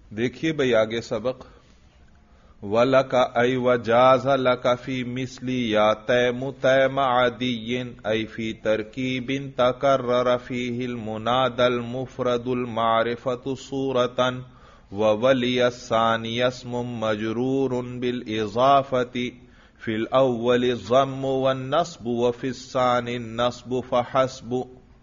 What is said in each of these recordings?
دیکھیے بھائی آگے سبق وَلَكَ أَيْ وَجَازَ لَكَ فِي مِثْلِ يَا تَيْمُ تَيْمَ عَدِيٍّ أَيْ فِي تَرْكِيبٍ تَكَرَّرَ فِيهِ الْمُنَادَى الْمُفْرَدُ الْمَعْرِفَةُ صُورَةً وَوَلِيَ الثَّانِيَ اسْمٌ مَجْرُورٌ بِالْإِضَافَةِ فِي الْأَوَّلِ الضَّمُّ وَالنَّصْبُ وَفِي الثَّانِي النَّصْبُ فَحَسْبُ۔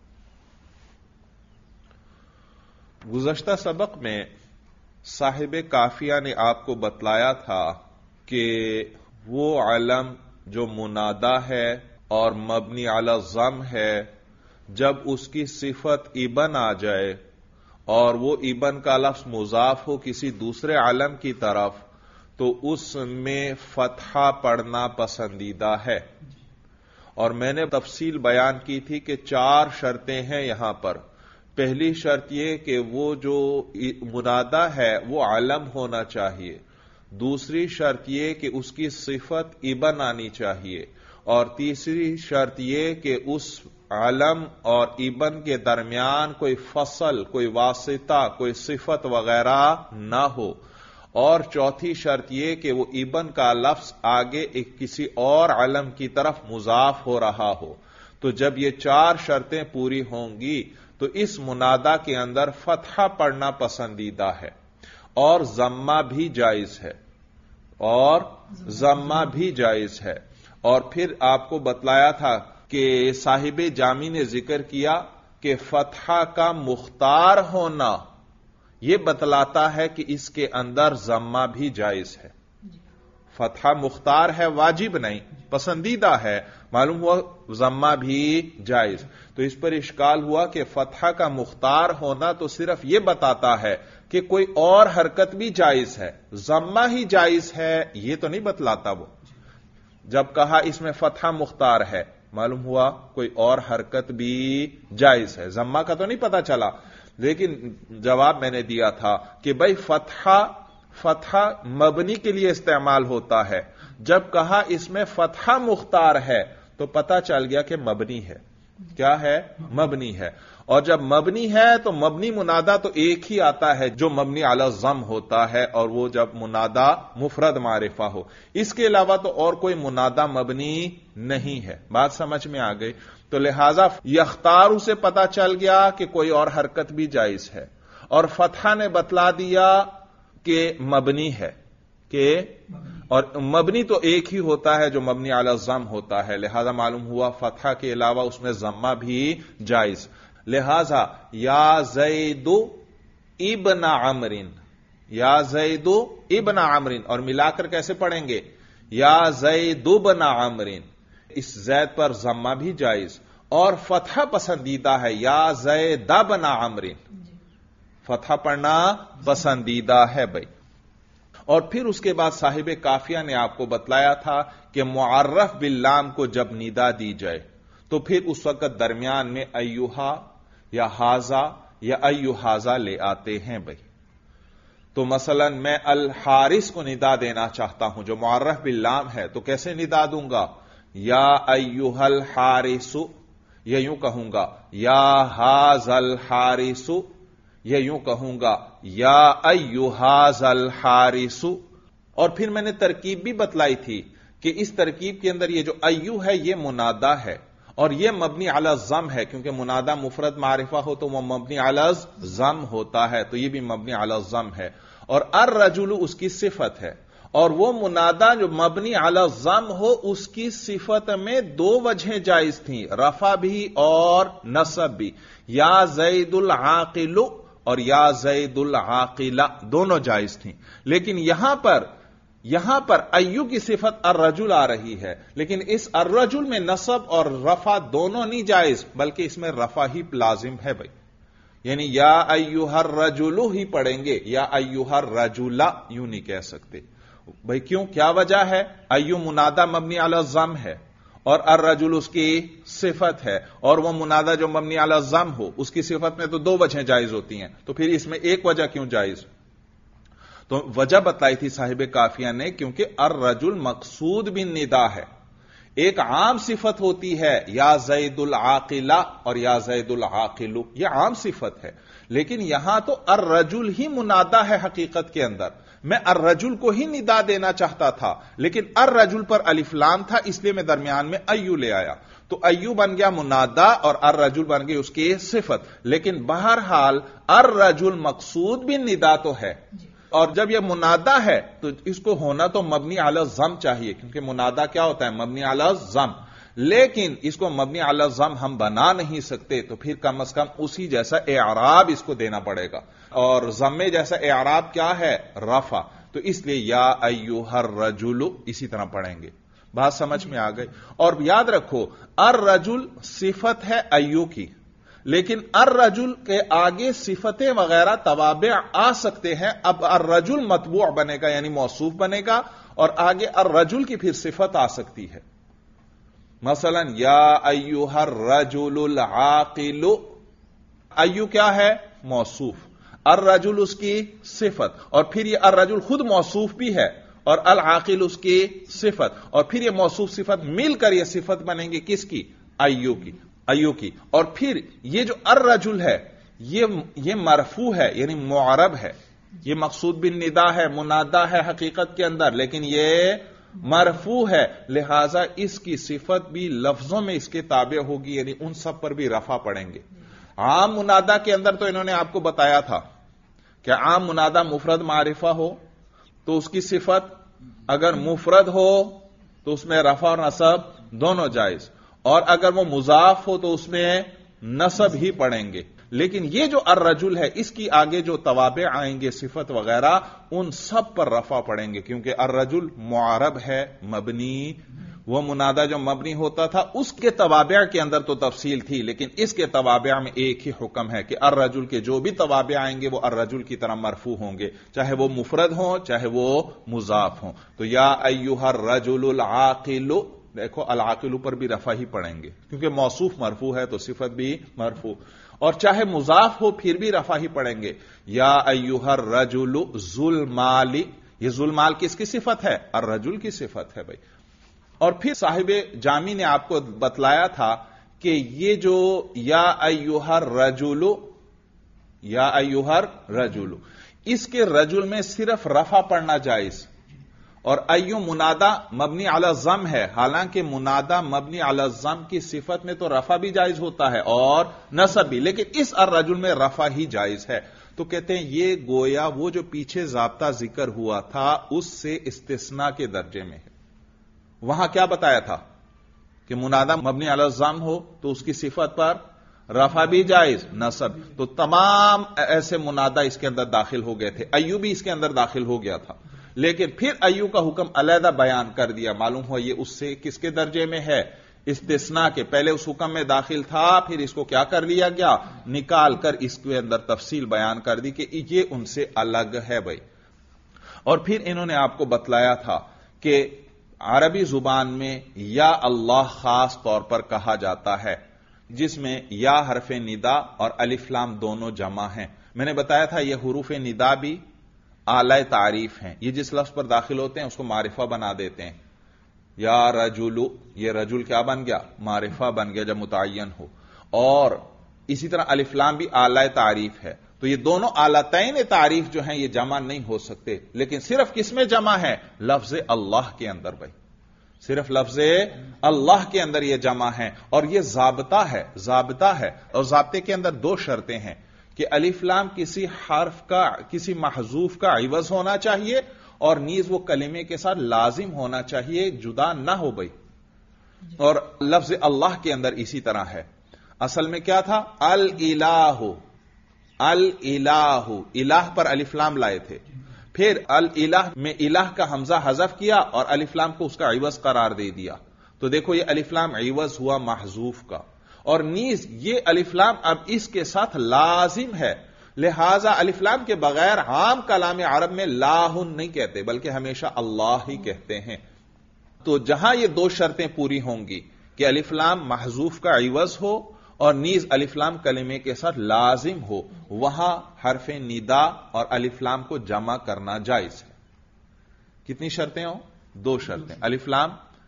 گزشتہ سبق میں صاحب کافیہ نے آپ کو بتلایا تھا کہ وہ علم جو منادا ہے اور مبنی علی الضم ہے، جب اس کی صفت ابن آ جائے اور وہ ابن کا لفظ مضاف ہو کسی دوسرے علم کی طرف تو اس میں فتحہ پڑھنا پسندیدہ ہے۔ اور میں نے تفصیل بیان کی تھی کہ 4 شرطیں ہیں یہاں پر۔ پہلی شرط یہ کہ وہ جو منادا ہے وہ علم ہونا چاہیے، دوسری شرط یہ کہ اس کی صفت ابن آنی چاہیے، اور تیسری شرط یہ کہ اس علم اور ابن کے درمیان کوئی فصل، کوئی واسطہ، کوئی صفت وغیرہ نہ ہو، اور چوتھی شرط یہ کہ وہ ابن کا لفظ آگے ایک کسی اور علم کی طرف مضاف ہو رہا ہو۔ تو جب یہ 4 شرطیں پوری ہوں گی تو اس منادا کے اندر فتحہ پڑھنا پسندیدہ ہے اور ضمہ بھی جائز ہے، اور پھر آپ کو بتلایا تھا کہ صاحب جامی نے ذکر کیا کہ فتحہ کا مختار ہونا یہ بتلاتا ہے کہ اس کے اندر ضمہ بھی جائز ہے۔ فتحہ مختار ہے، واجب نہیں، پسندیدہ ہے، معلوم ہوا ضمہ بھی جائز۔ تو اس پر اشکال ہوا کہ فتحہ کا مختار ہونا تو صرف یہ بتاتا ہے کہ کوئی اور حرکت بھی جائز ہے، ضمہ ہی جائز ہے یہ تو نہیں بتلاتا۔ وہ جب کہا اس میں فتحہ مختار ہے، معلوم ہوا کوئی اور حرکت بھی جائز ہے، ضمہ کا تو نہیں پتا چلا۔ لیکن جواب میں نے دیا تھا کہ بھائی فتحہ مبنی کے لیے استعمال ہوتا ہے، جب کہا اس میں فتحہ مختار ہے تو پتا چل گیا کہ مبنی ہے۔ کیا ہے؟ مبنی ہے۔ اور جب مبنی ہے تو مبنی منادا تو ایک ہی آتا ہے جو مبنی علی الضم ہوتا ہے، اور وہ جب منادا مفرد معرفہ ہو، اس کے علاوہ تو اور کوئی منادا مبنی نہیں ہے۔ بات سمجھ میں آ گئی؟ تو لہذا یختار سے پتا چل گیا کہ کوئی اور حرکت بھی جائز ہے، اور فتحہ نے بتلا دیا کہ مبنی ہے، اور مبنی تو ایک ہی ہوتا ہے جو مبنی علی الضم ہوتا ہے، لہذا معلوم ہوا فتحہ کے علاوہ اس میں ضمہ بھی جائز۔ لہذا یا زید ابن عمرو، یا زید ابن عمرو، اور ملا کر کیسے پڑھیں گے؟ یا زید ابن عمرو، اس زید پر ضمہ بھی جائز، اور فتحہ پسندیدہ ہے، یا زید ابن عمرو، فتحہ پڑھنا پسندیدہ ہے بھائی۔ اور پھر اس کے بعد صاحب کافیہ نے آپ کو بتلایا تھا کہ معرف باللام کو جب ندا دی جائے تو پھر اس وقت درمیان میں ایوہا یا ہازا یا ایوہازا لے آتے ہیں بھائی۔ تو مثلا میں الحارث کو ندا دینا چاہتا ہوں جو معرف باللام ہے، تو کیسے ندا دوں گا؟ یا ایوہا الحارث، یا یوں کہوں گا یا ہازا الحارث، یا یوں کہوں گا یا ایہاذ الحارث۔ اور پھر میں نے ترکیب بھی بتلائی تھی کہ اس ترکیب کے اندر یہ جو ایو ہے یہ منادا ہے، اور یہ مبنی علی الضم ہے، کیونکہ منادا مفرد معرفہ ہو تو وہ مبنی علی الضم ہوتا ہے، تو یہ بھی مبنی علی الضم ہے، اور الرجل اس کی صفت ہے، اور وہ منادا جو مبنی علی الضم ہو اس کی صفت میں 2 وجہیں جائز تھیں، رفع بھی اور نصب بھی، یا زید العاقل اور یا زید العاقلہ دونوں جائز تھیں۔ لیکن یہاں پر ایو کی صفت الرجل آ رہی ہے، لیکن اس الرجل میں نصب اور رفع دونوں نہیں جائز، بلکہ اس میں رفع ہی لازم ہے بھائی، یعنی یا ایھا الرجل ہی پڑھیں گے، یا ایھا الرجل یوں نہیں کہہ سکتے بھائی۔ کیوں؟ کیا وجہ ہے؟ ایو منادا مبنی علی الضم ہے اور الرجل اس کی صفت ہے، اور وہ منادا جو مبنی علی الضم ہو اس کی صفت میں تو 2 وجہیں جائز ہوتی ہیں، تو پھر اس میں ایک وجہ کیوں جائز؟ تو وجہ بتلائی تھی صاحب کافیہ نے، کیونکہ الرجل مقصود بالندا ہے، ایک عام صفت ہوتی ہے یا زید العاقلہ اور یا زید العاقل، یہ عام صفت ہے، لیکن یہاں تو الرجل ہی منادا ہے حقیقت کے اندر. میں الرجل کو ہی ندا دینا چاہتا تھا، لیکن الرجل پر الف لام تھا، اس لیے میں درمیان میں ایو لے آیا، تو ایو بن گیا منادا اور الرجل بن گئی اس کی صفت. لیکن بہرحال الرجل مقصود بھی ندا تو ہے، اور جب یہ منادا ہے تو اس کو ہونا تو مبنی علی الضم چاہیے، کیونکہ منادا کیا ہوتا ہے؟ مبنی علی الضم. لیکن اس کو مبنی علی الضم ہم بنا نہیں سکتے، تو پھر کم از کم اسی جیسا اعراب اس کو دینا پڑے گا، اور ضمے جیسا اعراب کیا ہے؟ رفع. تو اس لیے یا ایھا الرجل اسی طرح پڑھیں گے. بات سمجھ میں آ گئی؟ اور یاد رکھو الرجل صفت ہے ایو کی، لیکن الرجل کے آگے صفتیں وغیرہ توابع آ سکتے ہیں. اب الرجل متبوع بنے گا یعنی موصوف بنے گا، اور آگے الرجل کی پھر صفت آ سکتی ہے. مثلا یا ایھا الرجل العاقل، ایو کیا ہے؟ موصوف، الرجل اس کی صفت، اور پھر یہ الرجل خود موصوف بھی ہے اور العاقل اس کی صفت، اور پھر یہ موصوف صفت مل کر یہ صفت بنیں گے کس کی؟ ایو کی. اور پھر یہ جو الرجل ہے یہ مرفوع ہے یعنی معرب ہے، یہ مقصود بالندا ہے، منادا ہے حقیقت کے اندر، لیکن یہ مرفوع ہے، لہذا اس کی صفت بھی لفظوں میں اس کے تابع ہوگی، یعنی ان سب پر بھی رفع پڑیں گے. عام منادا کے اندر تو انہوں نے آپ کو بتایا تھا کہ عام منادا مفرد معرفہ ہو تو اس کی صفت اگر مفرد ہو تو اس میں رفع اور نصب دونوں جائز، اور اگر وہ مضاف ہو تو اس میں نصب ہی پڑیں گے. لیکن یہ جو الرجل ہے اس کی آگے جو توابع آئیں گے صفت وغیرہ ان سب پر رفع پڑیں گے، کیونکہ الرجل معرب ہے مبنی. وہ منادا جو مبنی ہوتا تھا اس کے توابع کے اندر تو تفصیل تھی، لیکن اس کے توابع میں ایک ہی حکم ہے کہ الرجل کے جو بھی توابع آئیں گے وہ الرجل کی طرح مرفوع ہوں گے، چاہے وہ مفرد ہوں چاہے وہ مضاف ہوں. تو یا ایھا الرجل العاقل، دیکھو العاقل پر بھی رفع ہی پڑیں گے کیونکہ موصوف مرفوع ہے تو صفت بھی مرفوع، اور چاہے مضاف ہو پھر بھی رفع ہی پڑیں گے. یا ایھا الرجل ذو المال، یہ ذو المال کس کی صفت ہے؟ الرجل کی صفت ہے بھائی. اور پھر صاحب جامی نے آپ کو بتلایا تھا کہ یہ جو یا ایھا الرجل، یا ایھا الرجل، اس کے رجل میں صرف رفع پڑھنا جائز، اور ایو منادا مبنی علی الضم ہے، حالانکہ منادا مبنی علی الضم کی صفت میں تو رفع بھی جائز ہوتا ہے اور نصب بھی، لیکن اس الرجل میں رفع ہی جائز ہے. تو کہتے ہیں یہ گویا وہ جو پیچھے ضابطہ ذکر ہوا تھا اس سے استثناء کے درجے میں ہے. وہاں کیا بتایا تھا کہ منادا مبنی علی الضم ہو تو اس کی صفت پر رفع بھی جائز، نصب، تو تمام ایسے منادا اس کے اندر داخل ہو گئے تھے، ایو بھی اس کے اندر داخل ہو گیا تھا. لیکن پھر ایو کا حکم علیحدہ بیان کر دیا، معلوم ہوا یہ اس سے کس کے درجے میں ہے؟ استثناء کے. پہلے اس حکم میں داخل تھا، پھر اس کو کیا کر لیا گیا؟ نکال کر اس کے اندر تفصیل بیان کر دی کہ یہ ان سے الگ ہے بھائی. اور پھر انہوں نے آپ کو بتلایا تھا کہ عربی زبان میں یا اللہ خاص طور پر کہا جاتا ہے جس میں یا حرف ندا اور الف لام دونوں جمع ہیں. میں نے بتایا تھا یہ حروف ندا بھی اعلی تعریف ہیں، یہ جس لفظ پر داخل ہوتے ہیں اس کو معرفہ بنا دیتے ہیں. یا رجل، یہ رجل کیا بن گیا؟ معرفہ بن گیا جب متعین ہو. اور اسی طرح الف لام بھی اعلی تعریف ہے، تو یہ دونوں اعلتین تعریف جو ہیں یہ جمع نہیں ہو سکتے، لیکن صرف کس میں جمع ہے؟ لفظ اللہ کے اندر بھائی، صرف لفظ اللہ کے اندر یہ جمع ہے. اور یہ ضابطہ ہے، اور ضابطے کے اندر دو شرطیں ہیں کہ الف لام کسی حرف کا، کسی محذوف کا عوض ہونا چاہیے، اور نیز وہ کلمے کے ساتھ لازم ہونا چاہیے، جدا نہ ہو بھائی. اور لفظ اللہ کے اندر اسی طرح ہے. اصل میں کیا تھا؟ الالہ، الہ پر الف لام لائے تھے، پھر الالہ میں الہ کا حمزہ حذف کیا اور الف لام کو اس کا عوض قرار دے دیا. تو دیکھو یہ الف لام عوض ہوا محذوف کا، اور نیز یہ الف لام اب اس کے ساتھ لازم ہے، لہذا الف لام کے بغیر عام کلام عرب میں لاہ نہیں کہتے بلکہ ہمیشہ اللہ ہی کہتے ہیں. تو جہاں یہ دو شرطیں پوری ہوں گی کہ الف لام محذوف کا عوض ہو اور نیز الف لام کلمے کے ساتھ لازم ہو، وہاں حرف ندا اور الف لام کو جمع کرنا جائز ہے. کتنی شرطیں ہوں؟ دو شرطیں، الف لام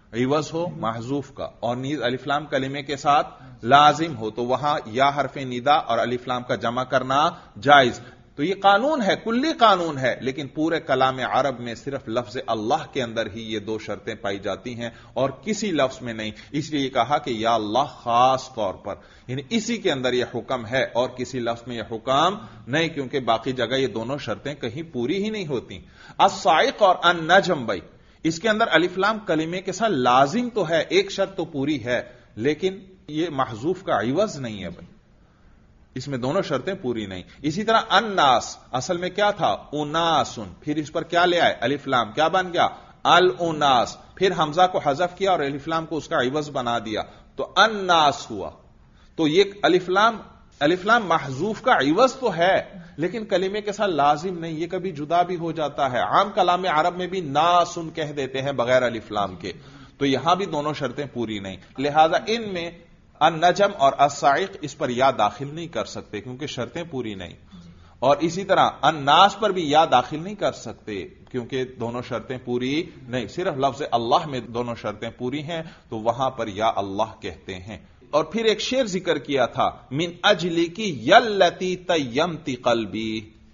عوض ہو محذوف کا، اور نیز الف لام کلمے کے ساتھ لازم ہو تو وہاں یا حرف ندا اور الف لام کا جمع کرنا جائز. تو یہ قانون ہے، کلی قانون ہے، لیکن پورے کلام عرب میں صرف لفظ اللہ کے اندر ہی یہ دو شرطیں پائی جاتی ہیں اور کسی لفظ میں نہیں. اس لیے یہ کہا کہ یا اللہ خاص طور پر، یعنی اسی کے اندر یہ حکم ہے اور کسی لفظ میں یہ حکم نہیں، کیونکہ باقی جگہ یہ دونوں شرطیں کہیں پوری ہی نہیں ہوتی. الصاعق اور النجم بھائی، اس کے اندر الف لام کلمے کے ساتھ لازم تو ہے، ایک شرط تو پوری ہے، لیکن یہ محذوف کا عوض نہیں ہے بھائی، اس میں دونوں شرطیں پوری نہیں. اسی طرح الناس اصل میں کیا تھا؟ اناسن، پھر اس پر کیا لے آئے؟ الف لام، کیا بن گیا؟ الاناس، پھر حمزہ کو حذف کیا اور الف لام کو اس کا عوض بنا دیا تو الناس ہوا. تو یہ الف لام محذوف کا عوض تو ہے لیکن کلمے کے ساتھ لازم نہیں، یہ کبھی جدا بھی ہو جاتا ہے. عام کلام عرب میں بھی ناسن کہہ دیتے ہیں بغیر الف لام کے، تو یہاں بھی دونوں شرطیں پوری نہیں. لہذا ان میں النجم اور الصاعق اس پر یا داخل نہیں کر سکتے کیونکہ شرطیں پوری نہیں، اور اسی طرح الناس پر بھی یا داخل نہیں کر سکتے کیونکہ دونوں شرطیں پوری نہیں. صرف لفظ اللہ میں دونوں شرطیں پوری ہیں تو وہاں پر یا اللہ کہتے ہیں. اور پھر ایک شعر ذکر کیا تھا، من اجلی کی یلتی تیمتی قلبی.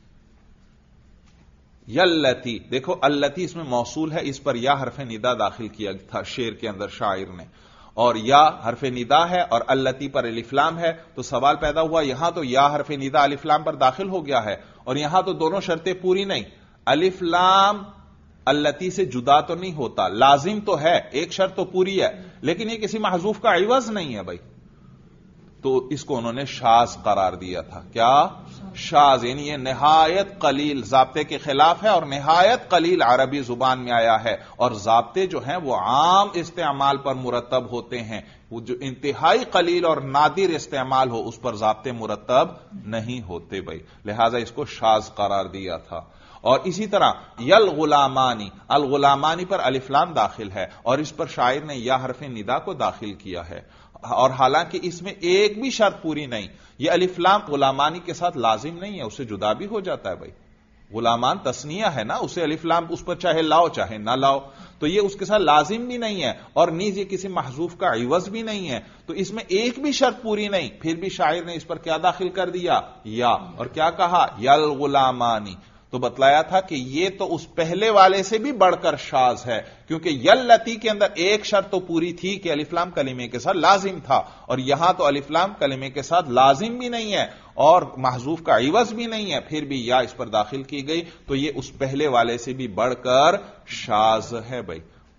یلتی، دیکھو اللتی اس میں موصول ہے، اس پر یا حرف ندا داخل کیا تھا شعر کے اندر شاعر نے، اور یا حرف ندا ہے اور اللتی پر الف لام ہے. تو سوال پیدا ہوا یہاں تو یا حرف ندا الف لام پر داخل ہو گیا ہے اور یہاں تو دونوں شرطیں پوری نہیں. الف لام اللتی سے جدا تو نہیں ہوتا، لازم تو ہے، ایک شرط تو پوری ہے، لیکن یہ کسی محذوف کا عوض نہیں ہے بھائی. تو اس کو انہوں نے شاذ قرار دیا تھا. کیا؟ شاذ، یعنی یہ نہایت قلیل، ضابطے کے خلاف ہے اور نہایت قلیل عربی زبان میں آیا ہے. اور ضابطے جو ہیں وہ عام استعمال پر مرتب ہوتے ہیں، وہ جو انتہائی قلیل اور نادر استعمال ہو اس پر ضابطے مرتب نہیں ہوتے بھائی. لہذا اس کو شاذ قرار دیا تھا. اور اسی طرح یلغلامانی، الغلامانی پر الف لام داخل ہے اور اس پر شاعر نے یا حرف ندا کو داخل کیا ہے، اور حالانکہ اس میں ایک بھی شرط پوری نہیں. یہ الف لام غلامانی کے ساتھ لازم نہیں ہے، اسے جدا بھی ہو جاتا ہے بھائی. غلامان تسنیہ ہے نا، اسے الف لام اس پر چاہے لاؤ چاہے نہ لاؤ، تو یہ اس کے ساتھ لازم بھی نہیں ہے اور نیز یہ کسی محذوف کا عوض بھی نہیں ہے. تو اس میں ایک بھی شرط پوری نہیں، پھر بھی شاعر نے اس پر کیا داخل کر دیا؟ یا، اور کیا کہا؟ یلغلامانی. تو بتلایا تھا کہ یہ تو اس پہلے والے سے بھی بڑھ کر شاذ ہے، کیونکہ یلتی کے اندر ایک شرط تو پوری تھی کہ الف لام کلمے کے ساتھ لازم تھا، اور یہاں تو الف لام کلمے کے ساتھ لازم بھی نہیں ہے اور محذوف کا عوض بھی نہیں ہے، پھر بھی یا اس پر داخل کی گئی، تو یہ اس پہلے والے سے بھی بڑھ کر شاذ ہے بھائی.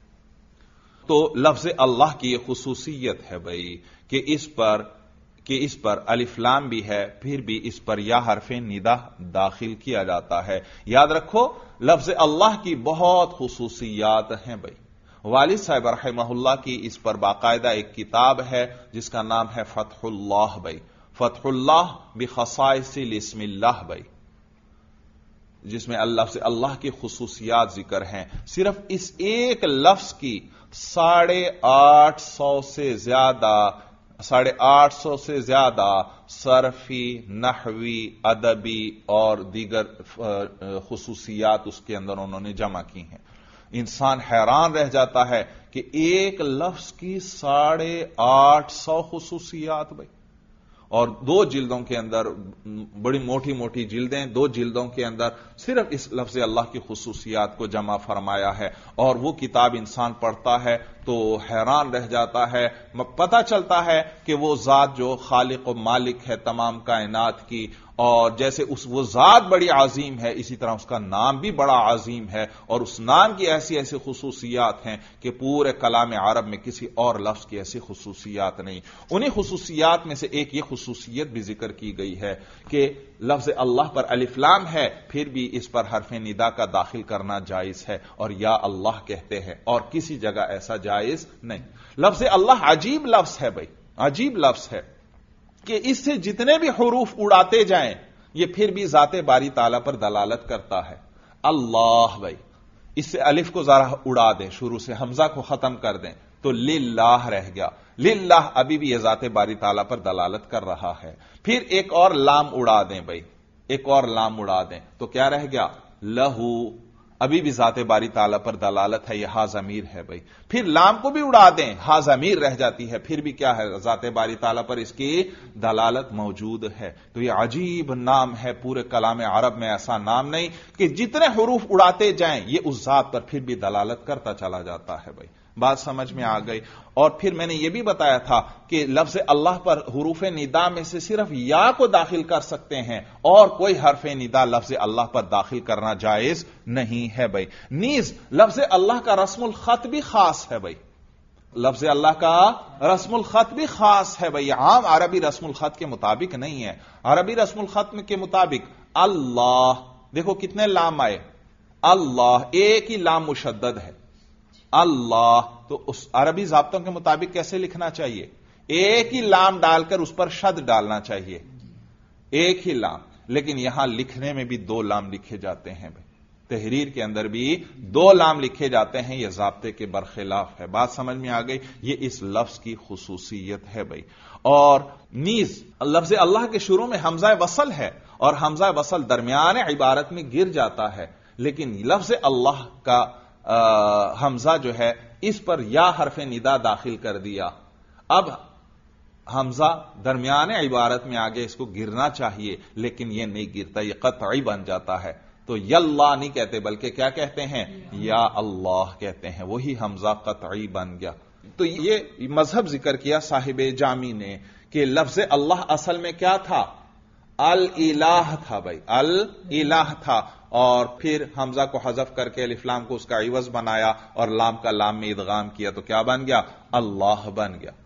تو لفظ اللہ کی یہ خصوصیت ہے بھائی کہ اس پر الف لام بھی ہے، پھر بھی اس پر یا حرف ندا داخل کیا جاتا ہے. یاد رکھو لفظ اللہ کی بہت خصوصیات ہیں بھائی. والد صاحب رحمہ اللہ کی اس پر باقاعدہ ایک کتاب ہے جس کا نام ہے فتح اللہ بھائی، فتح اللہ بخصائص الاسم اللہ بھائی، جس میں لفظ اللہ کی خصوصیات ذکر ہیں. صرف اس ایک لفظ کی 850 سے زیادہ صرفی، نحوی، ادبی اور دیگر خصوصیات اس کے اندر انہوں نے جمع کی ہیں. انسان حیران رہ جاتا ہے کہ ایک لفظ کی 850 خصوصیات بھائی، اور 2 جلدوں کے اندر، بڑی موٹی موٹی جلدیں، 2 جلدوں کے اندر صرف اس لفظ اللہ کی خصوصیات کو جمع فرمایا ہے. اور وہ کتاب انسان پڑھتا ہے تو حیران رہ جاتا ہے، پتہ چلتا ہے کہ وہ ذات جو خالق و مالک ہے تمام کائنات کی، اور جیسے وہ ذات بڑی عظیم ہے اسی طرح اس کا نام بھی بڑا عظیم ہے، اور اس نام کی ایسی ایسی خصوصیات ہیں کہ پورے کلام عرب میں کسی اور لفظ کی ایسی خصوصیات نہیں. انہی خصوصیات میں سے ایک یہ خصوصیت بھی ذکر کی گئی ہے کہ لفظ اللہ پر الف لام ہے، پھر بھی اس پر حرف ندا کا داخل کرنا جائز ہے اور یا اللہ کہتے ہیں، اور کسی جگہ ایسا جائز نہیں. لفظ اللہ عجیب لفظ ہے بھائی، عجیب لفظ ہے کہ اس سے جتنے بھی حروف اڑاتے جائیں یہ پھر بھی ذات باری تعالیٰ پر دلالت کرتا ہے. اللہ بھائی، اس سے الف کو ذرا اڑا دیں، شروع سے حمزہ کو ختم کر دیں تو للہ رہ گیا. للہ ابھی بھی یہ ذات باری تعالیٰ پر دلالت کر رہا ہے. پھر ایک اور لام اڑا دیں بھائی، ایک اور لام اڑا دیں تو کیا رہ گیا؟ لہو. ابھی بھی ذات باری تعالیٰ پر دلالت ہے، یہ ہا ضمیر ہے بھائی. پھر لام کو بھی اڑا دیں، ہا ضمیر رہ جاتی ہے، پھر بھی کیا ہے، ذات باری تعالیٰ پر اس کی دلالت موجود ہے. تو یہ عجیب نام ہے، پورے کلام عرب میں ایسا نام نہیں کہ جتنے حروف اڑاتے جائیں یہ اس ذات پر پھر بھی دلالت کرتا چلا جاتا ہے بھائی. بات سمجھ میں آ گئی. اور پھر میں نے یہ بھی بتایا تھا کہ لفظ اللہ پر حروف ندا میں سے صرف یا کو داخل کر سکتے ہیں، اور کوئی حرف ندا لفظ اللہ پر داخل کرنا جائز نہیں ہے بھائی. نیز لفظ اللہ کا رسم الخط بھی خاص ہے بھائی، لفظ اللہ کا رسم الخط بھی خاص ہے بھائی، عام عربی رسم الخط کے مطابق نہیں ہے. عربی رسم الخط کے مطابق اللہ، دیکھو کتنے لام آئے، اللہ ایک ہی لام مشدد ہے، اللہ. تو اس عربی ضابطوں کے مطابق کیسے لکھنا چاہیے، ایک ہی لام ڈال کر اس پر شد ڈالنا چاہیے، ایک ہی لام. لیکن یہاں لکھنے میں بھی دو لام لکھے جاتے ہیں بھائی، تحریر کے اندر بھی دو لام لکھے جاتے ہیں، یہ ضابطے کے برخلاف ہے. بات سمجھ میں آ گئی، یہ اس لفظ کی خصوصیت ہے بھائی. اور نیز لفظ اللہ کے شروع میں حمزہ وصل ہے، اور حمزہ وصل درمیان عبارت میں گر جاتا ہے، لیکن لفظ اللہ کا حمزہ جو ہے اس پر یا حرف ندا داخل کر دیا. اب حمزہ درمیان عبارت میں آگے اس کو گرنا چاہیے، لیکن یہ نہیں گرتا، یہ قطعی بن جاتا ہے. تو یاللہ نہیں کہتے بلکہ کیا کہتے ہیں، یا اللہ کہتے ہیں، وہی حمزہ قطعی بن گیا. تو یہ مذہب ذکر کیا صاحب جامی نے کہ لفظ اللہ اصل میں کیا تھا، الالہ تھا بھائی، الالہ تھا. اور پھر حمزہ کو حذف کر کے الف لام کو اس کا عوض بنایا اور لام کا لام میں ادغام کیا تو کیا بن گیا، اللہ بن گیا.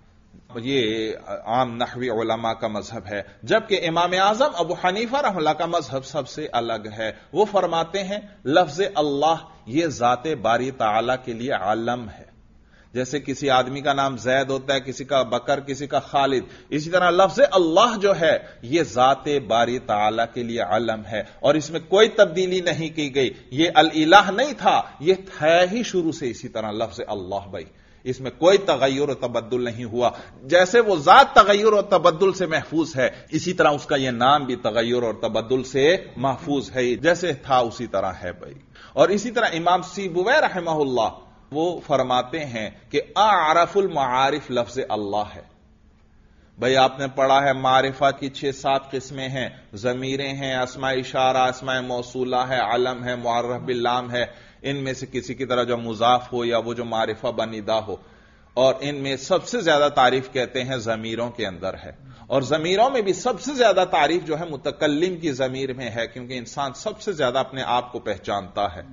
یہ عام نحوی علماء کا مذہب ہے. جبکہ امام اعظم ابو حنیفہ رحمہ اللہ کا مذہب سب سے الگ ہے. وہ فرماتے ہیں لفظ اللہ یہ ذات باری تعالیٰ کے لیے علم ہے. جیسے کسی آدمی کا نام زید ہوتا ہے، کسی کا بکر، کسی کا خالد، اسی طرح لفظ اللہ جو ہے یہ ذات باری تعالیٰ کے لیے علم ہے، اور اس میں کوئی تبدیلی نہیں کی گئی. یہ الالہ نہیں تھا، یہ ہے ہی شروع سے اسی طرح لفظ اللہ بھائی، اس میں کوئی تغیر و تبدل نہیں ہوا. جیسے وہ ذات تغیر و تبدل سے محفوظ ہے، اسی طرح اس کا یہ نام بھی تغیر اور تبدل سے محفوظ ہے، جیسے تھا اسی طرح ہے بھائی. اور اسی طرح امام سیبویہ رحمہ اللہ وہ فرماتے ہیں کہ اعرف المعارف لفظ اللہ ہے. بھئی آپ نے پڑھا ہے معرفہ کی 6-7 قسمیں ہیں، ضمیریں ہیں، اسماء اشارہ، اسماء موصولہ ہے، علم ہے، معرف باللام ہے. ان میں سے کسی کی طرح جو مضاف ہو یا وہ جو معرفہ بنیدہ ہو، اور ان میں سب سے زیادہ تعریف کہتے ہیں ضمیروں کے اندر ہے. اور ضمیروں میں بھی سب سے زیادہ تعریف جو ہے متکلم کی ضمیر میں ہے، کیونکہ انسان سب سے زیادہ اپنے آپ کو پہچانتا ہے.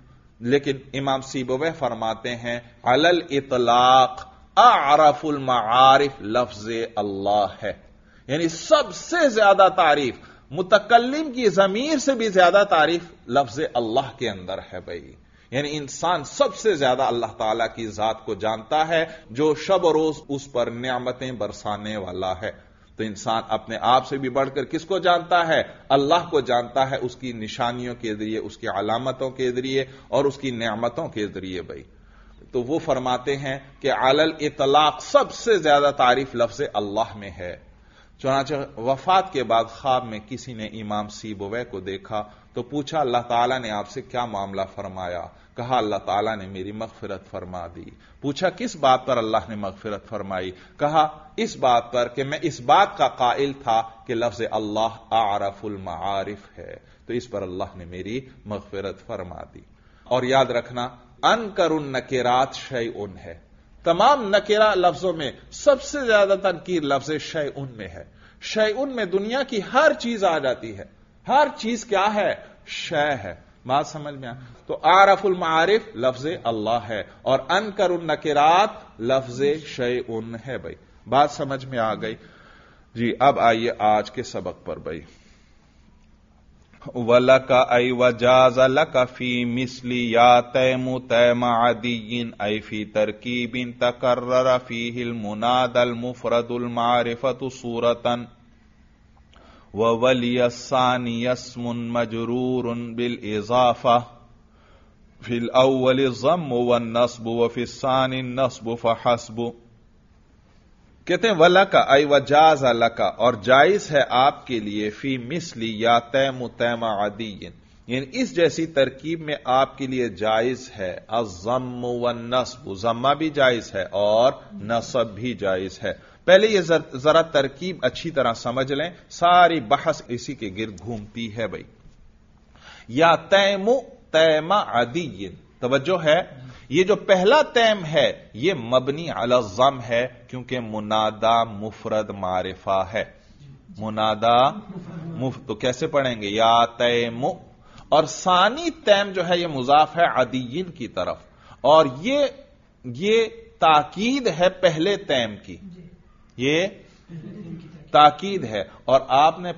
لیکن امام سیبویہ فرماتے ہیں علی الاطلاق اعرف المعارف لفظ اللہ ہے، یعنی سب سے زیادہ تعریف، متکلم کی ضمیر سے بھی زیادہ تعریف لفظ اللہ کے اندر ہے بھائی. یعنی انسان سب سے زیادہ اللہ تعالی کی ذات کو جانتا ہے جو شب و روز اس پر نعمتیں برسانے والا ہے. تو انسان اپنے آپ سے بھی بڑھ کر کس کو جانتا ہے، اللہ کو جانتا ہے، اس کی نشانیوں کے ذریعے، اس کی علامتوں کے ذریعے اور اس کی نعمتوں کے ذریعے بھائی. تو وہ فرماتے ہیں کہ علی الاطلاق سب سے زیادہ تعریف لفظ اللہ میں ہے. چنانچہ وفات کے بعد خواب میں کسی نے امام سیبویہ کو دیکھا تو پوچھا اللہ تعالیٰ نے آپ سے کیا معاملہ فرمایا؟ کہا اللہ تعالیٰ نے میری مغفرت فرما دی. پوچھا کس بات پر اللہ نے مغفرت فرمائی؟ کہا اس بات پر کہ میں اس بات کا قائل تھا کہ لفظ اللہ اعرف المعارف ہے، تو اس پر اللہ نے میری مغفرت فرما دی. اور یاد رکھنا انکر النکرات شیء ہے، تمام نکرہ لفظوں میں سب سے زیادہ تنکیر لفظ شیء میں ہے. شیء میں دنیا کی ہر چیز آ جاتی ہے، ہر چیز کیا ہے، شے ہے. بات سمجھ میں تو اعرف المعارف لفظ اللہ ہے اور انکر النکرات لفظ شیء ہے بھائی. بات سمجھ میں آ گئی جی. اب آئیے آج کے سبق پر بھائی. وَلَكَ أَيْ وَجَازَ لَكَ فِي مِثْلِ يَا تَيْمُ تَيْمَ عَدِيٍّ أَيْ فِي تَرْكِيبٍ تَكَرَّرَ فِيهِ الْمُنَادَى الْمُفْرَدُ الْمَعْرِفَةُ صُورَةً وَوَلِيَ الثَّانِيَ اسْمٌ مَجْرُورٌ بِالْإِضَافَةِ فِي الْأَوَّلِ الضَّمُّ وَالنَّصْبُ وَفِي الثَّانِي النَّصْبُ فَحَسْبُ. کہتے ہیں وَلَكَ أَيْ وَجَازَ لَكَ اور جائز ہے آپ کے لیے فی مثلی یا تیم تیم عدی یعنی اس جیسی ترکیب میں آپ کے لیے جائز ہے الضم والنصب، ضمہ بھی جائز ہے اور نصب بھی جائز ہے۔ پہلے یہ ذرا ترکیب اچھی طرح سمجھ لیں، ساری بحث اسی کے گرد گھومتی ہے بھائی۔ یا تیم تیم عدی، توجہ ہے، یہ جو پہلا تیم ہے یہ مبنی علی الضم ہے کیونکہ منادا مفرد معرفہ ہے۔ منادا تو کیسے پڑھیں گے؟ یا تیم، اور ثانی تیم جو ہے یہ مضاف ہے عدیین کی طرف، اور یہ تاکید ہے پہلے تیم کی، یہ تاکید ہے۔ اور آپ نے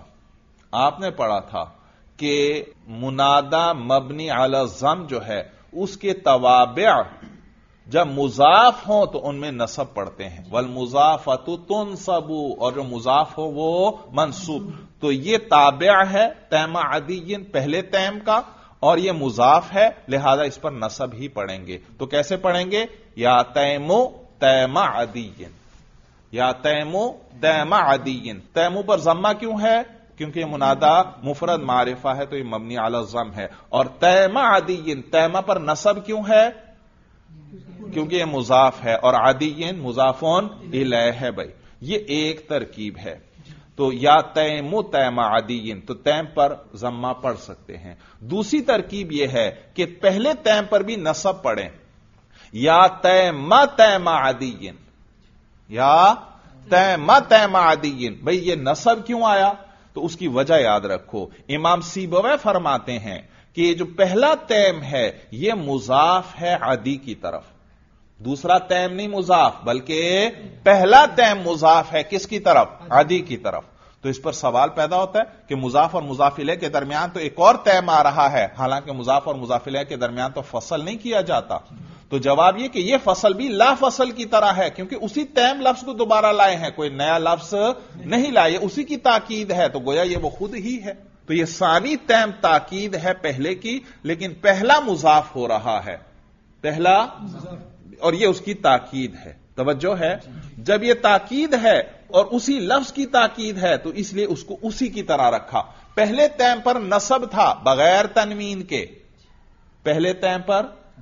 پڑھا تھا کہ منادا مبنی علی الضم جو ہے اس کے توابع جب مضاف ہوں تو ان میں نصب پڑھتے ہیں، والمضافۃ تنصب، اور جو مضاف ہو وہ منصوب۔ تو یہ تابع ہے تیم عدی پہلے تیم کا، اور یہ مضاف ہے لہذا اس پر نصب ہی پڑھیں گے۔ تو کیسے پڑھیں گے؟ یا تیم تیم عدی، یا تیم تیم عدی۔ تیمو پر ضمہ کیوں ہے؟ کیونکہ یہ منادا مفرد معرفہ ہے تو یہ مبنی علی الضم ہے۔ اور تیم عدی، تیمہ پر نصب کیوں ہے؟ کیونکہ یہ مضاف ہے، اور عدی مضافون الیہ ہے بھائی۔ یہ ایک ترکیب ہے۔ تو یا تیم تیم عدی، تو تیم پر ضمہ پڑھ سکتے ہیں۔ دوسری ترکیب یہ ہے کہ پہلے تیم پر بھی نصب پڑھیں، یا تیم تیم عدی، یا تیم تیم عدی۔ بھائی یہ نصب کیوں آیا؟ تو اس کی وجہ یاد رکھو، امام سیبویہ فرماتے ہیں کہ یہ جو پہلا تیم ہے یہ مضاف ہے عدی کی طرف، دوسرا تیم نہیں مضاف، بلکہ پہلا تیم مضاف ہے کس کی طرف؟ عدی کی طرف۔ تو اس پر سوال پیدا ہوتا ہے کہ مضاف اور مضاف الیہ کے درمیان تو ایک اور تیم آ رہا ہے، حالانکہ مضاف اور مضاف الیہ کے درمیان تو فصل نہیں کیا جاتا۔ تو جواب یہ کہ یہ فصل بھی لا فصل کی طرح ہے، کیونکہ اسی تیم لفظ کو دوبارہ لائے ہیں، کوئی نیا لفظ نہیں لائے، اسی کی تاکید ہے، تو گویا یہ وہ خود ہی ہے۔ تو یہ ثانی تیم تاکید ہے پہلے کی، لیکن پہلا مضاف ہو رہا ہے، پہلا، اور یہ اس کی تاکید ہے۔ توجہ ہے، جب یہ تاکید ہے اور اسی لفظ کی تاکید ہے تو اس لیے اس کو اسی کی طرح رکھا۔ پہلے تیم پر نصب تھا بغیر تنوین کے، پہلے تیم پر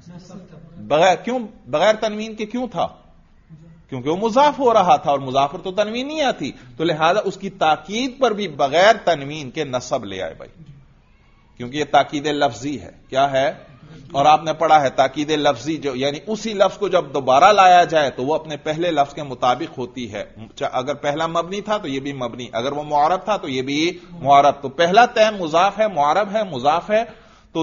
بغیر تنوین کے کیوں تھا؟ کیونکہ وہ مضاف ہو رہا تھا، اور مضاف پر تو تنوین نہیں آتی، تو لہذا اس کی تاکید پر بھی بغیر تنوین کے نصب لے آئے بھائی، کیونکہ یہ تاکید لفظی ہے۔ کیا ہے؟ اور آپ نے پڑھا ہے تاکید لفظی جو یعنی اسی لفظ کو جب دوبارہ لایا جائے تو وہ اپنے پہلے لفظ کے مطابق ہوتی ہے۔ اگر پہلا مبنی تھا تو یہ بھی مبنی، اگر وہ معرب تھا تو یہ بھی معرب۔ تو پہلا تیم مضاف ہے، معرب ہے، مضاف ہے، تو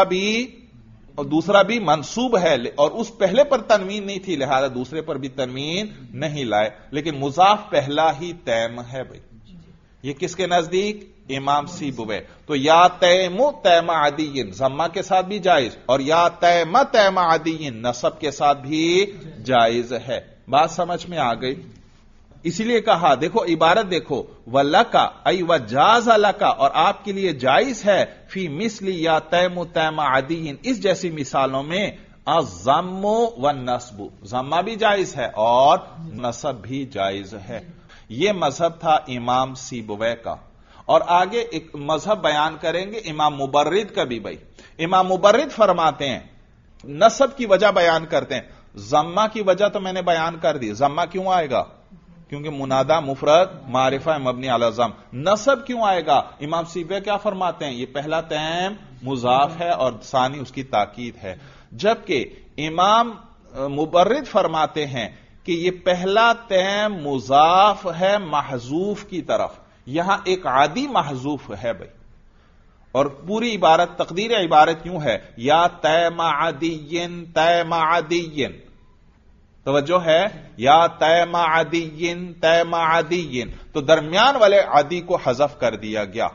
دوسرا بھی منصوب ہے، اور اس پہلے پر تنوین نہیں تھی لہذا دوسرے پر بھی تنوین نہیں لائے، لیکن مضاف پہلا ہی تیم ہے بھائی۔ یہ کس کے نزدیک؟ امام سیبویہ۔ تو یا تیم تیم عدی ضمہ کے ساتھ بھی جائز، اور یا تیم تیم عدی نصب کے ساتھ بھی جائز ہے۔ بات سمجھ میں آ گئی؟ اسی لیے کہا، دیکھو عبارت دیکھو، وَلَكَ ای وَجَازَ لَكَ، اور آپ کے لیے جائز ہے، فی مثل یا تیم تیم عدی، اس جیسی مثالوں میں الضم والنصب، ضمہ بھی جائز ہے اور نصب بھی جائز ہے۔ یہ مذہب تھا امام سیبویہ کا۔ اور آگے ایک مذہب بیان کریں گے امام مبرد کا بھی بھائی۔ امام مبرد فرماتے ہیں، نصب کی وجہ بیان کرتے ہیں، ضمہ کی وجہ تو میں نے بیان کر دی، ضمہ کیوں آئے گا؟ کیونکہ منادا مفرد معرفہ مبنی علی الضم۔ نصب کیوں آئے گا؟ امام سیبویہ کیا فرماتے ہیں؟ یہ پہلا تیم مضاف ہے اور ثانی اس کی تاکید ہے، جبکہ امام مبرد فرماتے ہیں کہ یہ پہلا تیم مضاف ہے محذوف کی طرف، یہاں ایک عادی محذوف ہے بھائی، اور پوری عبارت تقدیر عبارت کیوں ہے؟ یا تیم عدی تیم عدی، توجہ ہے، یا تیم عدی تیم عدی، تو درمیان والے عدی کو حذف کر دیا گیا،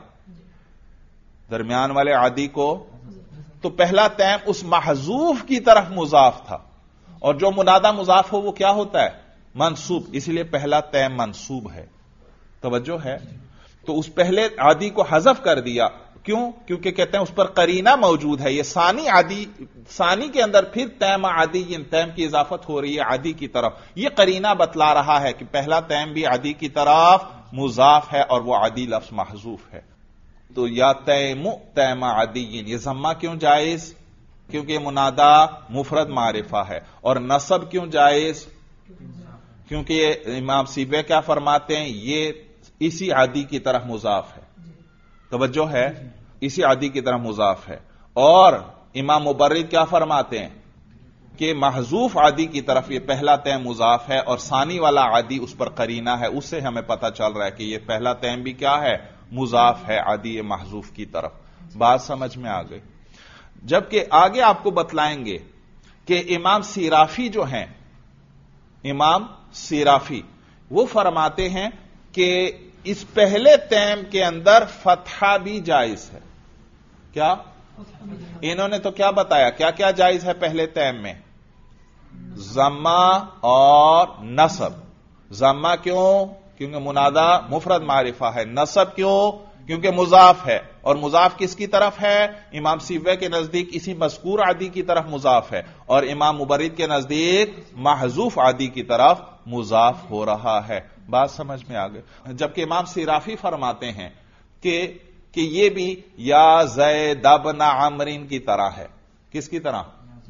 درمیان والے عدی کو، تو پہلا تیم اس محذوف کی طرف مضاف تھا، اور جو منادا مضاف ہو وہ کیا ہوتا ہے؟ منصوب، اس لیے پہلا تیم منصوب ہے۔ توجہ ہے، تو اس پہلے عادی کو حذف کر دیا، کیوں؟ کیونکہ کہتے ہیں اس پر قرینہ موجود ہے، یہ ثانی کے اندر پھر تیم عادی، تیم کی اضافت ہو رہی ہے عادی کی طرف، یہ قرینہ بتلا رہا ہے کہ پہلا تیم بھی عادی کی طرف مضاف ہے اور وہ عادی لفظ محذوف ہے۔ تو یا تیم تیم عدین، یہ ضمہ کیوں جائز؟ کیونکہ منادا مفرد معرفہ ہے. اور نصب کیوں جائز؟ کیونکہ یہ امام سیبوی کیا فرماتے ہیں، یہ اسی عادی کی طرف مضاف ہے. توجہ ہے، اسی عادی کی طرف مضاف ہے. اور امام مبرد کیا فرماتے ہیں کہ محذوف عادی کی طرف یہ پہلا تیم مضاف ہے اور ثانی والا عادی اس پر قرینہ ہے. اس سے ہمیں پتہ چل رہا ہے کہ یہ پہلا تیم بھی کیا ہے، مضاف ہے عادی محذوف کی طرف. بات سمجھ میں آ گئی. جبکہ آگے آپ کو بتلائیں گے کہ امام سیرافی جو ہیں، امام سیرافی وہ فرماتے ہیں کہ اس پہلے تیم کے اندر فتحہ بھی جائز ہے. کیا انہوں نے تو کیا بتایا، کیا کیا جائز ہے پہلے تیم میں؟ ضمہ اور نصب. ضمہ کیوں؟ کیونکہ منادا مفرد معرفہ ہے. نصب کیوں؟ کیونکہ مضاف ہے. اور مضاف کس کی طرف ہے؟ امام سیبوی کے نزدیک اسی مذکور عادی کی طرف مضاف ہے، اور امام مبرد کے نزدیک محذوف عادی کی طرف مضاف ہو رہا ہے. بات سمجھ میں آ گئی. جبکہ امام سیرافی فرماتے ہیں کہ یہ بھی یا زید بن عمرو کی طرح ہے. کس کی طرح؟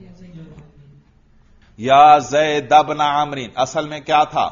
یا زید بن عمرو. اصل میں کیا تھا؟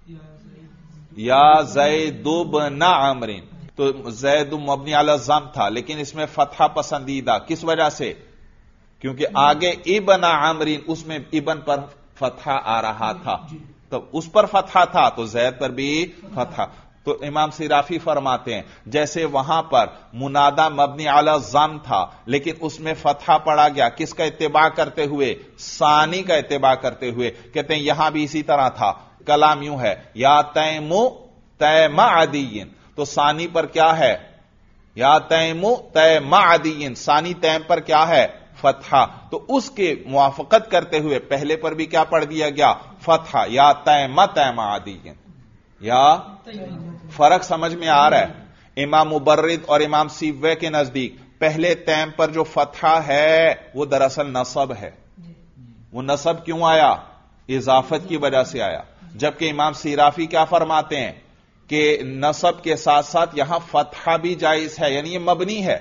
یا زید بن عمرو. تو زید مبنی علی الضم تھا، لیکن اس میں فتحہ پسندیدہ. کس وجہ سے؟ کیونکہ آگے ابن عمرو، اس میں ابن پر فتحہ آ رہا تھا، تو اس پر فتحہ تھا تو زید پر بھی فتحہ. تو امام سیرافی فرماتے ہیں جیسے وہاں پر منادا مبنی علی الضم تھا لیکن اس میں فتحہ پڑا گیا، کس کا اتباع کرتے ہوئے؟ ثانی کا اتباع کرتے ہوئے. کہتے ہیں یہاں بھی اسی طرح تھا. کلام یوں ہے یا تیم تیم عدین، تو ثانی پر کیا ہے؟ یا تیم تیم عدین، ثانی تیم پر کیا ہے؟ فتحہ. تو اس کے موافقت کرتے ہوئے پہلے پر بھی کیا پڑھ دیا گیا؟ فتحہ. یا تیم تیم عدین. یا فرق سمجھ میں آ رہا ہے؟ امام مبرد اور امام سیبوی کے نزدیک پہلے تیم پر جو فتحہ ہے وہ دراصل نصب ہے. وہ نصب کیوں آیا؟ اضافت کی وجہ سے آیا. جبکہ امام سیرافی کیا فرماتے ہیں کہ نصب کے ساتھ ساتھ یہاں فتحہ بھی جائز ہے، یعنی یہ مبنی ہے.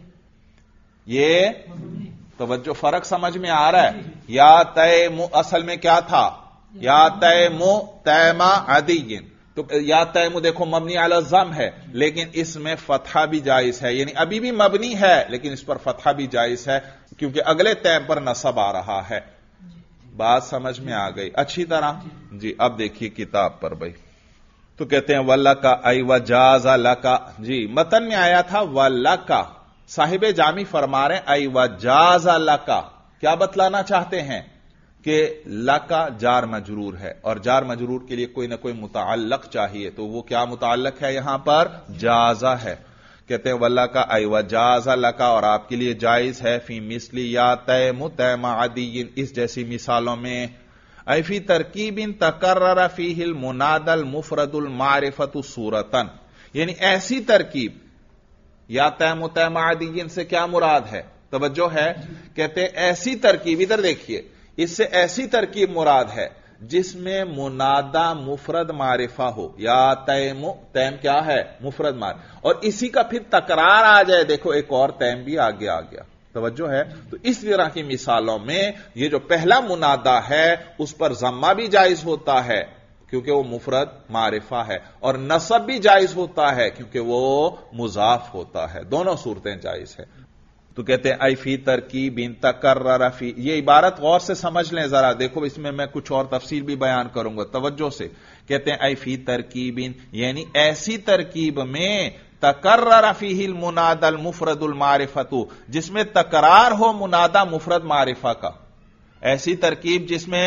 یہ توجہ، فرق سمجھ میں آ رہا ہے؟ یا تیم اصل میں کیا تھا؟ یا تیم تیم عدین. تو یا تیم دیکھو مبنی علی الضم ہے لیکن اس میں فتحہ بھی جائز ہے، یعنی ابھی بھی مبنی ہے لیکن اس پر فتحہ بھی جائز ہے کیونکہ اگلے تیم پر نصب آ رہا ہے. بات سمجھ میں آ گئی اچھی طرح؟ جی اب دیکھیے کتاب پر بھائی. تو کہتے ہیں وَلَّكَ اَيْ وَجَازَ لَكَ. جی متن میں آیا تھا وَلَّكَ. صاحب جامی فرما رہے ہیں اَيْ وَجَازَ لَكَ. کیا بتلانا چاہتے ہیں؟ کہ لَكَ جار مجرور ہے اور جار مجرور کے لیے کوئی نہ کوئی متعلق چاہیے. تو وہ کیا متعلق ہے یہاں پر؟ جازہ ہے. کہتے ہیں وَلَّكَ اَيْ وَجَازَ لَكَ، اور آپ کے لیے جائز ہے فی مثل یا تیم تیم عدین، اس جیسی مثالوں میں. اے فی ترکیب تکرر فیہ المنادى المفرد المعرفۃ صورتاً، یعنی ایسی ترکیب. یا تیم تیم عدین سے کیا مراد ہے؟ توجہ ہے. کہتے ہیں ایسی ترکیب، ادھر دیکھیے، اس سے ایسی ترکیب مراد ہے جس میں منادا مفرد معرفہ ہو. یا تیم، تیم کیا ہے؟ مفرد معرفہ، اور اسی کا پھر تکرار آ جائے. دیکھو ایک اور تیم بھی آگے آ گیا. توجہ ہے. تو اس طرح کی مثالوں میں یہ جو پہلا منادا ہے اس پر ضمہ بھی جائز ہوتا ہے کیونکہ وہ مفرد معرفہ ہے، اور نصب بھی جائز ہوتا ہے کیونکہ وہ مضاف ہوتا ہے. دونوں صورتیں جائز ہے. تو کہتے ہیں اے فی ترکیب تکرر فی. یہ عبارت غور سے سمجھ لیں ذرا، دیکھو اس میں کچھ اور تفصیل بھی بیان کروں گا توجہ سے. کہتے ہیں اے فی ترکیب، یعنی ایسی ترکیب میں تکرر فیہ المنادى المفرد المعرفۃ، جس میں تکرار ہو منادى مفرد معرفہ کا. ایسی ترکیب جس میں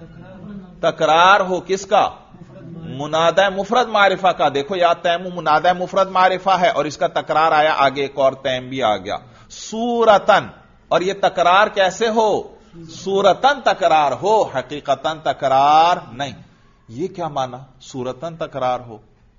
تکرار ہو کس کا؟ منادى مفرد معرفہ کا. دیکھو یا تیم منادى مفرد معرفہ ہے اور اس کا تکرار آیا، آگے ایک اور تیم بھی آ گیا صورتاً. اور یہ تکرار کیسے ہو؟ صورتاً تکرار ہو، حقیقتاً تکرار نہیں. یہ کیا مانا صورتاً تکرار ہو؟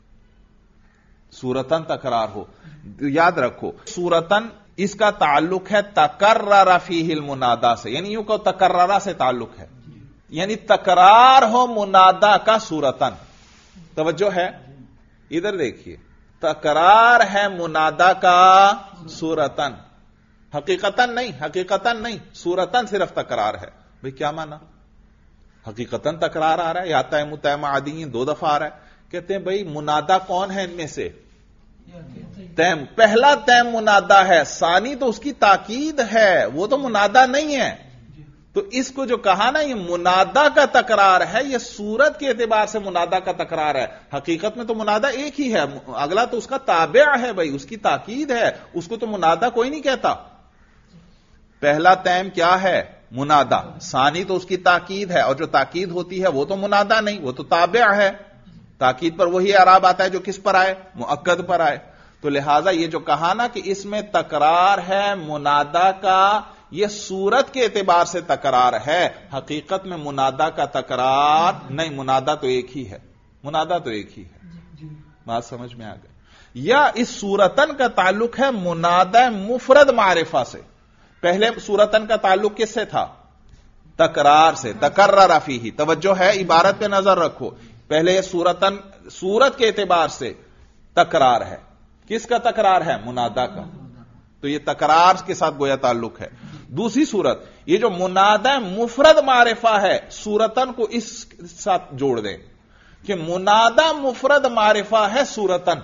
صورتاً تکرار ہو، یاد رکھو صورتاً اس کا تعلق ہے تکرر فیہ المنادى سے، یعنی یوں کہ تکررہ سے تعلق ہے، یعنی تکرار ہو منادى کا صورتاً. توجہ ہے؟ ادھر دیکھیے تکرار ہے منادا کا صورتن، حقیقتن نہیں، صورتن صرف تکرار ہے. بھئی کیا مانا؟ حقیقتن تکرار آ رہا ہے یا تیم تیم عادی دو دفعہ آ رہا ہے. کہتے ہیں بھئی منادا کون ہے ان میں سے؟ تیم. پہلا تیم منادا ہے، ثانی تو اس کی تاکید ہے، وہ تو منادا نہیں ہے. تو اس کو جو کہا نا یہ منادا کا تکرار ہے، یہ صورت کے اعتبار سے منادا کا تکرار ہے. حقیقت میں تو منادا ایک ہی ہے، اگلا تو اس کا تابع ہے بھائی، اس کی تاکید ہے، اس کو تو منادا کوئی نہیں کہتا. پہلا تیم کیا ہے؟ منادا. ثانی تو اس کی تاکید ہے، اور جو تاکید ہوتی ہے وہ تو منادا نہیں، وہ تو تابع ہے. تاکید پر وہی اعراب آتا ہے جو کس پر آئے؟ مؤکد پر آئے. تو لہذا یہ جو کہا نا کہ اس میں تکرار ہے منادا کا، یہ صورت کے اعتبار سے تکرار ہے، حقیقت میں منادا کا تکرار نہیں. منادا تو ایک ہی ہے، منادا تو ایک ہی ہے. بات سمجھ میں آ گئی؟ یا اس صورتن کا تعلق ہے منادا مفرد معرفہ سے. پہلے صورتن کا تعلق کس سے تھا؟ تکرار سے. تکرر فیہ، توجہ ہے عبارت پہ نظر رکھو. پہلے صورتن صورت کے اعتبار سے تکرار ہے. کس کا تکرار ہے؟ منادا کا. تو یہ تکرار کے ساتھ گویا تعلق ہے. دوسری صورت یہ جو منادا مفرد معرفہ ہے، صورتن کو اس ساتھ جوڑ دیں کہ منادا مفرد معرفہ ہے صورتن.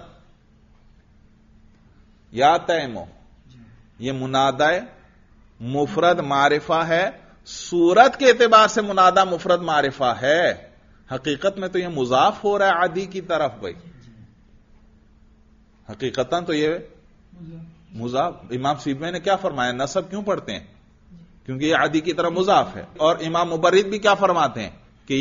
یا تیمو، یہ منادا مفرد معرفہ ہے، صورت کے اعتبار سے منادا مفرد معرفہ ہے. حقیقت میں تو یہ مضاف ہو رہا ہے عادی کی طرف بھائی. حقیقتاً تو یہ مضاف. امام سیبوی نے کیا فرمایا؟ نصب کیوں پڑھتے ہیں؟ کیونکہ یہ عادی کی طرف مضاف ہے. اور امام مبرد بھی کیا فرماتے ہیں کہ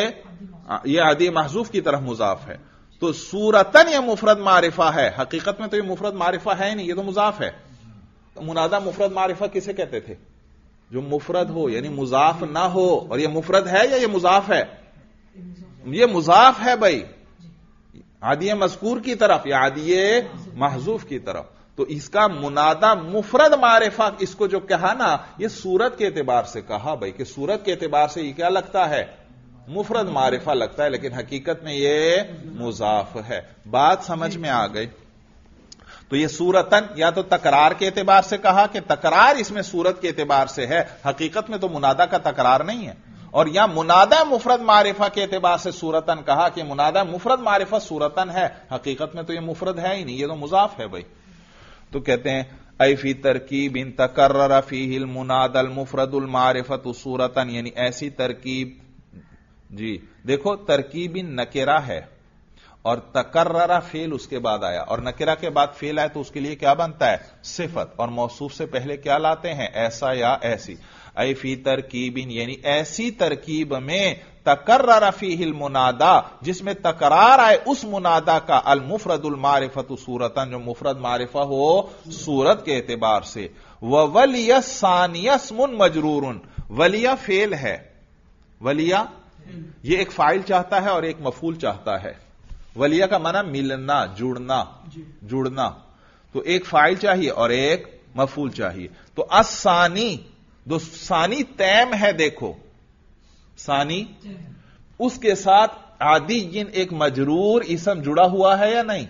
یہ عادی محذوف کی طرف مضاف ہے. تو صورتن یہ مفرد معرفہ ہے، حقیقت میں تو یہ مفرد معرفہ ہے نہیں، یہ تو مضاف ہے. منادا مفرد معرفہ کسے کہتے تھے؟ جو مفرد ہو، یعنی مضاف نہ ہو. اور یہ مفرد ہے یا یہ مضاف ہے؟ یہ مضاف ہے بھائی، عادی مذکور کی طرف یا عادی محذوف کی طرف. تو اس کا منادا مفرد معرفہ اس کو جو کہا نا، یہ صورت کے اعتبار سے کہا بھائی کہ صورت کے اعتبار سے یہ کیا لگتا ہے؟ مفرد معرفہ لگتا ہے، لیکن حقیقت میں یہ مضاف ہے. بات سمجھ میں آ گئی؟ تو یہ صورتن یا تو تکرار کے اعتبار سے کہا کہ تکرار اس میں صورت کے اعتبار سے ہے، حقیقت میں تو منادا کا تکرار نہیں ہے. اور یا منادا مفرد معرفہ کے اعتبار سے صورتن کہا کہ منادا مفرد معرفہ صورتن ہے، حقیقت میں تو یہ مفرد ہے ہی نہیں، یہ تو مضاف ہے بھائی. تو کہتے ہیں ای فی ترکیب ان تکرر فیہ المنادا المفرد المعرفۃ صورتن، یعنی ایسی ترکیب. جی دیکھو، ترکیب نکرہ ہے اور تکرر فعل اس کے بعد آیا، اور نکرہ کے بعد فعل آئے تو اس کے لیے کیا بنتا ہے؟ صفت. اور موصوف سے پہلے کیا لاتے ہیں؟ ایسا یا ایسی. ای فی ترکیب یعنی ایسی ترکیب میں تکرر فیہ المنادا، جس میں تکرار آئے اس منادا کا، المفرد المعرفۃ صورتن، جو مفرد معرفہ ہو صورت کے اعتبار سے. وولی الثانی اسم مجرور، ولیہ فعل ہے. ولیہ یہ ایک فاعل چاہتا ہے اور ایک مفعول چاہتا ہے. ولیہ کا معنی ملنا، جڑنا. تو ایک فاعل چاہیے اور ایک مفعول چاہیے. تو الثانی، دو ثانی تیم ہے، دیکھو ثانی، اس کے ساتھ عادی ایک مجرور اسم جڑا ہوا ہے یا نہیں؟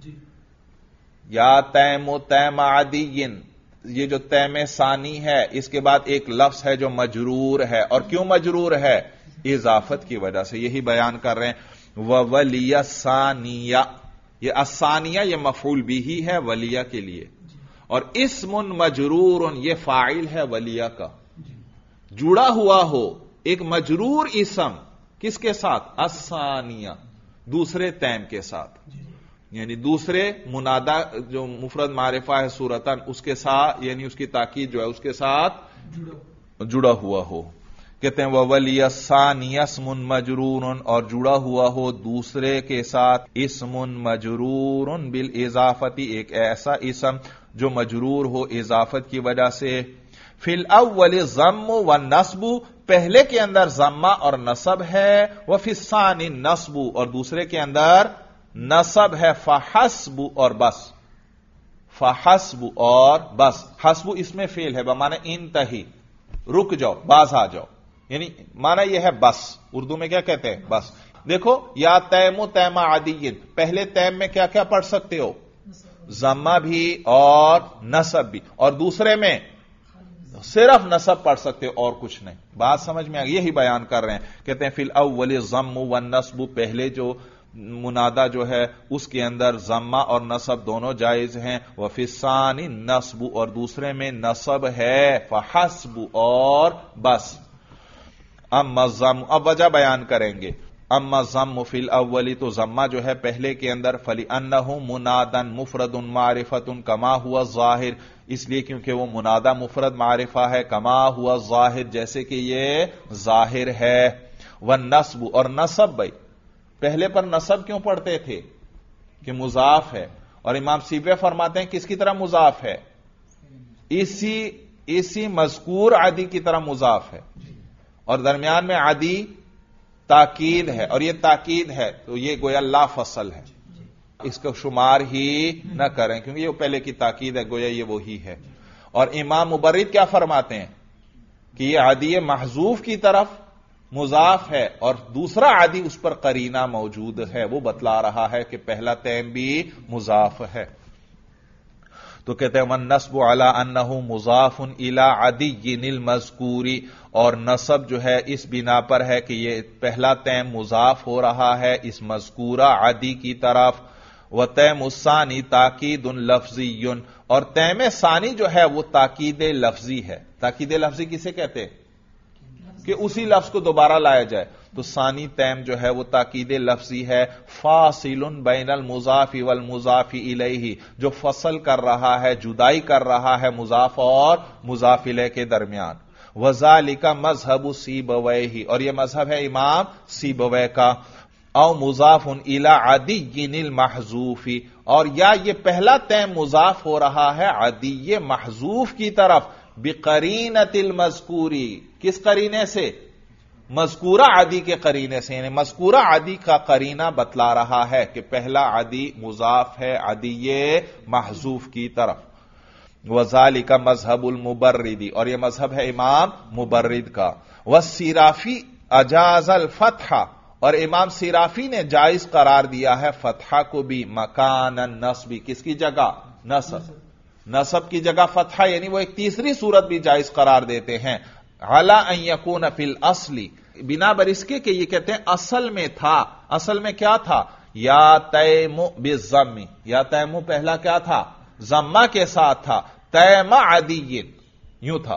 یا تیم و تیم عادی، یہ جو تیم ثانی ہے اس کے بعد ایک لفظ ہے جو مجرور ہے. اور کیوں مجرور ہے؟ اضافت کی وجہ سے. یہی بیان کر رہے ہیں. وولی الثانیہ، یہ الثانیہ یہ مفعول بھی ہے ولیہ کے لیے. اور اسم مجرور یہ فاعل ہے ولیہ کا. جڑا ہوا ہو ایک مجرور اسم کس کے ساتھ؟ الثانیہ، دوسرے تیم کے ساتھ. یعنی دوسرے منادا جو مفرد معرفہ ہے صورتن، اس کے ساتھ، یعنی اس کی تاکید جو ہے اس کے ساتھ جڑا ہوا ہو. کہتے ہیں وولی الثانی اسم مجرور، اور جڑا ہوا ہو دوسرے کے ساتھ اسم مجرور بالاضافتی، ایک ایسا اسم جو مجرور ہو اضافت کی وجہ سے. فی الاول ضم والنصب، پہلے کے اندر ضمہ اور نصب ہے. وفی الثانی نصب، اور دوسرے کے اندر نصب ہے. فحسب اور بس، فحسب اور بس. حسب اس میں فعل ہے بمعنی انتہی، رک جاؤ، باز آ جاؤ، یعنی معنی یہ ہے بس. اردو میں کیا کہتے ہیں؟ بس. دیکھو یا تیم تیم عدی، پہلے تیم میں کیا کیا پڑھ سکتے ہو؟ ضمہ بھی اور نصب بھی، اور دوسرے میں صرف نصب پڑھ سکتے ہو اور کچھ نہیں. بات سمجھ میں آ گئی؟ یہی بیان کر رہے ہیں. کہتے ہیں فی الاول ضم والنصب، پہلے جو منادا جو ہے اس کے اندر ضمہ اور نصب دونوں جائز ہیں. وفی الثانی نصب، اور دوسرے میں نصب ہے. فحسب، اور بس. اما الضم، اب وجہ بیان کریں گے. اما الضم فی الاول، تو ضمہ جو ہے پہلے کے اندر، فلأنہ منادا مفرد معرفۃ کما ہوا ظاہر، اس لیے کیونکہ وہ منادہ مفرد معرفہ ہے، کما ہوا ظاہر، جیسے کہ یہ ظاہر ہے. والنصب، اور نصب بھائی پہلے پر نصب کیوں پڑھتے تھے؟ کہ مضاف ہے، اور امام سیبوی فرماتے ہیں کس کی طرح مضاف ہے؟ اسی مذکور عدی کی طرح مضاف ہے، اور درمیان میں عدی تاکید ہے، اور یہ تاکید ہے تو یہ گویا لا فصل ہے، اس کو شمار ہی نہ کریں کیونکہ یہ پہلے کی تاکید ہے، گویا یہ وہی ہے. اور امام مبرد کیا فرماتے ہیں کہ یہ عدی محذوف کی طرف مضاف ہے، اور دوسرا عدی اس پر قرینہ موجود ہے، وہ بتلا رہا ہے کہ پہلا تیم بھی مضاف ہے. تو کہتے ہیں والنصب علی انہ مضاف الی عدی المذکور، اور نصب جو ہے اس بنا پر ہے کہ یہ پہلا تیم مضاف ہو رہا ہے اس مذکورہ عدی کی طرف. وتیم الثانی تاکید لفظی، اور تیم ثانی جو ہے وہ تاکید لفظی ہے. تاکید لفظی کسے کہتے ہیں؟ کہ اسی لفظ کو دوبارہ لایا جائے. تو ثانی تیم جو ہے وہ تاکید لفظی ہے. فاصل بین المضاف والمضاف الیہ، جو فصل کر رہا ہے، جدائی کر رہا ہے مضاف اور مضاف الیہ کے درمیان. وذالک مذہب سیبویہ، اور یہ مذہب ہے امام سیبویہ کا. او مضاف الی عدی المحذوف، اور یا یہ پہلا تیم مضاف ہو رہا ہے عدی محذوف کی طرف. بقرینۃ المذکوری، کس قرینے سے؟ مذکورہ عدی کے قرینے سے، یعنی مذکورہ عدی کا قرینہ بتلا رہا ہے کہ پہلا عدی مضاف ہے عدی محذوف کی طرف. وذالک مذہب المبرد، اور یہ مذہب ہے امام مبرد کا. والسیرافی اجاز الفتح، اور امام سیرافی نے جائز قرار دیا ہے فتحہ کو بھی. مکان النصب، کس کی جگہ؟ نصب. نصب کی جگہ فتحہ، یعنی وہ ایک تیسری صورت بھی جائز قرار دیتے ہیں. علی ان یکون فی الاصل، بنا بر اس کے کہ یہ کہتے ہیں اصل میں تھا. اصل میں کیا تھا؟ یا تیم بالضم، یا تیم پہلا کیا تھا؟ ضمہ کے ساتھ تھا. تیم عدی یوں تھا،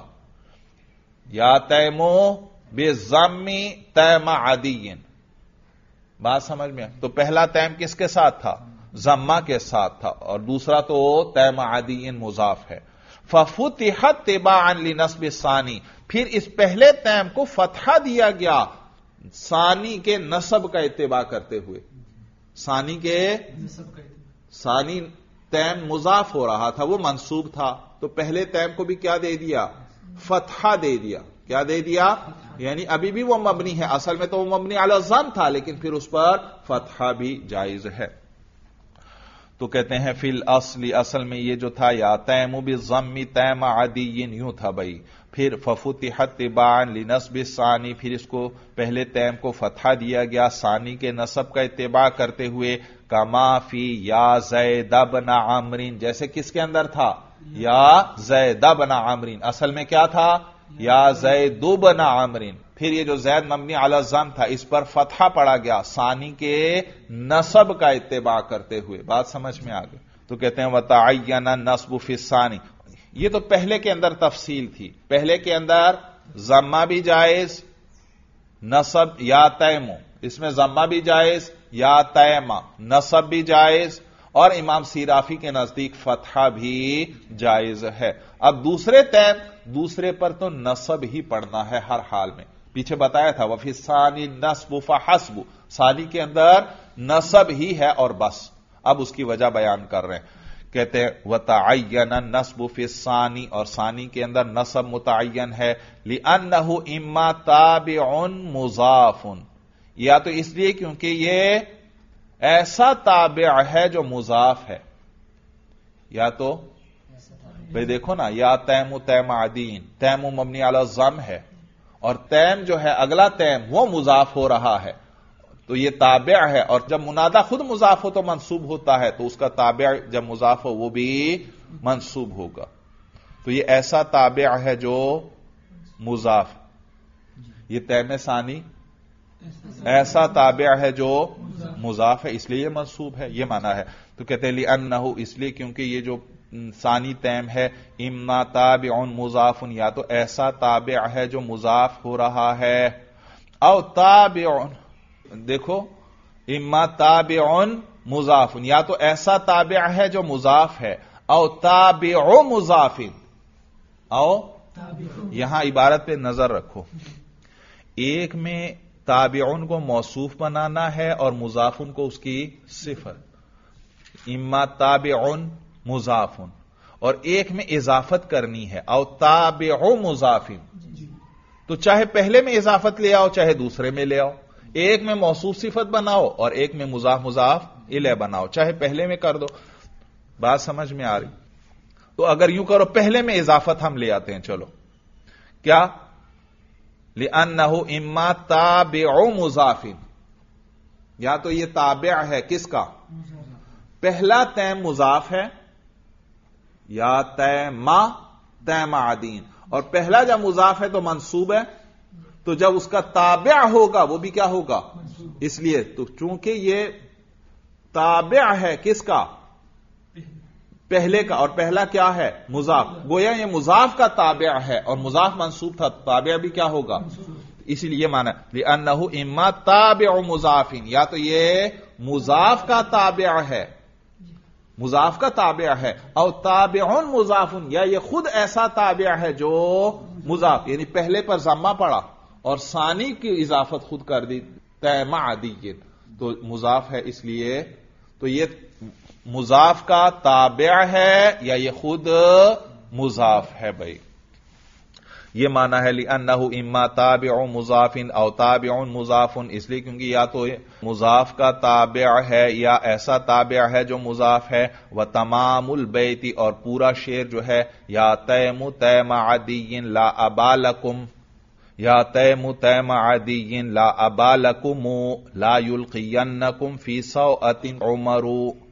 یا تیم بالضم تیم عدی. بات سمجھ میں؟ تو پہلا تیم کس کے ساتھ تھا؟ ضمہ کے ساتھ تھا، اور دوسرا تو تیم عدی مضاف ہے. ففتحت تباعا لنصب الثانی، پھر اس پہلے تیم کو فتحہ دیا گیا ثانی کے نصب کا اتباع کرتے ہوئے. ثانی تیم مضاف ہو رہا تھا، وہ منصوب تھا، تو پہلے تیم کو بھی کیا دے دیا؟ فتحہ دے دیا. کیا دے دیا؟ یعنی ابھی بھی وہ مبنی ہے، اصل میں تو وہ مبنی علی الضم تھا، لیکن پھر اس پر فتحہ بھی جائز ہے. تو کہتے ہیں فی الاصل، اصل میں یہ جو تھا یا تیم بالضم تیم عدی یوں تھا بھائی. پھر ففتحت تباعا لنصب الثانی، پھر اس کو پہلے تیم کو فتحہ دیا گیا ثانی کے نصب کا اتباع کرتے ہوئے. کما فی یا زید بن عمرو، جیسے کس کے اندر تھا؟ یا زید بن عمرو، اصل میں کیا تھا؟ یا زید بن عمرو. پھر یہ جو زید مبنی علی الضم تھا اس پر فتحہ پڑا گیا ثانی کے نصب کا اتباع کرتے ہوئے. بات سمجھ میں آ گئی؟ تو کہتے ہیں وتعین النصب فی الثانی. یہ تو پہلے کے اندر تفصیل تھی. پہلے کے اندر ضمہ بھی جائز، نصب یا تیم، اس میں ضمہ بھی جائز یا تیم، نصب بھی جائز، اور امام سیرافی کے نزدیک فتحہ بھی جائز ہے. اب دوسرے پر تو نصب ہی پڑھنا ہے ہر حال میں. پیچھے بتایا تھا وفی الثانی نصب فحسب، ثانی کے اندر نصب ہی ہے اور بس. اب اس کی وجہ بیان کر رہے ہیں. کہتے ہیں وتعین النصب فی الثانی، اور ثانی کے اندر نصب متعین ہے. لأنہ اما تابع مضاف، یا تو اس لیے کیونکہ یہ ایسا تابع ہے جو مضاف ہے. یا تو بھئی دیکھو نا، یا تیم تیم عدین، تیم مبنی علی الضم ہے، اور تیم جو ہے اگلا تیم وہ مضاف ہو رہا ہے. تو یہ تابع ہے، اور جب منادا خود مضاف ہو تو منصوب ہوتا ہے، تو اس کا تابع جب مضاف ہو وہ بھی منصوب ہوگا. تو یہ ایسا تابع ہے جو مضاف، یہ تیم ثانی ایسا تابع ہے جو مضاف ہے، اس لیے یہ منصوب ہے. یہ معنی ہے. تو کہتے ہیں لِأَنَّهُ، اس لیے کیونکہ یہ جو ثانی تیم ہے، اما تابع مضاف، یا تو ایسا تابع ہے جو مضاف ہو رہا ہے، او تابع، دیکھو اما تابع مضاف، یا تو ایسا تابع ہے جو مضاف ہے، او تابع مضاف، او یہاں عبارت پہ نظر رکھو، ایک میں تابعن کو موصوف بنانا ہے اور مضافن کو اس کی صفت، اما تابعن مضافن، اور ایک میں اضافت کرنی ہے، او تابع مضافن. تو چاہے پہلے میں اضافت لے آؤ چاہے دوسرے میں لے آؤ، ایک میں موصوف صفت بناؤ اور ایک میں مضاف الیہ بناؤ، چاہے پہلے میں کر دو. بات سمجھ میں آ رہی؟ تو اگر یوں کرو، پہلے میں اضافت ہم لے آتے ہیں، چلو کیا؟ لِأَنَّهُ اما تابع مضاف، یا تو یہ تابع ہے کس کا؟ پہلا تیم مضاف ہے، یا تیم عدین، اور پہلا جب مضاف ہے تو منصوب ہے، تو جب اس کا تابع ہوگا وہ بھی کیا ہوگا؟ اس لیے تو چونکہ یہ تابع ہے کس کا؟ پہلے کا، اور پہلا کیا ہے؟ مضاف، گویا یہ مضاف کا تابع ہے اور مضاف منصوب تھا، تابع بھی کیا ہوگا؟ اسی لیے معنی لِأَنَّهُ اما تابع مضاف، یا تو یہ مضاف کا تابع ہے، مضاف کا تابع ہے، او تابع مضاف، یا یہ خود ایسا تابع ہے جو مضاف، یعنی پہلے پر ضمہ پڑا اور ثانی کی اضافت خود کر دی، تیم عدی، تو مضاف ہے، اس لیے تو یہ مضاف کا تابع ہے یا یہ خود مضاف ہے بھائی. یہ معنی ہے لِأَنَّهُ اما تابع مضاف او تابع مضاف، اس لیے کیونکہ یا تو مضاف کا تابع ہے یا ایسا تابع ہے جو مضاف ہے. وَتَمَامُ الْبَيْتِ، اور پورا شعر جو ہے، یا تیم تیم عدی لا ابا لکم، یا تیم تیم عدی لا ابا لکم لا یلقینکم فی سوءۃ عمر.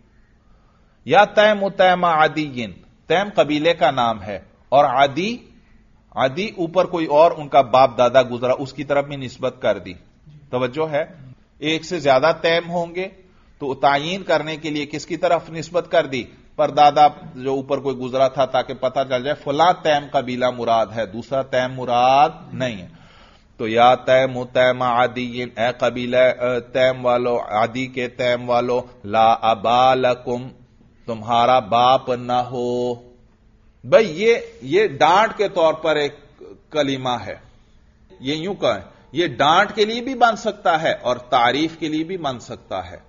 یا تیم تیم عدی، تیم قبیلے کا نام ہے، اور عدی اوپر کوئی اور ان کا باپ دادا گزرا، اس کی طرف بھی نسبت کر دی. توجہ ہے، ایک سے زیادہ تیم ہوں گے تو تعین کرنے کے لیے کس کی طرف نسبت کر دی؟ پردادا جو اوپر کوئی گزرا تھا، تاکہ پتہ چل جائے فلاں تیم قبیلہ مراد ہے، دوسرا تیم مراد نہیں ہے. تو یا تیم تیم عدی، اے قبیلہ تیم والو، عدی کے تیم والو، لا ابا لکم، تمہارا باپ نہ ہو. بھئی یہ ڈانٹ کے طور پر ایک کلمہ ہے، یہ یوں کہیں، یہ ڈانٹ کے لیے بھی بن سکتا ہے اور تعریف کے لیے بھی بن سکتا ہے.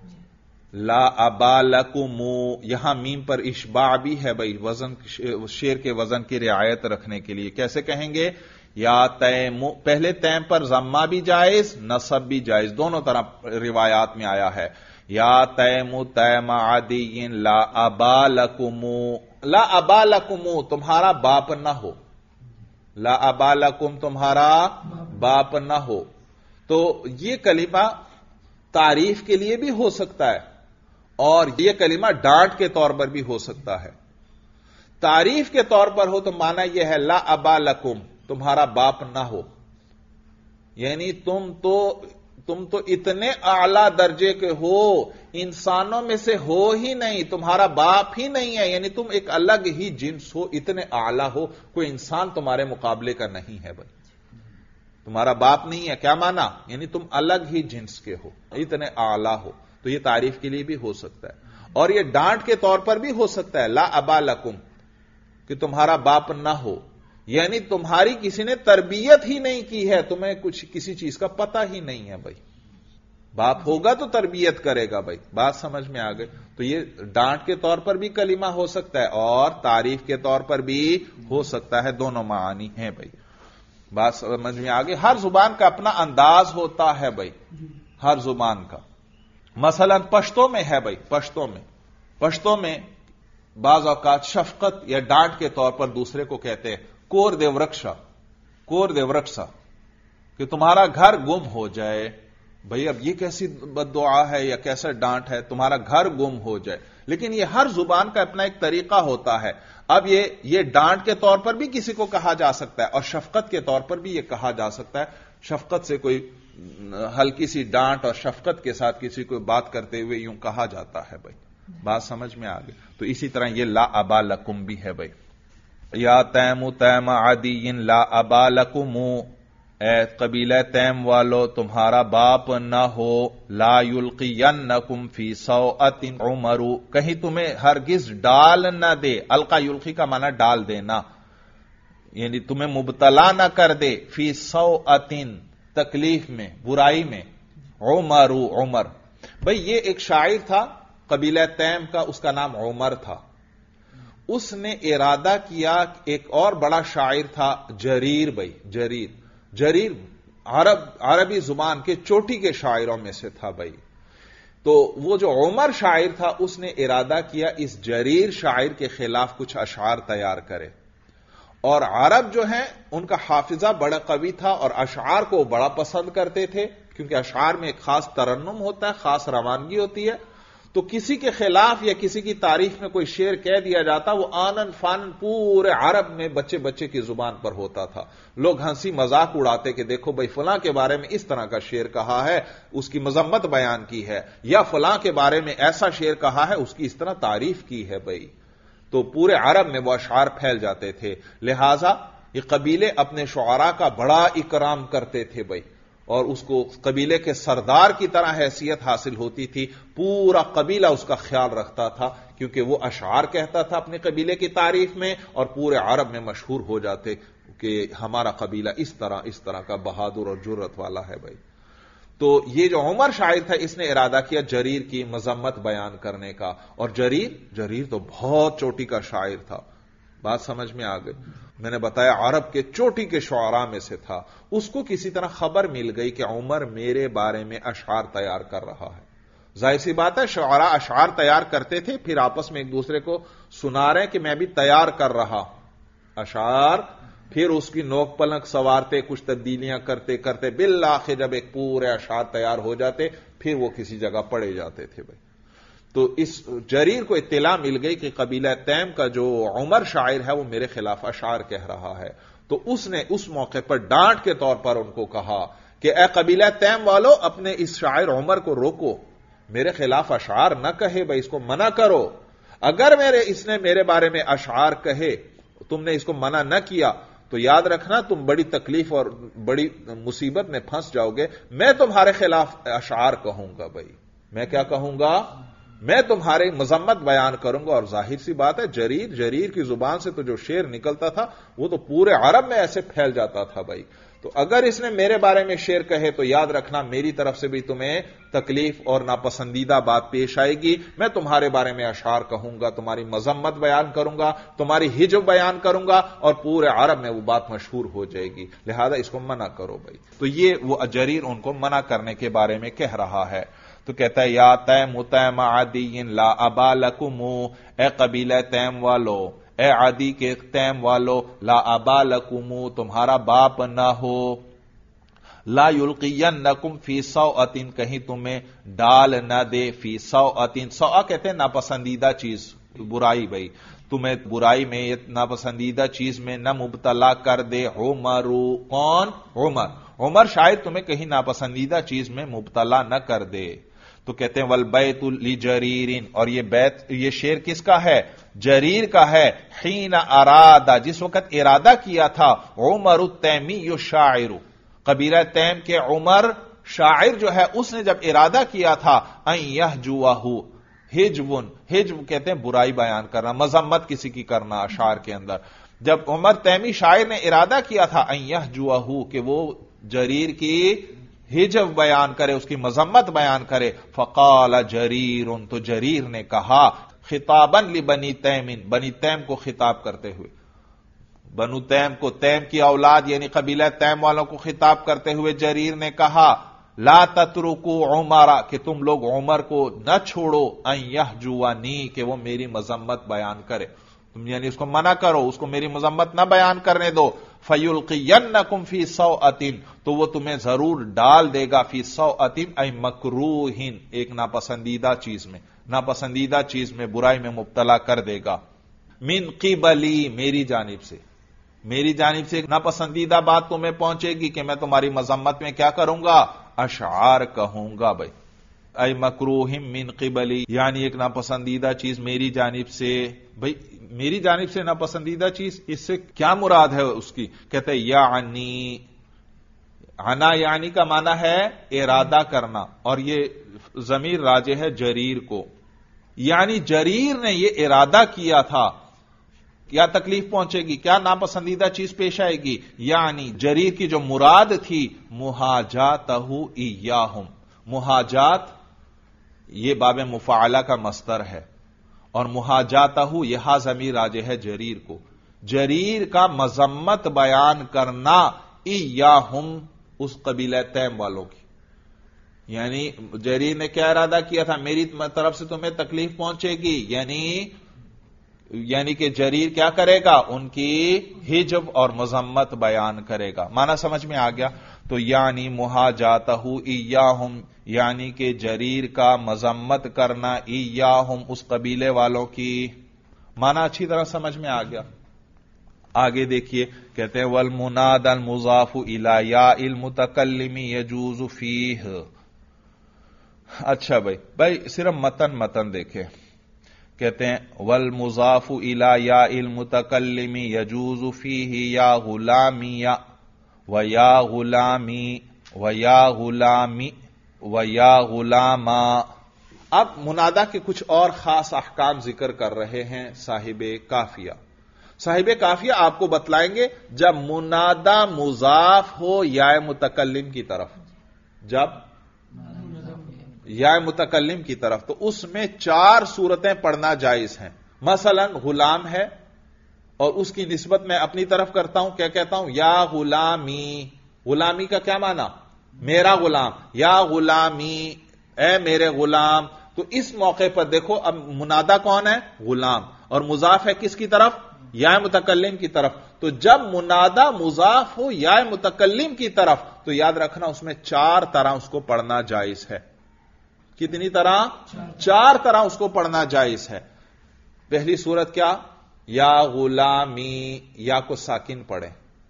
لا ابا لکم، یہاں میم پر اشباع بھی ہے بھئی، وزن، شعر کے وزن کی رعایت رکھنے کے لیے. کیسے کہیں گے؟ یا تیم، پہلے تیم پر ضمہ بھی جائز، نصب بھی جائز، دونوں طرح روایات میں آیا ہے. یا تیم تیم عدی لا ابا لکم، لا ابا لکم، تمہارا باپ نہ ہو، لا ابا لکم، تمہارا باپ نہ ہو. تو یہ کلمہ تعریف کے لیے بھی ہو سکتا ہے اور یہ کلمہ ڈانٹ کے طور پر بھی ہو سکتا ہے. تعریف کے طور پر ہو تو معنی یہ ہے لا ابا لکم، تمہارا باپ نہ ہو، یعنی تم تو اتنے اعلی درجے کے ہو، انسانوں میں سے ہو ہی نہیں، تمہارا باپ ہی نہیں ہے، یعنی تم ایک الگ ہی جنس ہو، اتنے اعلی ہو، کوئی انسان تمہارے مقابلے کا نہیں ہے بھائی، تمہارا باپ نہیں ہے. کیا مانا؟ یعنی تم الگ ہی جنس کے ہو، اتنے اعلی ہو. تو یہ تعریف کے لیے بھی ہو سکتا ہے، اور یہ ڈانٹ کے طور پر بھی ہو سکتا ہے، لا ابا لکم، کہ تمہارا باپ نہ ہو، یعنی تمہاری کسی نے تربیت ہی نہیں کی ہے، تمہیں کچھ کسی چیز کا پتہ ہی نہیں ہے بھائی. باپ ہوگا تو تربیت کرے گا بھائی. بات سمجھ میں آ گئی؟ تو یہ ڈانٹ کے طور پر بھی کلمہ ہو سکتا ہے اور تعریف کے طور پر بھی ہو سکتا ہے، دونوں معانی ہیں بھائی. بات سمجھ میں آ گئی؟ ہر زبان کا اپنا انداز ہوتا ہے بھائی، ہر زبان کا. مثلا پشتو میں ہے بھائی، پشتو میں بعض اوقات شفقت یا ڈانٹ کے طور پر دوسرے کو کہتے ہیں کور دے ورکشا، کہ تمہارا گھر گم ہو جائے، بھئی اب یہ کیسی بد دعا ہے یا کیسا ڈانٹ ہے، تمہارا گھر گم ہو جائے. لیکن یہ ہر زبان کا اپنا ایک طریقہ ہوتا ہے. اب یہ ڈانٹ کے طور پر بھی کسی کو کہا جا سکتا ہے اور شفقت کے طور پر بھی یہ کہا جا سکتا ہے. شفقت سے کوئی ہلکی سی ڈانٹ اور شفقت کے ساتھ کسی کو بات کرتے ہوئے یوں کہا جاتا ہے. بھائی بات سمجھ میں آ گئی. تو اسی طرح یہ لا ابا لکم بھی ہے. بھائی یا تیم تیم عدی لا ابا لکم، اے قبیلہ تیم والو تمہارا باپ نہ ہو. لا یلقینکم فی سوءۃ عمر، کہیں تمہیں ہرگز ڈال نہ دے. القا یلقی کا معنی ڈال دینا، یعنی تمہیں مبتلا نہ کر دے. فی سوءۃ تکلیف میں، برائی میں. عمر بھئی یہ ایک شاعر تھا قبیلہ تیم کا، اس کا نام عمر تھا. اس نے ارادہ کیا، ایک اور بڑا شاعر تھا جریر. بھائی جریر عربی زبان کے چوٹی کے شاعروں میں سے تھا. بھائی تو وہ جو عمر شاعر تھا اس نے ارادہ کیا اس جریر شاعر کے خلاف کچھ اشعار تیار کرے. اور عرب جو ہیں ان کا حافظہ بڑا قوی تھا اور اشعار کو بڑا پسند کرتے تھے، کیونکہ اشعار میں ایک خاص ترنم ہوتا ہے، خاص روانگی ہوتی ہے. تو کسی کے خلاف یا کسی کی تعریف میں کوئی شعر کہہ دیا جاتا، وہ آنن فانن پورے عرب میں بچے بچے کی زبان پر ہوتا تھا. لوگ ہنسی مذاق اڑاتے کہ دیکھو بھائی فلاں کے بارے میں اس طرح کا شعر کہا ہے، اس کی مذمت بیان کی ہے، یا فلاں کے بارے میں ایسا شعر کہا ہے، اس کی اس طرح تعریف کی ہے. بھائی تو پورے عرب میں وہ اشعار پھیل جاتے تھے. لہذا یہ قبیلے اپنے شعراء کا بڑا اکرام کرتے تھے. بھائی اور اس کو قبیلے کے سردار کی طرح حیثیت حاصل ہوتی تھی. پورا قبیلہ اس کا خیال رکھتا تھا، کیونکہ وہ اشعار کہتا تھا اپنے قبیلے کی تعریف میں، اور پورے عرب میں مشہور ہو جاتے کہ ہمارا قبیلہ اس طرح کا بہادر اور جرت والا ہے. بھائی تو یہ جو عمر شاعر تھا اس نے ارادہ کیا جریر کی مذمت بیان کرنے کا. اور جریر تو بہت چوٹی کا شاعر تھا. بات سمجھ میں آ گئی. میں نے بتایا عرب کے چوٹی کے شعراء میں سے تھا. اس کو کسی طرح خبر مل گئی کہ عمر میرے بارے میں اشعار تیار کر رہا ہے. ظاہر سی بات ہے شعراء اشعار تیار کرتے تھے، پھر آپس میں ایک دوسرے کو سنا رہے ہیں کہ میں بھی تیار کر رہا اشعار. پھر اس کی نوک پلک سوارتے، کچھ تبدیلیاں کرتے کرتے بالآخر جب ایک پورے اشعار تیار ہو جاتے پھر وہ کسی جگہ پڑے جاتے تھے. بھائی تو اس جریر کو اطلاع مل گئی کہ قبیلہ تیم کا جو عمر شاعر ہے وہ میرے خلاف اشعار کہہ رہا ہے. تو اس نے اس موقع پر ڈانٹ کے طور پر ان کو کہا کہ اے قبیلہ تیم والو اپنے اس شاعر عمر کو روکو، میرے خلاف اشعار نہ کہے. بھائی اس کو منع کرو. اگر اس نے میرے بارے میں اشعار کہے، تم نے اس کو منع نہ کیا تو یاد رکھنا تم بڑی تکلیف اور بڑی مصیبت میں پھنس جاؤ گے. میں تمہارے خلاف اشعار کہوں گا. بھائی میں کیا کہوں گا؟ میں تمہاری مذمت بیان کروں گا. اور ظاہر سی بات ہے جریر کی زبان سے تو جو شعر نکلتا تھا وہ تو پورے عرب میں ایسے پھیل جاتا تھا. بھائی تو اگر اس نے میرے بارے میں شعر کہے تو یاد رکھنا میری طرف سے بھی تمہیں تکلیف اور ناپسندیدہ بات پیش آئے گی. میں تمہارے بارے میں اشعار کہوں گا، تمہاری مذمت بیان کروں گا، تمہاری ہجو بیان کروں گا، اور پورے عرب میں وہ بات مشہور ہو جائے گی. لہذا اس کو منع کرو. بھائی تو یہ وہ جریر ان کو منع کرنے کے بارے میں کہہ رہا ہے. تو کہتا ہے یا تیم تیم عدی لا ابا لکم، اے قبیلہ تیم والو، اے عدی کے تیم والو، لا ابا لکم تمہارا باپ نہ ہو. لا یلقینکم فی سوءۃ کہیں تمہیں ڈال نہ دے. فی سوءۃ، سوء کہتے ہیں ناپسندیدہ چیز، برائی. بھائی تمہیں برائی میں، ناپسندیدہ چیز میں نہ مبتلا کر دے. عمر، کون؟ عمر شاید تمہیں کہیں ناپسندیدہ چیز میں مبتلا نہ کر دے. تو کہتے ہیں والبیت لجریر، اور یہ شعر کس کا ہے؟ جریر کا ہے. حین ارادہ، جس وقت ارادہ کیا تھا، عمر التیمی شاعر، قبیلہ تیم کے عمر شاعر جو ہے اس نے جب ارادہ کیا تھا، ان یہجوہ، ہجو کہتے ہیں برائی بیان کرنا، مذمت کسی کی کرنا اشعار کے اندر. جب عمر تیمی شاعر نے ارادہ کیا تھا ان یہجوہ کہ وہ جریر کی ہجو بیان کرے، اس کی مذمت بیان کرے، فقال جریر، تو جریر نے کہا خطابا لبنی تیم، بنی تیم کو خطاب کرتے ہوئے، بنو تیم کو، تیم کی اولاد یعنی قبیلہ تیم والوں کو خطاب کرتے ہوئے جریر نے کہا لا تترکوا عمر، کہ تم لوگ عمر کو نہ چھوڑو، ان یہجونی، کہ وہ میری مذمت بیان کرے. تم یعنی اس کو منع کرو، اس کو میری مذمت نہ بیان کرنے دو. فَيُلْقِيَنَّكُمْ فِي سَوْءَةٍ، تو وہ تمہیں ضرور ڈال دے گا، فی سوءۃ ای مکروہ، ایک ناپسندیدہ چیز میں، ناپسندیدہ چیز میں، برائی میں مبتلا کر دے گا، من قبلی، میری جانب سے، میری جانب سے ایک ناپسندیدہ بات تمہیں پہنچے گی کہ میں تمہاری مذمت میں کیا کروں گا، اشعار کہوں گا بھائی، اے مکروہ من قبلی، یعنی ایک ناپسندیدہ چیز میری جانب سے۔ بھائی میری جانب سے ناپسندیدہ چیز، اس سے کیا مراد ہے اس کی؟ کہتے ہیں یعنی، عنا یعنی کا معنی ہے ارادہ کرنا، اور یہ ضمیر راجع ہے جریر کو، یعنی جریر نے یہ ارادہ کیا تھا، کیا تکلیف پہنچے گی، کیا ناپسندیدہ چیز پیش آئے گی، یعنی جریر کی جو مراد تھی محاجاتہ ایاہم، محاجات یہ باب مفاعلہ کا مصدر ہے، اور محاجاتہ یہ ضمیر راجع ہے جریر کو، جریر کا مذمت بیان کرنا ایاہم، اس قبیلہ تیم والوں کی، یعنی جریر نے کیا ارادہ کیا تھا، میری طرف سے تمہیں تکلیف پہنچے گی، یعنی کہ جریر کیا کرے گا، ان کی ہجب اور مذمت بیان کرے گا۔ معنی سمجھ میں آ گیا؟ تو یعنی محاجاتہ ایاہم، یعنی کہ جریر کا مذمت کرنا ایاہم، اس قبیلے والوں کی، معنی اچھی طرح سمجھ میں آ گیا؟ آگے دیکھیے، کہتے ہیں والمنادى المضاف الى یاء المتکلم یجوز فیہ۔ اچھا بھائی صرف متن دیکھیں، کہتے ہیں والمضاف الى یاء المتکلم یجوز فیہ یا غلامی و یا غلامی و یا غلامی و یا غلاما۔ اب منادا کے کچھ اور خاص احکام ذکر کر رہے ہیں صاحب کافیہ۔ صاحب کافیہ آپ کو بتلائیں گے جب منادا مضاف ہو یا متکلم کی طرف، جب یا متکلم کی طرف، تو اس میں 4 صورتیں پڑھنا جائز ہیں۔ مثلا غلام ہے اور اس کی نسبت میں اپنی طرف کرتا ہوں، کیا کہتا ہوں، یا غلامی، غلامی کا کیا معنی، میرا غلام، یا غلامی اے میرے غلام، تو اس موقع پر دیکھو اب منادا کون ہے، غلام، اور مضاف ہے کس کی طرف، یا متکلم کی طرف، تو جب منادا مضاف ہو یا متکلم کی طرف تو یاد رکھنا اس میں 4 طرح اس کو پڑھنا جائز ہے۔ کتنی طرح؟ 4 طرح اس کو پڑھنا جائز ہے۔ پہلی صورت کیا، یا غلامی، یا کو ساکن پڑھیں،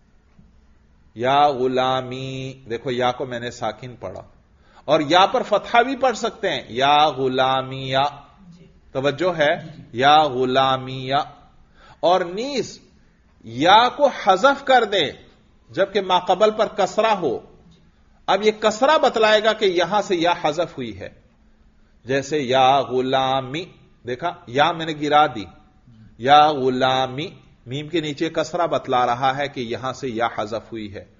یا غلامی، دیکھو یا کو میں نے ساکن پڑھا، اور یا پر فتحہ بھی پڑھ سکتے ہیں، یا غلامیہ، توجہ ہے، یا غلامیہ، اور نیز یا کو حذف کر دیں جبکہ ماقبل پر کسرہ ہو۔ اب یہ کسرہ بتلائے گا کہ یہاں سے یا حذف ہوئی ہے، جیسے یا غلامی، دیکھا یا میں نے گرا دی، یا غلامی، میم کے نیچے کسرہ بتلا رہا ہے کہ یہاں سے یا حذف ہوئی ہے،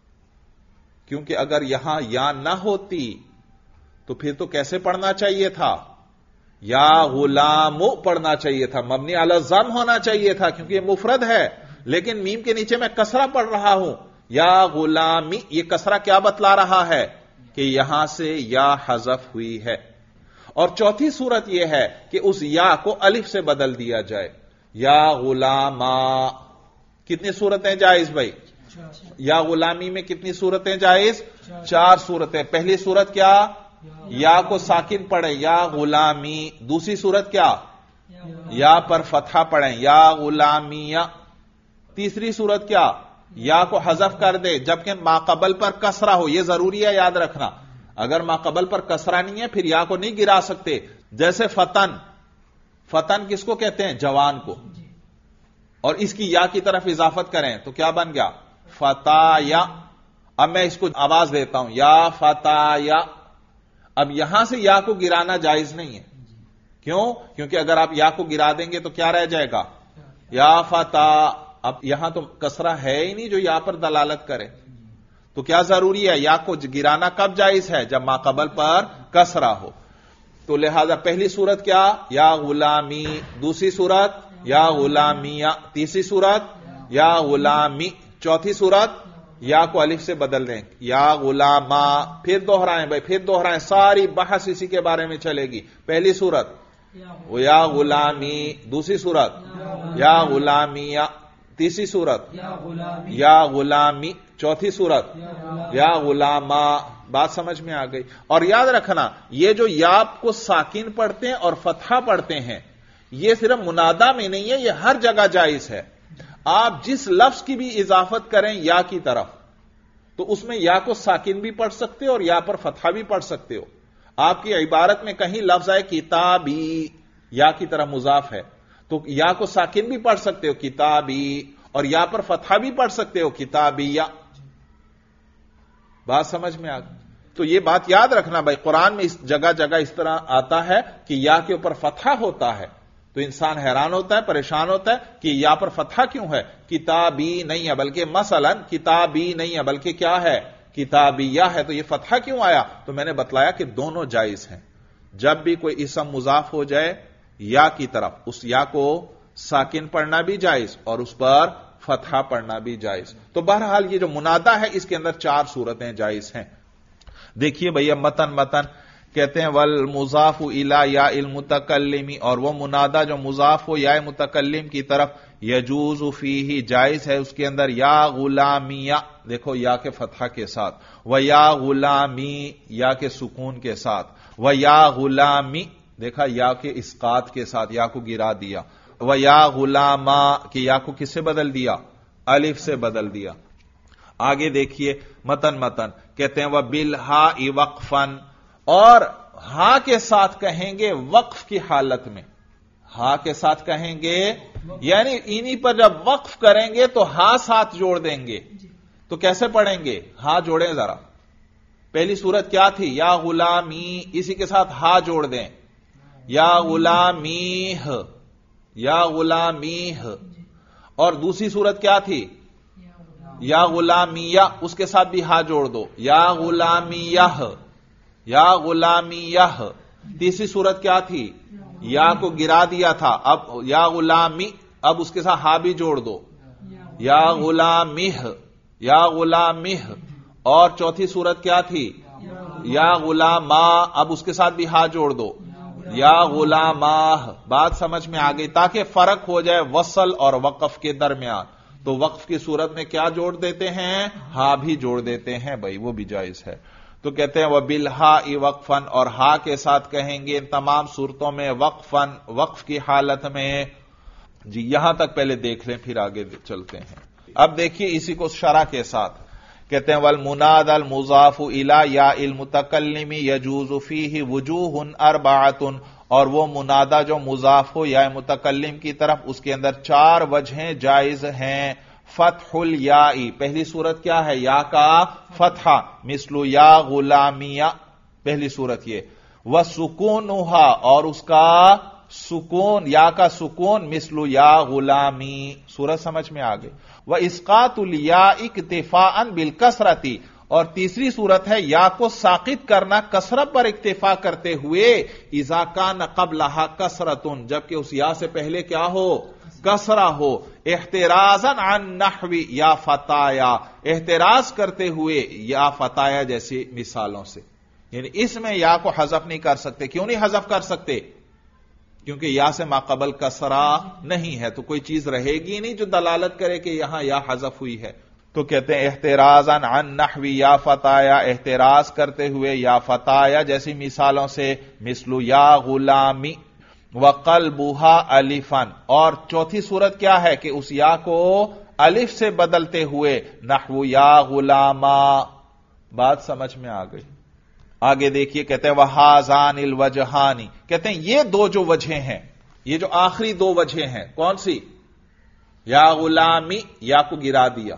کیونکہ اگر یہاں یا نہ ہوتی تو پھر تو کیسے پڑھنا چاہیے تھا، یا غلام پڑھنا چاہیے تھا، مبنی علی الضم ہونا چاہیے تھا کیونکہ یہ مفرد ہے، لیکن میم کے نیچے میں کسرہ پڑھ رہا ہوں، یا غلامی، یہ کسرہ کیا بتلا رہا ہے کہ یہاں سے یا حذف ہوئی ہے۔ اور چوتھی صورت یہ ہے کہ اس یا کو الف سے بدل دیا جائے، یا غلاما۔ کتنی صورتیں جائز بھائی؟ یا غلامی میں کتنی صورتیں جائز؟ 4 صورتیں۔ پہلی صورت کیا، یا کو ساکن پڑھیں، یا غلامی۔ دوسری صورت کیا، یا پر فتحہ پڑھیں، یا غلامیہ۔ تیسری صورت کیا، یا کو حذف کر دے جبکہ ماقبل پر کسرہ ہو، یہ ضروری ہے یاد رکھنا، اگر ماقبل پر کسرہ نہیں ہے پھر یا کو نہیں گرا سکتے، جیسے فتن، فتن کس کو کہتے ہیں، جوان کو، اور اس کی یا کی طرف اضافت کریں تو کیا بن گیا، فتایا۔ اب میں اس کو آواز دیتا ہوں، یا فتایا۔ اب یہاں سے یا کو گرانا جائز نہیں ہے، کیوں؟ کیونکہ اگر آپ یا کو گرا دیں گے تو کیا رہ جائے گا، یا فتا۔ اب یہاں تو کسرہ ہے ہی نہیں جو یا پر دلالت کرے، تو کیا ضروری ہے، یا کو گرانا کب جائز ہے، جب ماقبل پر کسرہ ہو۔ تو لہذا پہلی صورت کیا، یا غلامی، دوسری صورت یا غلامیہ، تیسری صورت یا غلامی، چوتھی صورت یا کو الف سے بدل دیں، یا غلاما۔ پھر دوہرائیں بھائی، پھر دوہرائیں، ساری بحث اسی کے بارے میں چلے گی۔ پہلی صورت یا غلامی، دوسری صورت یا غلامیہ، तीसरी सूरत या गुलामी, चौथी सूरत या गुलामा। बात समझ में आ गई। और याद रखना, ये जो या को साकिन पढ़ते हैं और फतहा पढ़ते हैं, ये सिर्फ मुनादा में नहीं है, ये हर जगह जायज है। आप जिस लफ्ज की भी इजाफत करें या की तरफ, तो उसमें या को साकिन भी पढ़ सकते हो और या पर फतहा भी पढ़ सकते हो। आपकी इबारत में कहीं लफ्ज आए किताबी, या की तरह मुजाफ है, तो या को साकिन भी पढ़ सकते हो किताबी, और या पर फतहा भी पढ़ सकते हो किताबिया। बात समझ में आ गई। तो यह बात याद रखना भाई, कुरान में इस जगह जगह इस तरह आता है कि या के ऊपर फतहा होता है, तो इंसान हैरान होता है, परेशान होता है कि या पर फतहा क्यों है, किताबी नहीं है, बल्कि मसलन किताबी नहीं है, बल्कि क्या है, किताबिया है, तो यह फतहा क्यों आया? तो मैंने बतलाया कि दोनों जायज हैं। जब भी कोई इसम मुजाफ हो जाए या की तरफ, उस या को साकिन पढ़ना भी जायज और उस पर फतहा पढ़ना भी जायज। तो बहरहाल ये जो मुनादा है, इसके अंदर 4 सूरतें जायज हैं। देखिए भैया, मतन कहते हैं वल मुजाफु इला या इल मुतकल्लिमी, और वो मुनादा जो मुजाफ हो या मुतकल्लिम की तरफ, यजूज़ु फीही, जायज है उसके अंदर, या गुलामिया, देखो या के फतहा के साथ, व या गुलामी, या के सुकून के साथ, व या गुलामी, देखा या के इस्कात के साथ, या को गिरा दिया, व या गुलामा, कि या को किससे बदल दिया, अलिफ से बदल दिया। आगे देखिए मतन कहते हैं वह बिल हा इ वक्फन, और हा के साथ कहेंगे वक्फ की हालत में, हा के साथ कहेंगे, यानी इन्हीं पर जब वक्फ करेंगे तो हा साथ जोड़ देंगे। तो कैसे पढ़ेंगे? हा जोड़ें जरा। पहली सूरत क्या थी? या गुलामी, इसी के साथ हा जोड़ दें, या गुलामीह, या गुलामीह। और दूसरी सूरत क्या थी? या गुलामिया, उसके साथ भी हा जोड़ दो, या गुलामियाह, या गुलामियाह। तीसरी सूरत क्या थी? या को गिरा दिया था, अब या गुलामी, अब उसके साथ हा भी जोड़ दो, या गुलामिह, या गुलामिह। और चौथी सूरत क्या थी? या गुलामा, अब उसके साथ भी हा जोड़ दो, या गुलामाह। बात समझ में आ गई, ताकि फर्क हो जाए वसल और वक्फ के दरमियान। तो वक्फ की सूरत में क्या जोड़ देते हैं? हा भी जोड़ देते हैं भाई, वो भी जायज है। तो कहते हैं वह बिल हा इ वक्फन, और हा के साथ कहेंगे इन तमाम सूरतों में वक्फन, वक्फ की हालत में। जी यहां तक पहले देख लें, फिर आगे चलते हैं। अब देखिए इसी को शरह के साथ कहते हैं वल मुनाद अल मुजाफु इला या इल मुतकल्लिमी यजूज़ु फीही वुजूहुन अर्बाअतुन, और वो मुनादा जो मुजाफ हो या मुतकल्लिम की तरफ, उसके अंदर 4 वजहें जायज हैं। फतहुल याई, पहली सूरत क्या है? या का फतहा, मिसलु या गुलामिया, पहली सूरत ये। व सुकूनुहा, और उसका सुकून, या का सुकून, मिसलु या गुलामी। सूरत समझ में आ गई। व इस्कातुल या इक्तिफाअन बिल कसरती, और तीसरी सूरत है या को साकित करना कसरत पर इक्तिफा करते हुए, इज़ा कान क़ब्लहा कसरतुन, जबकि उस या से पहले क्या हो? कसरा हो। एहतिराजन अन नहवी या फताया, एहतिराज करते हुए या फताया जैसी मिसालों से। यानी इसमें या को हज़फ नहीं कर सकते। क्यों नहीं हज़फ कर सकते? क्योंकि या से माकबल कसरा नहीं है, तो कोई चीज रहेगी नहीं जो दलालत करे कि यहां या हज़फ हुई है। तो कहते हैं एहतिराजन अन नहवी या फताया, एहतिराज करते हुए या फताया जैसी मिसालों से, मिसलु या गुलामी व क़ल्बुहा अलिफन। और चौथी सूरत क्या है? कि उस या को अलिफ से बदलते हुए, नहवु या गुलामा। बात समझ में आ गई। आगे देखिए कहते हैं वहाजानिल वजहानी, कहते हैं ये 2 जो वजहें हैं, ये जो आखिरी 2 वजहें हैं, कौन सी? या गुलामी, या को गिरा दिया,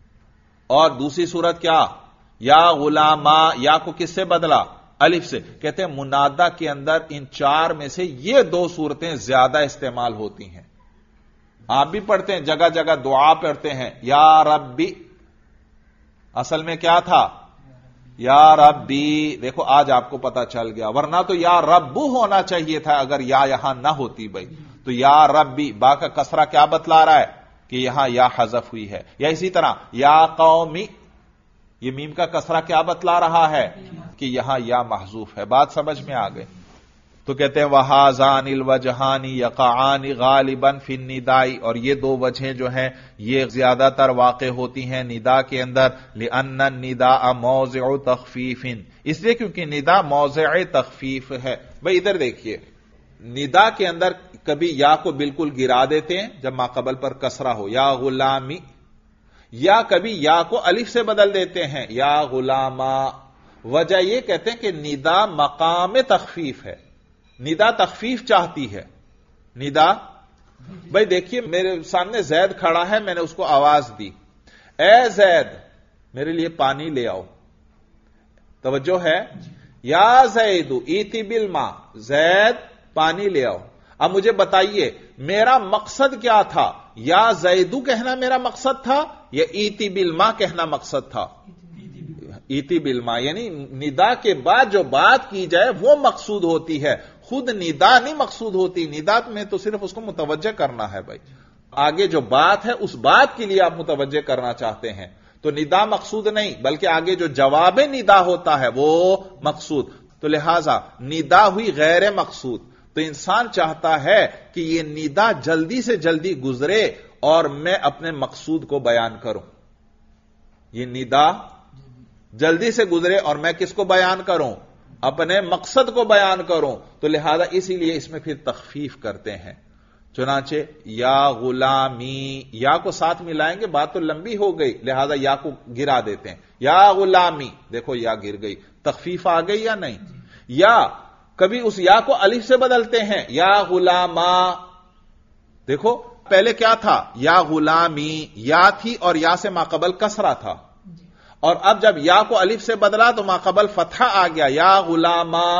और दूसरी सूरत क्या? या गुलामा, या को किससे बदला? अलिफ से। कहते हैं मुनादा के अंदर इन 4 में से ये 2 सूरतें ज्यादा इस्तेमाल होती हैं। आप भी पढ़ते हैं, जगह जगह दुआ पढ़ते हैं, या रब्बी, असल में क्या था? या रब्बी। देखो आज आपको पता चल गया, वरना तो या रब्बू होना चाहिए था अगर या यहां ना होती भाई। तो या रब्बी, बा का कसरा क्या बतला रहा है? कि यहां या हज़फ हुई है। या इसी तरह या कौमी, ये मीम का कसरा क्या बतला रहा है? कि यहां या महजूफ है। बात समझ में आ गई। تو کہتے ہیں وہازان الوجہان یقعان غالبا فی النداء، اور یہ دو وجہیں جو ہیں یہ زیادہ تر واقع ہوتی ہیں ندا کے اندر، لأن النداء موضع تخفیف، اس لیے کیونکہ ندا موضع تخفیف ہے۔ بھئی ادھر دیکھیے، ندا کے اندر کبھی یا کو بالکل گرا دیتے ہیں جب ماقبل پر کسرہ ہو، یا غلامی، یا کبھی یا کو الف سے بدل دیتے ہیں، یا غلاما۔ وجہ یہ کہتے ہیں کہ ندا مقام تخفیف ہے، ندا تخفیف چاہتی ہے۔ ندا، بھئی دیکھیے میرے سامنے زید کھڑا ہے، میں نے اس کو آواز دی، اے زید میرے لیے پانی لے آؤ، توجہ ہے، یا زید ایتی بالماء، زید پانی لے آؤ۔ اب مجھے بتائیے میرا مقصد کیا تھا؟ یا زیدو کہنا میرا مقصد تھا یا ایتی بالماء کہنا مقصد تھا؟ ایتی بالماء، یعنی ندا کے بعد جو بات کی جائے وہ مقصود ہوتی ہے، خود ندا نہیں مقصود ہوتی۔ ندا میں تو صرف اس کو متوجہ کرنا ہے، بھائی آگے جو بات ہے اس بات کے لیے آپ متوجہ کرنا چاہتے ہیں، تو ندا مقصود نہیں بلکہ آگے جو جواب ندا ہوتا ہے وہ مقصود۔ تو لہذا ندا ہوئی غیر مقصود، تو انسان چاہتا ہے کہ یہ ندا جلدی سے جلدی گزرے اور میں اپنے مقصود کو بیان کروں، یہ ندا جلدی سے گزرے اور میں کس کو بیان کروں؟ اپنے مقصد کو بیان کروں، تو لہذا اسی لیے اس میں پھر تخفیف کرتے ہیں۔ چنانچہ یا غلامی، یا کو ساتھ ملائیں گے بات تو لمبی ہو گئی، لہذا یا کو گرا دیتے ہیں، یا غلامی، دیکھو یا گر گئی، تخفیف آ گئی یا نہیں؟ یا کبھی اس یا کو الف سے بدلتے ہیں، یا غلاما، دیکھو پہلے کیا تھا؟ یا غلامی، یا تھی اور یا سے ماقبل کسرہ تھا، اور اب جب یا کو الف سے بدلا تو ماقبل فتحہ آ گیا، یا غلاما۔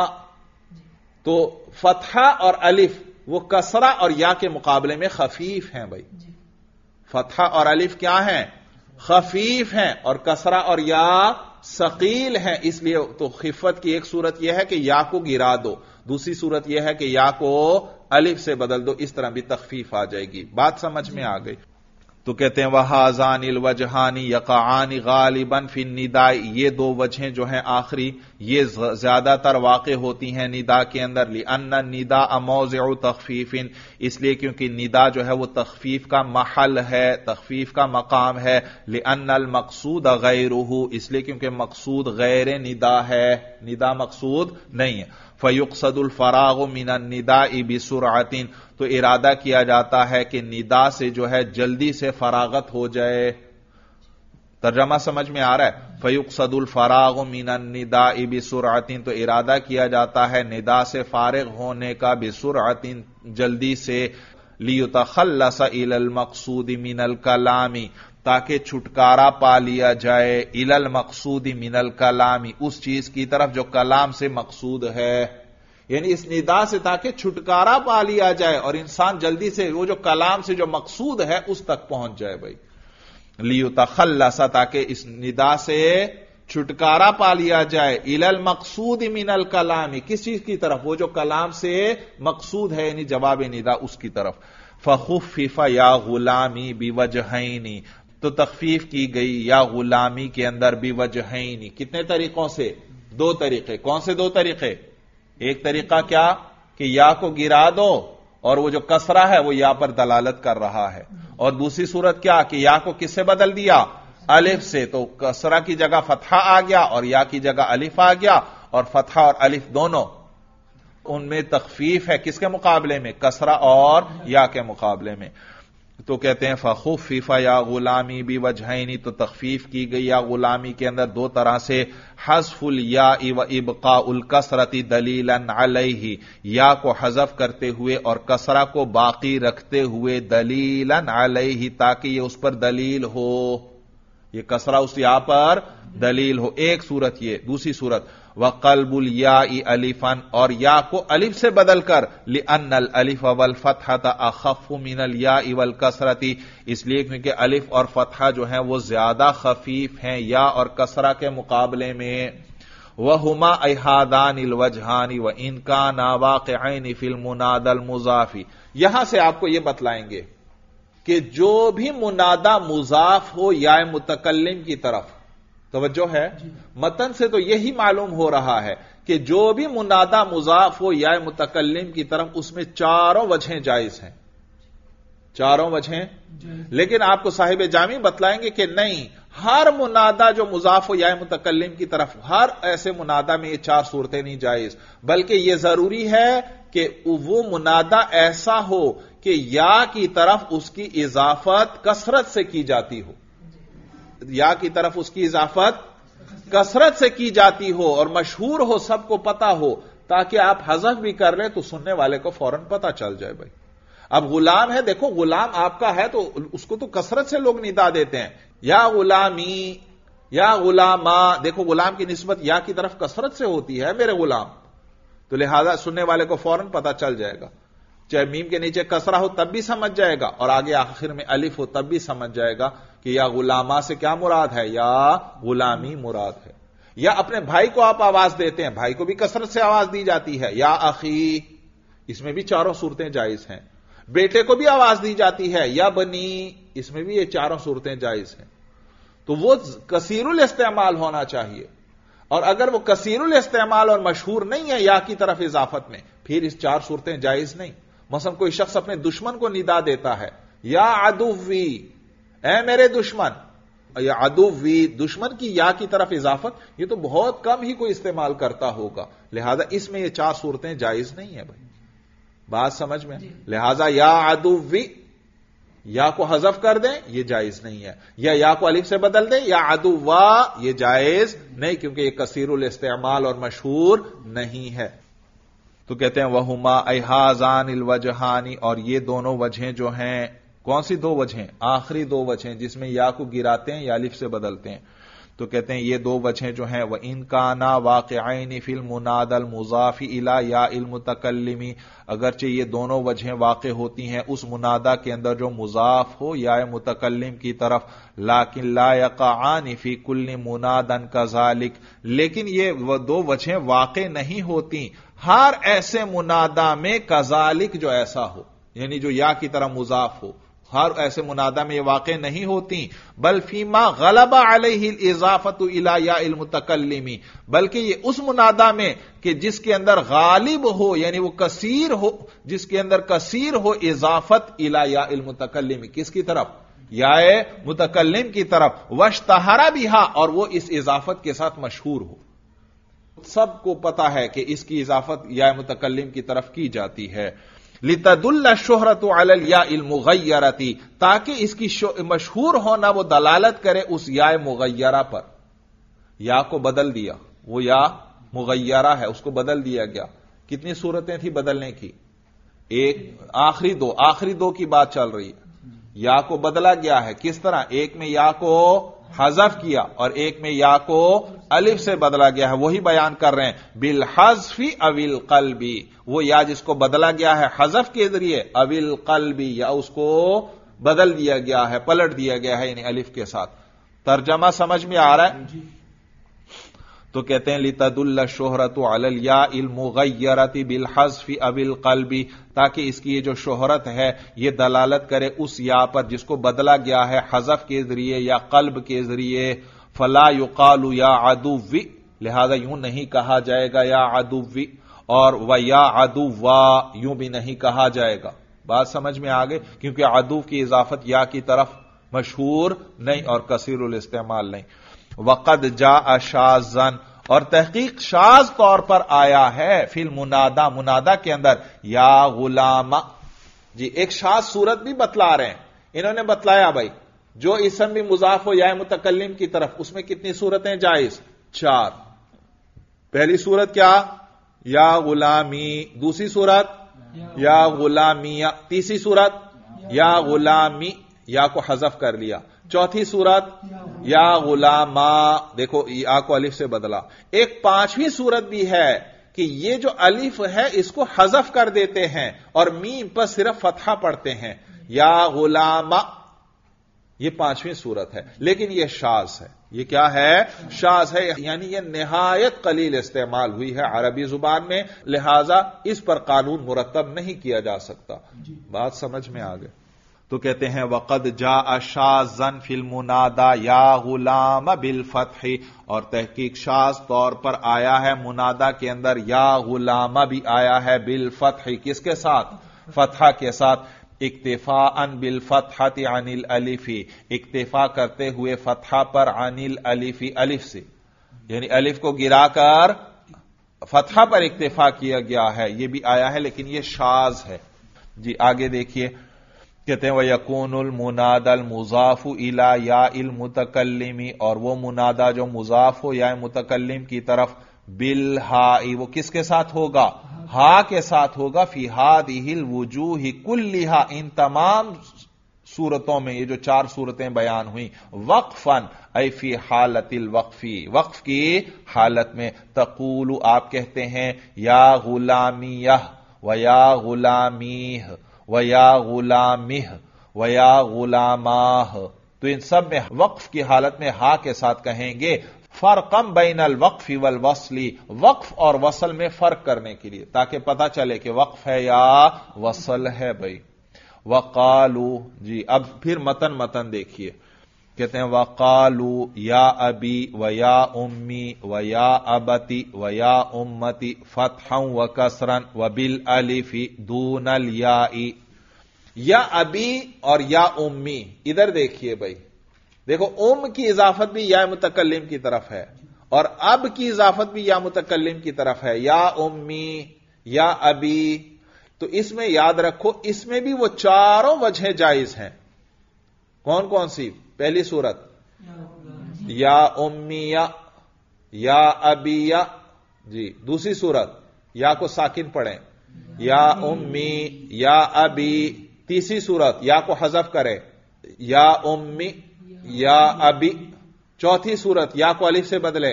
تو فتحہ اور الف وہ کسرہ اور یا کے مقابلے میں خفیف ہیں، بھائی فتحہ اور الف کیا ہیں؟ خفیف ہیں، اور کسرہ اور یا ثقیل ہیں۔ اس لیے تو خفت کی ایک صورت یہ ہے کہ یا کو گرا دو، دوسری صورت یہ ہے کہ یا کو الف سے بدل دو، اس طرح بھی تخفیف آ جائے گی۔ بات سمجھ میں آ گئی؟ تو کہتے ہیں وہازان الوجہان یقعان غالبا فی النداء، یہ دو وجہیں جو ہیں آخری یہ زیادہ تر واقع ہوتی ہیں ندا کے اندر، لأن النداء موضع تخفیف، اس لیے کیونکہ ندا جو ہے وہ تخفیف کا محل ہے، تخفیف کا مقام ہے، لأن المقصود غیرہ، اس لیے کیونکہ مقصود غیر ندا ہے، ندا مقصود نہیں ہے۔ فیقصد الفراغ من النداء بسرعۃ، تو ارادہ کیا جاتا ہے کہ ندا سے جو ہے جلدی سے فراغت ہو جائے۔ ترجمہ سمجھ میں آ رہا ہے؟ فیقصد الفراغ من النداء بسرعۃ، تو ارادہ کیا جاتا ہے ندا سے فارغ ہونے کا، بسرعۃ جلدی سے، لیتخلص الی المقصود من الکلام، تاکہ چھٹکارا پا لیا جائے، الی المقصود من الکلام، اس چیز کی طرف جو کلام سے مقصود ہے، یعنی اس ندا سے تاکہ چھٹکارا پا لیا جائے اور انسان جلدی سے وہ جو کلام سے جو مقصود ہے اس تک پہنچ جائے۔ بھائی لیتخلص، تاکہ اس ندا سے چھٹکارا پا لیا جائے، الی المقصود من الکلام، کس چیز کی طرف؟ وہ جو کلام سے مقصود ہے یعنی جواب ندا، اس کی طرف۔ فخفف یا غلامی بوجہین، تو تخفیف کی گئی یا غلامی کے اندر بوجہین، کتنے طریقوں سے؟ دو طریقے۔ کون سے دو طریقے؟ ایک طریقہ کیا کہ یا کو گرا دو اور وہ جو کسرہ ہے وہ یا پر دلالت کر رہا ہے، اور دوسری صورت کیا کہ یا کو کس سے بدل دیا؟ الف سے، تو کسرہ کی جگہ فتحہ آ گیا اور یا کی جگہ الف آ گیا، اور فتحہ اور الف دونوں ان میں تخفیف ہے، کس کے مقابلے میں؟ کسرہ اور یا کے مقابلے میں۔ تو کہتے ہیں فخفف یا غلامی بوجہین، تو تخفیف کی گئی یا غلامی کے اندر دو طرح سے، حذف الیاء و ابقاء الکسرۃ دلیلا علیہ، یا کو حذف کرتے ہوئے اور کسرہ کو باقی رکھتے ہوئے، دلیلا علیہ، تاکہ یہ اس پر دلیل ہو، یہ کسرہ اس یا پر دلیل ہو۔ ایک صورت یہ، دوسری صورت وقلب الیاء الفا، اور یا کو الف سے بدل کر، لأن الالف والفتحۃ اخف من الیاء والکسرۃ، اس لیے کیونکہ الف اور فتحہ جو ہیں وہ زیادہ خفیف ہیں یا اور کسرہ کے مقابلے میں۔ وہما احادان الوجہان وان کانا واقعین فی المنادى المضاف، یہاں سے آپ کو یہ بتلائیں گے کہ جو بھی منادہ مضاف ہو یا متکلم کی طرف، توجہ ہے؟ متن سے تو یہی معلوم ہو رہا ہے کہ جو بھی منادا مضاف ہو یا متکلم کی طرف اس میں چاروں وجہیں جائز ہیں، چاروں وجہیں. لیکن آپ کو صاحب جامی بتلائیں گے کہ نہیں، ہر منادا جو مضاف ہو یا متکلم کی طرف، ہر ایسے منادا میں یہ چار صورتیں نہیں جائز، بلکہ یہ ضروری ہے کہ وہ منادا ایسا ہو کہ یا کی طرف اس کی اضافت کثرت سے کی جاتی ہو، یا کی طرف اس کی اضافت کثرت سے کی جاتی ہو اور مشہور ہو، سب کو پتا ہو، تاکہ آپ حذف بھی کر لیں تو سننے والے کو فوراً پتا چل جائے. بھائی اب غلام ہے، دیکھو غلام آپ کا ہے تو اس کو تو کثرت سے لوگ ندا دیتے ہیں، یا غلامی یا غلاما، دیکھو غلام کی نسبت یا کی طرف کثرت سے ہوتی ہے، میرے غلام، تو لہذا سننے والے کو فوراً پتا چل جائے گا. چاہے میم کے نیچے کسرہ ہو تب بھی سمجھ جائے گا، اور آگے آخر میں الف ہو تب بھی سمجھ جائے گا کہ یا غلاما سے کیا مراد ہے، یا غلامی مراد ہے. یا اپنے بھائی کو آپ آواز دیتے ہیں، بھائی کو بھی کثرت سے آواز دی جاتی ہے، یا اخی، اس میں بھی چاروں صورتیں جائز ہیں. بیٹے کو بھی آواز دی جاتی ہے، یا بنی، اس میں بھی یہ چاروں صورتیں جائز ہیں. تو وہ کثیر الاستعمال ہونا چاہیے، اور اگر وہ کثیر الاستعمال اور مشہور نہیں ہے یا کی طرف اضافت میں، پھر اس چار صورتیں جائز نہیں. مثلا کوئی شخص اپنے دشمن کو ندا دیتا ہے، یا عدوی، اے میرے دشمن، یا عدوی، دشمن کی یا کی طرف اضافت، یہ تو بہت کم ہی کوئی استعمال کرتا ہوگا، لہذا اس میں یہ چار صورتیں جائز نہیں ہے. بھائی بات سمجھ میں؟ لہذا یا عدوی، یا کو حذف کر دیں یہ جائز نہیں ہے، یا کو الف سے بدل دیں، یا عدوا، یہ جائز نہیں، کیونکہ یہ کثیر الاستعمال اور مشہور نہیں ہے. تو کہتے ہیں وہما ایہازان الوجہانی، اور یہ دونوں وجہیں جو ہیں، کون سی دو وجہیں؟ آخری دو وجہیں جس میں یا کو گراتے ہیں یا الف سے بدلتے ہیں. تو کہتے ہیں یہ دو وجہیں جو ہیں، وَإِن كَانَا وَاقِعَيْنِ فِي الْمُنَادَى الْمُضَافِ إِلَى يَاءِ الْمُتَكَلِّمِ، اگرچہ یہ دونوں وجہیں واقع ہوتی ہیں اس منادا کے اندر جو مضاف ہو یا متکلم کی طرف، لیکن لا يقعان فی کل منادن كذلك، لیکن یہ دو وجہیں واقع نہیں ہوتی ہر ایسے منادا میں كذلك، جو ایسا ہو، یعنی جو یا کی طرح مضاف ہو، ہر ایسے منادا میں یہ واقع نہیں ہوتی. بل فیما غلب علیہ الاضافۃ الی یا المتکلم، بلکہ یہ اس منادا میں کہ جس کے اندر غالب ہو، یعنی وہ کثیر ہو، جس کے اندر کثیر ہو اضافت الی یا المتکلم، کس کی طرف؟ یا متکلم کی طرف. واشتہر بہا، اور وہ اس اضافت کے ساتھ مشہور ہو، سب کو پتا ہے کہ اس کی اضافت یا متکلم کی طرف کی جاتی ہے. لتدل الشہرۃ علی الیاء المغیرۃ، تاکہ اس کی مشہور ہونا وہ دلالت کرے اس یا مغیرہ پر. یا کو بدل دیا، وہ یا مغیرہ ہے، اس کو بدل دیا گیا. کتنی صورتیں تھی بدلنے کی؟ ایک، آخری دو کی بات چل رہی ہے. یا کو بدلا گیا ہے، کس طرح؟ ایک میں یا کو حذف کیا اور ایک میں یا کو الف سے بدلا گیا ہے، وہی بیان کر رہے ہیں. بالحذف او القلب، وہ یا جس کو بدلا گیا ہے حذف کے ذریعے، او القلب، یا اس کو بدل دیا گیا ہے، پلٹ دیا گیا ہے، یعنی الف کے ساتھ. ترجمہ سمجھ میں آ رہا ہے؟ تو کہتے ہیں لتدل الشہرۃ علی الیاء المغیرۃ بالحذف او القلب، تاکہ اس کی یہ جو شہرت ہے یہ دلالت کرے اس یا پر جس کو بدلا گیا ہے حذف کے ذریعے یا قلب کے ذریعے. فلا یقال یا عدوی، لہذا یوں نہیں کہا جائے گا یا عدوی، اور و یا عدوا، یوں بھی نہیں کہا جائے گا. بات سمجھ میں آگے؟ کیونکہ عدو کی اضافت یا کی طرف مشہور نہیں اور کثیر الاستعمال نہیں. وقد جاء شاذا، اور تحقیق شاذ طور پر آیا ہے فی المنادا، منادا کے اندر، یا غلام. جی ایک شاذ صورت بھی بتلا رہے ہیں، انہوں نے بتلایا بھائی جو اسم بھی مضاف ہو یا متکلم کی طرف، اس میں کتنی صورتیں جائز؟ 4. پہلی صورت کیا؟ یا غلامی. دوسری صورت یا غلامیہ. تیسری صورت یا غلامی، یا کو حذف کر لیا. چوتھی صورت یا غلاما، دیکھو یا کو الف سے بدلا. ایک پانچویں صورت بھی ہے کہ یہ جو الف ہے اس کو حذف کر دیتے ہیں اور میم پر صرف فتحہ پڑھتے ہیں، یا غلاما. یہ پانچویں صورت ہے، لیکن یہ شاذ ہے. یہ کیا ہے؟ شاذ ہے، یعنی یہ نہایت قلیل استعمال ہوئی ہے عربی زبان میں، لہذا اس پر قانون مرتب نہیں کیا جا سکتا. بات سمجھ میں آ گئی؟ تو کہتے ہیں وقد جاء شاذا فی المنادا یا غلام بالفتح، اور تحقیق شاذ طور پر آیا ہے منادا کے اندر یا غلام بھی آیا ہے بالفتح، کس کے ساتھ؟ فتحہ کے ساتھ، اکتفاء بالفتحۃ عن الالف، اکتفا کرتے ہوئے فتحہ پر عن الالف، الف سے، یعنی الف کو گرا کر فتحہ پر اکتفا کیا گیا ہے، یہ بھی آیا ہے لیکن یہ شاذ ہے۔ جی آگے دیکھیے، کہتے ہیں وَيَكُونُ الْمُنَادَى الْمُضَافُ إِلَى يَاءِ الْمُتَكَلِّمِ، اور وہ منادا جو مضاف ہو یا متکلم کی طرف، بالہاء، وہ کس کے ساتھ ہوگا؟ ہا کے ساتھ ہوگا، فی هذه الوجوہ کلھا، ان تمام صورتوں میں، یہ جو 4 صورتیں بیان ہوئیں، وقفاً ای فی حالت الوقفی، وقف کی حالت میں، تقول آپ کہتے ہیں یا غلامیہ و یا غلامیہ و یا غلامہ و یا غلاماہ، تو ان سب میں وقف کی حالت میں ہا کے ساتھ کہیں گے، فرقم بین الوقف والوصل، وقف اور وصل میں فرق کرنے کے لیے، تاکہ پتہ چلے کہ وقف ہے یا وصل ہے بھائی۔ وقالو، جی اب پھر متن دیکھیے، کہتے ہیں وقالو یا ابی و یا امی و یا ابتی و یا امتی فتحا و کسرا و بالالف دون الیاء، یا ابی اور یا امی، ادھر دیکھیے بھائی، دیکھو ام کی اضافت بھی یا متکلم کی طرف ہے، اور اب کی اضافت بھی یا متکلم کی طرف ہے، یا امی یا ابی، تو اس میں یاد رکھو اس میں بھی وہ چاروں وجہیں جائز ہیں۔ کون کون سی؟ پہلی صورت یا امیہ یا ابیہ، جی دوسری صورت یا کو ساکن پڑھیں، یا امی یا ابی، تیسری صورت یا کو حذف کریں، یا امی یا ابی، چوتھی صورت یا کو الف سے بدلے،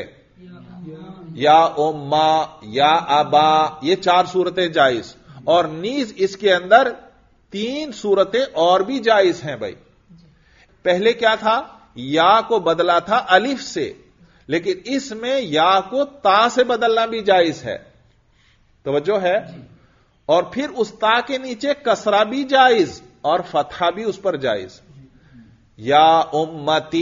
یا اما یا ابا، یہ 4 صورتیں جائز، اور نیز اس کے اندر 3 صورتیں اور بھی جائز ہیں بھائی۔ پہلے کیا تھا؟ یا کو بدلا تھا الف سے، لیکن اس میں یا کو تا سے بدلنا بھی جائز ہے، توجہ ہے، اور پھر اس تا کے نیچے کسرہ بھی جائز اور فتحہ بھی اس پر جائز، یا امتی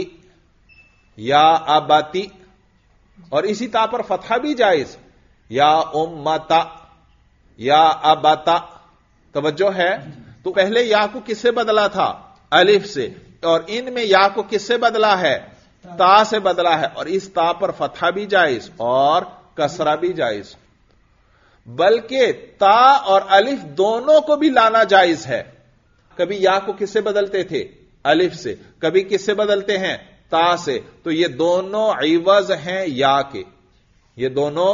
یا ابتی، اور اسی تا پر فتحہ بھی جائز، یا امتا یا ابتا، توجہ ہے۔ تو پہلے یا کو کس سے بدلا تھا؟ الف سے، اور ان میں یا کو کس سے بدلا ہے؟ تا سے بدلا ہے، اور اس تا پر فتحہ بھی جائز اور کسرہ بھی جائز، بلکہ تا اور الف دونوں کو بھی لانا جائز ہے۔ کبھی یا کو کس سے بدلتے تھے؟ الف سے، کبھی کس سے بدلتے ہیں؟ تا سے، تو یہ دونوں عوض ہیں یا کے، یہ دونوں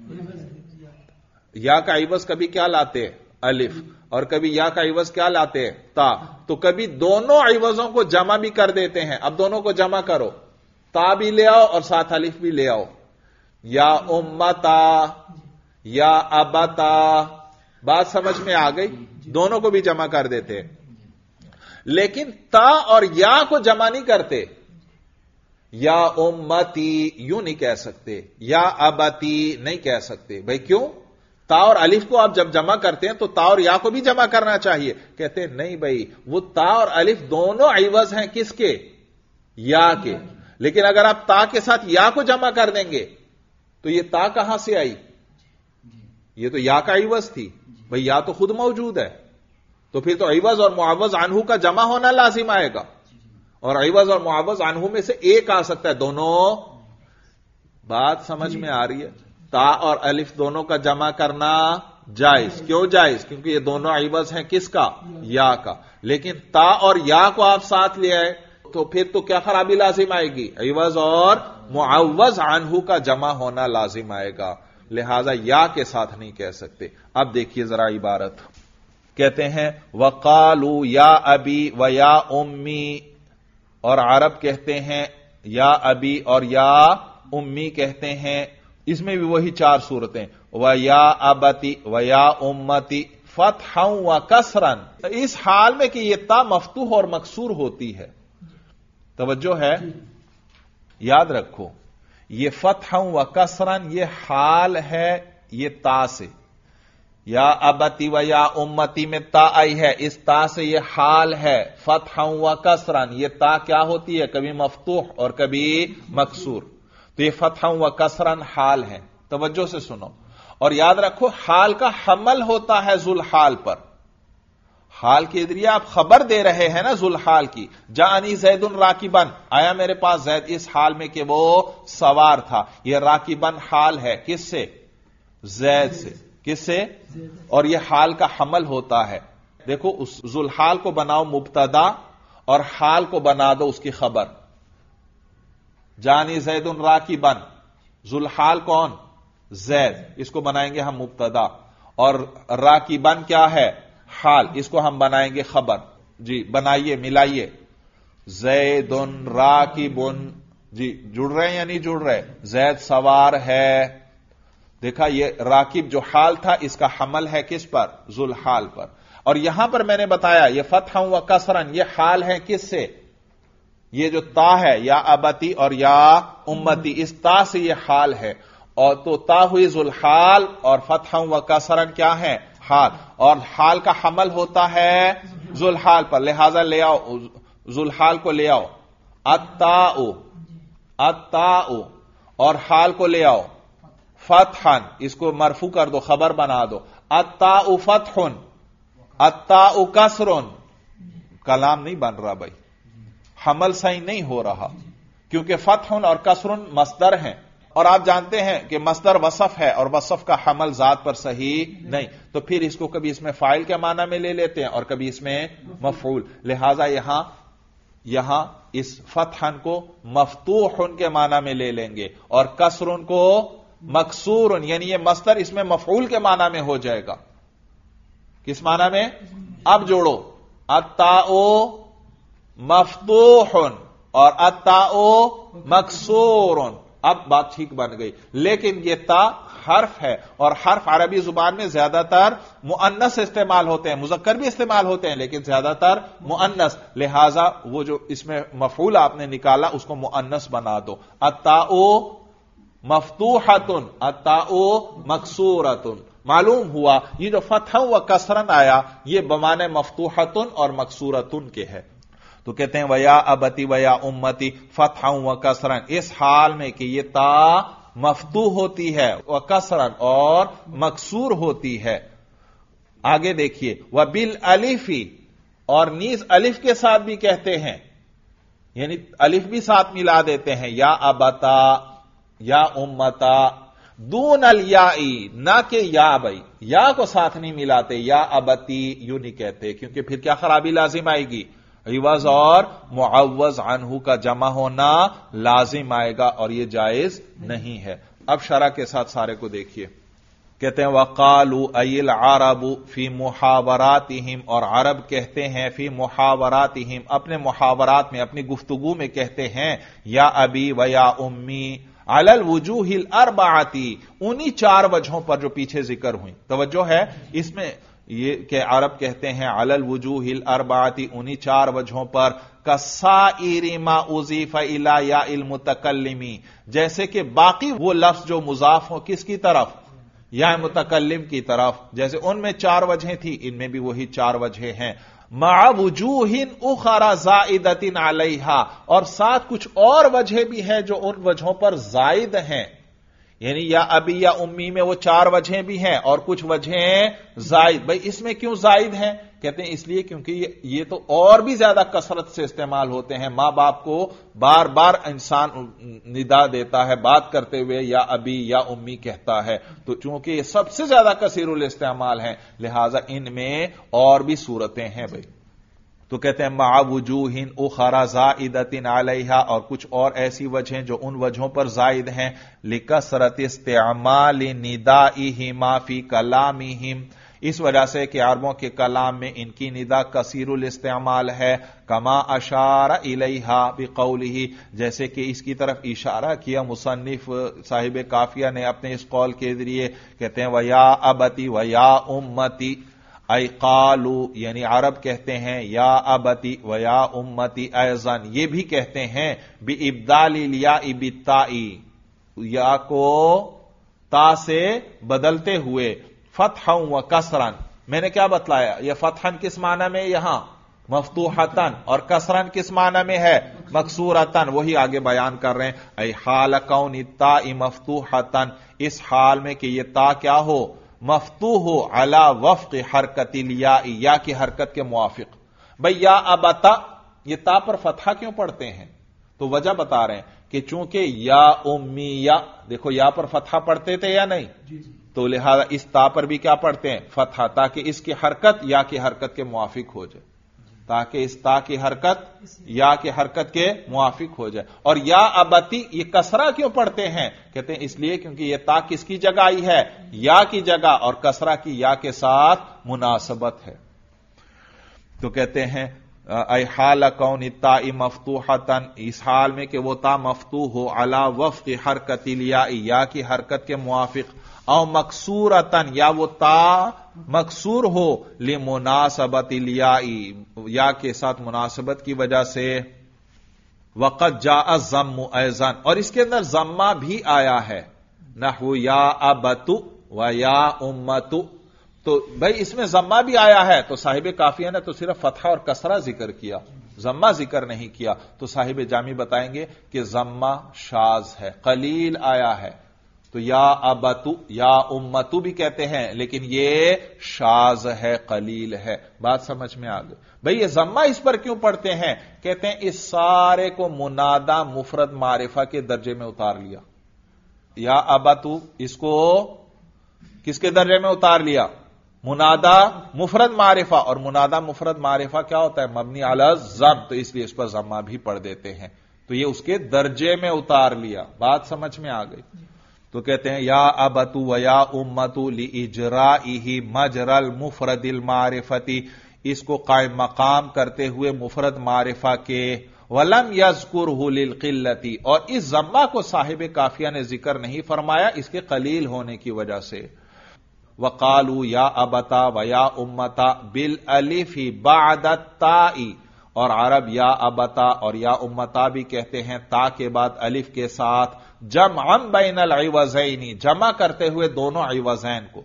یا کا عوض کبھی کیا لاتے ہیں؟ الف، اور کبھی یا کا عوض کیا لاتے ہیں؟ تا، تو کبھی دونوں عوضوں کو جمع بھی کر دیتے ہیں۔ اب دونوں کو جمع کرو، تا بھی لے آؤ اور ساتھ الف بھی لے آؤ، یا امتا یا ابتا، بات سمجھ میں آ گئی؟ دونوں کو بھی جمع کر دیتے، لیکن تا اور یا کو جمع نہیں کرتے، یا امتی یوں نہیں کہہ سکتے، یا ابتی نہیں کہہ سکتے بھائی، کیوں؟ تا اور الف کو آپ جب جمع کرتے ہیں تو تا اور یا کو بھی جمع کرنا چاہیے، کہتے ہیں نہیں بھائی، وہ تا اور الف دونوں عوض ہیں کس کے؟ یا کے، لیکن اگر آپ تا کے ساتھ یا کو جمع کر دیں گے تو یہ تا کہاں سے آئی؟ یہ تو یا کا عوض تھی بھائی، یا تو خود موجود ہے، تو پھر تو عوض اور معوض عنہ کا جمع ہونا لازم آئے گا، اور عوض اور معوض عنہ میں سے ایک آ سکتا ہے، دونوں، بات سمجھ میں آ رہی ہے؟ تا اور الف دونوں کا جمع کرنا جائز، کیوں جائز؟ کیونکہ یہ دونوں عوض ہیں کس کا؟ یا کا، لیکن تا اور یا کو آپ ساتھ لے آئے تو پھر تو کیا خرابی لازم آئے گی؟ عوض اور معوض عنہ کا جمع ہونا لازم آئے گا، لہذا یا کے ساتھ نہیں کہہ سکتے۔ اب دیکھیے ذرا عبارت، کہتے ہیں وقالو یا ابی و یا امی، اور عرب کہتے ہیں یا ابی اور یا امی کہتے ہیں، اس میں بھی وہی 4 صورتیں، و یا ابتی و یا امتی فتحا و کسرا، اس حال میں کہ یہ تا مفتوح اور مکسور ہوتی ہے، توجہ ہے، یاد رکھو یہ فتحا و کسرا یہ حال ہے یہ تا سے، یا ابتی و یا امتی میں تا آئی ہے، اس تا سے یہ حال ہے، فتحا و کسرن، یہ تا کیا ہوتی ہے؟ کبھی مفتوح اور کبھی مکسور، تو یہ فتحا و کسرن حال ہے. توجہ سے سنو اور یاد رکھو، حال کا حمل ہوتا ہے ذوالحال پر. حال کے ذریعے آپ خبر دے رہے ہیں نا ذوالحال کی. جاءنی زید راکبن، آیا میرے پاس زید اس حال میں کہ وہ سوار تھا. یہ راکبن حال ہے، کس سے؟ زید سے. کس سے؟ اور یہ حال کا حمل ہوتا ہے. دیکھو اس ذوالحال کو بناؤ مبتدا اور حال کو بنا دو اس کی خبر. جانی زید راکبن، ذوالحال کون؟ زید. اس کو بنائیں گے ہم مبتدا، اور راکبن کیا ہے؟ حال. اس کو ہم بنائیں گے خبر. جی بنائیے، ملائیے. زید راکبن، جی جڑ رہے ہیں یا نہیں جڑ رہے؟ زید سوار ہے. دیکھا یہ راکب جو حال تھا اس کا حمل ہے کس پر؟ ذوالحال پر. اور یہاں پر میں نے بتایا یہ فتحا و کسرن یہ حال ہے کس سے؟ یہ جو تا ہے یا ابتی اور یا امتی، اس تا سے یہ حال ہے. اور تو تا ہوئی ذوالحال اور فتحا و کسرن کیا ہے؟ حال. اور حال کا حمل ہوتا ہے ذوالحال پر، لہذا لے آؤ ذوالحال کو لے آؤ. التاء، التاء، اور حال کو لے آؤ فتحن، اس کو مرفوع کر دو، خبر بنا دو. التاء فتحن، التاء کسرن. کلام نہیں بن رہا بھائی، حمل صحیح نہیں ہو رہا، کیونکہ فتحن اور کسرن مصدر ہیں، اور آپ جانتے ہیں کہ مصدر وصف ہے اور وصف کا حمل ذات پر صحیح نہیں، تو پھر اس کو کبھی اس میں فاعل کے معنی میں لے لیتے ہیں اور کبھی اس میں مفعول. لہذا یہاں اس فتحن کو مفتوحن کے معنی میں لے لیں گے اور کسرن کو مکسورن، یعنی یہ مصدر اس میں مفعول کے معنی میں ہو جائے گا. کس معنی میں؟ اب جوڑو، التاء مفتوحن اور التاء مکسورن. اب بات ٹھیک بن گئی. لیکن یہ تا حرف ہے، اور حرف عربی زبان میں زیادہ تر مؤنث استعمال ہوتے ہیں، مذکر بھی استعمال ہوتے ہیں لیکن زیادہ تر مؤنث. لہذا وہ جو اس میں مفعول آپ نے نکالا اس کو مؤنث بنا دو. التاء مفتوحتن، التاء مکسورتن. معلوم ہوا یہ جو فتح و کسرن آیا یہ بمانے مفتوحتن اور مکسورتن کے ہے. تو کہتے ہیں ویا ابتی ویا امتی فتح و کسرن، اس حال میں کہ یہ تا مفتوح ہوتی ہے و کسرن اور مکسور ہوتی ہے. آگے دیکھیے وبالالفی، اور نیز الف کے ساتھ بھی کہتے ہیں، یعنی الف بھی ساتھ ملا دیتے ہیں. یا ابتا یا امتا دون الیائی، نہ کہ یا، بھائی یا کو ساتھ نہیں ملاتے، یا ابتی یوں نہیں کہتے، کیونکہ پھر کیا خرابی لازم آئے گی؟ عوض اور معوض عنہ کا جمع ہونا لازم آئے گا اور یہ جائز نہیں ہے. اب شرح کے ساتھ سارے کو دیکھیے. کہتے ہیں وقالوا ای العرب فی محاوراتہم، اور عرب کہتے ہیں فی محاوراتہم اپنے محاورات میں، اپنی گفتگو میں کہتے ہیں یا ابی و یا امی علی الوجوہ الاربعتی، انہی چار وجہوں پر جو پیچھے ذکر ہوئی. توجہ ہے اس میں یہ کہ عرب کہتے ہیں علی الوجوہ الاربعتی، انہی چار وجہوں پر، کسائر ما اضیف الی یا المتکلم، جیسے کہ باقی وہ لفظ جو مضاف ہو کس کی طرف؟ یا متکلم کی طرف. جیسے ان میں چار وجہیں تھی، ان میں بھی وہی چار وجہیں ہیں. مع وجوہ اخرى زائدۃ علیہا، اور ساتھ کچھ اور وجہیں بھی ہیں جو ان وجہوں پر زائد ہیں. یعنی یا ابی یا امی میں وہ چار وجہیں بھی ہیں اور کچھ وجہیں زائد. بھئی اس میں کیوں زائد ہیں؟ کہتے ہیں اس لیے کیونکہ یہ تو اور بھی زیادہ کثرت سے استعمال ہوتے ہیں. ماں باپ کو بار بار انسان ندا دیتا ہے بات کرتے ہوئے، یا ابی یا امی کہتا ہے، تو چونکہ یہ سب سے زیادہ کثیر الاستعمال ہیں لہذا ان میں اور بھی صورتیں ہیں. بھئی تو کہتے ہیں مع وجوہ اخرى زائدۃ علیہا، اور کچھ اور ایسی وجہیں جو ان وجہوں پر زائد ہیں. لکثرت استعمال ندائہما فی کلامہم، اس وجہ سے کہ عربوں کے کلام میں ان کی ندا کثیر الاستعمال ہے. کما اشار الیہا بقولہ، جیسے کہ اس کی طرف اشارہ کیا مصنف صاحب کافیہ نے اپنے اس قول کے ذریعے. کہتے ہیں ویا ابتی ویا امتی، ای قالو، یعنی عرب کہتے ہیں یا ابتی و یا امتی ایضاً، یہ بھی کہتے ہیں بابدال الیاء بالتاء، یا کو تا سے بدلتے ہوئے. فتحا و کسرن، میں نے کیا بتلایا؟ یہ فتحن کس معنی میں یہاں؟ مفتوحتن، اور کسرن کس معنی میں ہے؟ مکسورتن، وہی آگے بیان کر رہے ہیں، ای حال کون التاء مفتوحتن، اس حال میں کہ یہ تا کیا ہو؟ مفتوح ہو، علی وفق حرکت الیاء، یا کی حرکت کے موافق۔ بھئی یا ابتا، یہ تا پر فتحہ کیوں پڑھتے ہیں؟ تو وجہ بتا رہے ہیں کہ چونکہ یا امی یا، دیکھو یا پر فتحہ پڑھتے تھے یا نہیں؟ تو لہذا اس تا پر بھی کیا پڑھتے ہیں؟ فتحہ، تاکہ اس کی حرکت یا کی حرکت کے موافق ہو جائے، تاکہ اس تا کی حرکت یا کی حرکت کے موافق ہو جائے۔ اور یا ابتی یہ کسرہ کیوں پڑھتے ہیں؟ کہتے ہیں اس لیے کیونکہ یہ تا کس کی جگہ آئی ہے؟ یا کی جگہ، اور کسرہ کی یا کے ساتھ مناسبت ہے۔ تو کہتے ہیں ای حال کون التاء مفتوحتن، اس حال میں کہ وہ تا مفتوح ہو، علی وفق حرکت الیاء، یا کی حرکت کے موافق، او مکسورتن، یا وہ تا مکسور ہو، لمناسبت الیاء، یا کے ساتھ مناسبت کی وجہ سے۔ وقد جاء الضم ایضا، اور اس کے اندر ضمہ بھی آیا ہے، نحو یا ابت و یا امت، تو بھائی اس میں ضمہ بھی آیا ہے، تو صاحب کافیہ نے تو صرف فتحہ اور کسرہ ذکر کیا، ضمہ ذکر نہیں کیا، تو صاحب جامی بتائیں گے کہ ضمہ شاذ ہے، قلیل آیا ہے۔ تو یا ابتو یا امتو بھی کہتے ہیں، لیکن یہ شاذ ہے، قلیل ہے۔ بات سمجھ میں آ گئی؟ بھئی یہ ضمہ اس پر کیوں پڑھتے ہیں؟ کہتے ہیں اس سارے کو منادہ مفرد معرفہ کے درجے میں اتار لیا۔ یا ابتو اس کو کس کے درجے میں اتار لیا؟ منادہ مفرد معرفہ، اور منادہ مفرد معرفہ کیا ہوتا ہے؟ مبنی علی الضم، تو اس لیے اس پر ضمہ بھی پڑھ دیتے ہیں، تو یہ اس کے درجے میں اتار لیا۔ بات سمجھ میں آ گئی؟ تو کہتے ہیں یا ابتو و یا امتو لاجرائہ مجرى المفرد المعرفتی، اس کو قائم مقام کرتے ہوئے مفرد معرفہ کے، ولم یذکرہ للقلۃ، اور اس ضمہ کو صاحب کافیہ نے ذکر نہیں فرمایا اس کے قلیل ہونے کی وجہ سے۔ وقالوا یا ابتا و یا امتا بالالف بعد التاء، اور عرب یا ابتا اور یا امتا بھی کہتے ہیں تا کے بعد الف کے ساتھ، جمعا بین العوضین، جمع کرتے ہوئے دونوں عوضین کو،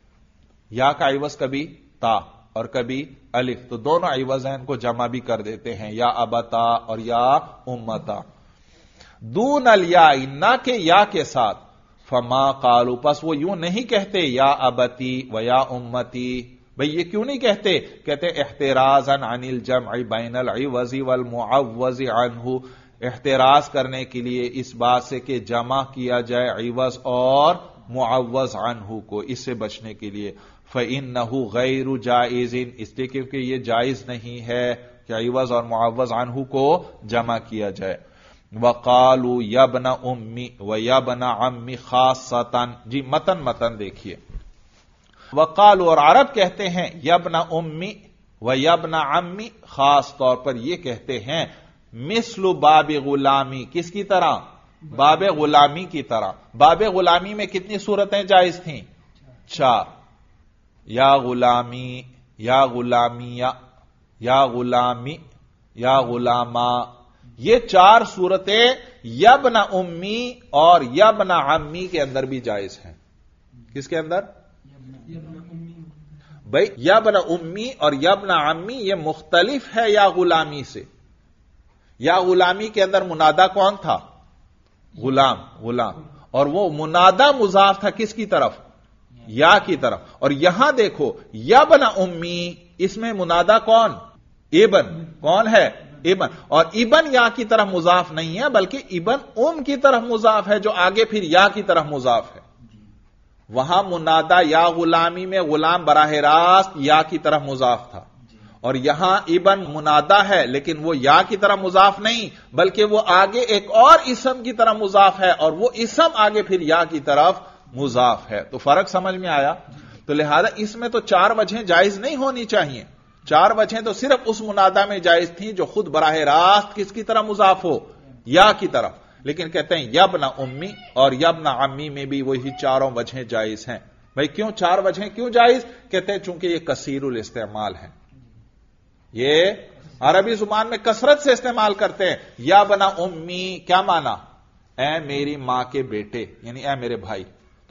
یا کا عوض کبھی تا اور کبھی الف، تو دونوں عوضین کو جمع بھی کر دیتے ہیں، یا ابتا اور یا امتا، دون الیاء، نہ کہ یا کے ساتھ۔ فما قالوا، پس وہ یوں نہیں کہتے یا ابتی و یا امتی، بھئی یہ کیوں نہیں کہتے؟ کہتے احترازا عن الجمع بین العوض والمعوض عنہ، احتراز کرنے کے لیے اس بات سے کہ جمع کیا جائے عوض اور معوض عنہ کو، اس سے بچنے کے لیے۔ فإنہ غیر جائز، اس لیے کیونکہ یہ جائز نہیں ہے کہ عوض اور معوض عنہ کو جمع کیا جائے۔ وقالوا یبن امی و یبن عمی خاصتاً، جی متن دیکھیے۔ وقالوا، اور عرب کہتے ہیں یبن امی و یبن عمی، خاص طور پر یہ کہتے ہیں مثل باب غلامی، کس کی طرح؟ باب غلامی کی طرح۔ باب غلامی میں کتنی صورتیں جائز تھیں؟ 4، یا غلامی، یا غلامیہ، یا غلامی، یا غلاما، یہ 4 صورتیں یبن امی اور یبن عمی کے اندر بھی جائز ہیں۔ کس کے اندر؟ بھئی یبن امی اور یبن عمی یہ مختلف ہے یا غلامی سے۔ یا غلامی کے اندر منادہ کون تھا؟ غلام، اور وہ منادہ مضاف تھا کس کی طرف؟ یا کی طرف۔ اور یہاں دیکھو یبن امی، اس میں منادہ کون؟ ابن، کون ہے؟ ابن، اور ابن یا کی طرف مضاف نہیں ہے بلکہ ابن کی طرف مضاف ہے، جو آگے پھر یا کی طرف مضاف ہے۔ وہاں منادہ یا غلامی میں غلام براہ راست یا کی طرف مضاف تھا، اور یہاں ابن منادہ ہے لیکن وہ یا کی طرف مضاف نہیں بلکہ وہ آگے ایک اور اسم کی طرف مضاف ہے، اور وہ اسم آگے پھر یا کی طرف مضاف ہے۔ تو فرق سمجھ میں آیا؟ تو لہذا اس میں تو 4 وجہیں جائز نہیں ہونی چاہیے، 4 وجہیں تو صرف اس منادہ میں جائز تھیں جو خود براہ راست کس کی طرح مضاف ہو؟ یا کی طرف۔ لیکن کہتے ہیں یبن امی اور یبن عمی میں بھی وہی 4 وجہیں جائز ہیں۔ بھئی کیوں 4 وجہیں کیوں جائز؟ کہتے ہیں چونکہ یہ کثیر الاستعمال ہے، یہ عربی زبان میں کثرت سے استعمال کرتے ہیں۔ یبن امی کیا معنی؟ اے میری ماں کے بیٹے، یعنی اے میرے بھائی۔ تو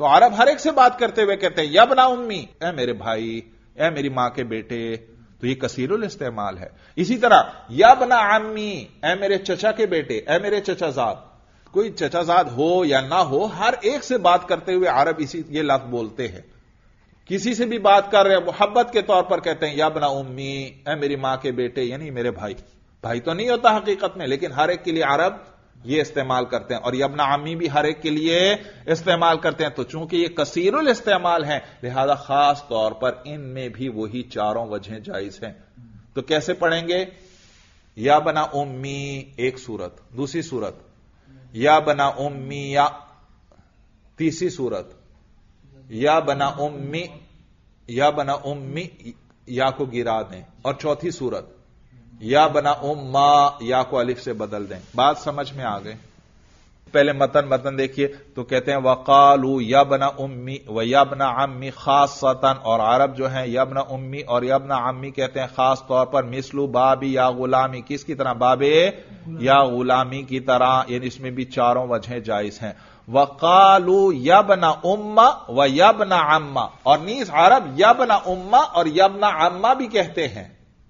تو عرب ہر ایک سے بات کرتے ہوئے کہتے ہیں یبنا امی، اے میرے بھائی، اے میری ماں کے بیٹے، تو یہ کثیر الاستعمال ہے. اسی طرح یبنا عمی، اے میرے چچا کے بیٹے، اے میرے چچا زاد. کوئی چچا زاد ہو یا نہ ہو، ہر ایک سے بات کرتے ہوئے عرب یہ لفظ بولتے ہیں. کسی سے بھی بات کر رہے ہیں محبت کے طور پر کہتے ہیں یبنا امی، اے میری ماں کے بیٹے، یعنی میرے بھائی. بھائی تو نہیں ہوتا حقیقت میں، لیکن ہر ایک کے لیے عرب یہ استعمال کرتے ہیں. اور یبنا عمی بھی ہر ایک کے لیے استعمال کرتے ہیں. تو چونکہ یہ کثیر الاستعمال ہیں، لہذا خاص طور پر ان میں بھی وہی چاروں وجہیں جائز ہیں. تو کیسے پڑھیں گے؟ یبنا امی ایک صورت، دوسری صورت یبنا امی یا، تیسری صورت یبنا امی، یبنا امی یا کو گرا دیں، اور چوتھی صورت یبنا اما یا کو الف سے بدل دیں. بات سمجھ میں آ گئے؟ پہلے متن دیکھیے تو کہتے ہیں وقالو یبنا امی و یبنا عمی خاصتاً، اور عرب جو ہیں یبنا امی اور یبنا عمی کہتے ہیں خاص طور پر. مثلو بابی یا غلامی، کس کی طرح؟ بابے یا غلامی کی طرح، یعنی اس میں بھی چاروں وجہیں جائز ہیں. وقالو یبنا اما و یبنا عما، اور نیز عرب یبنا اما اور یبنا عما بھی کہتے ہیں.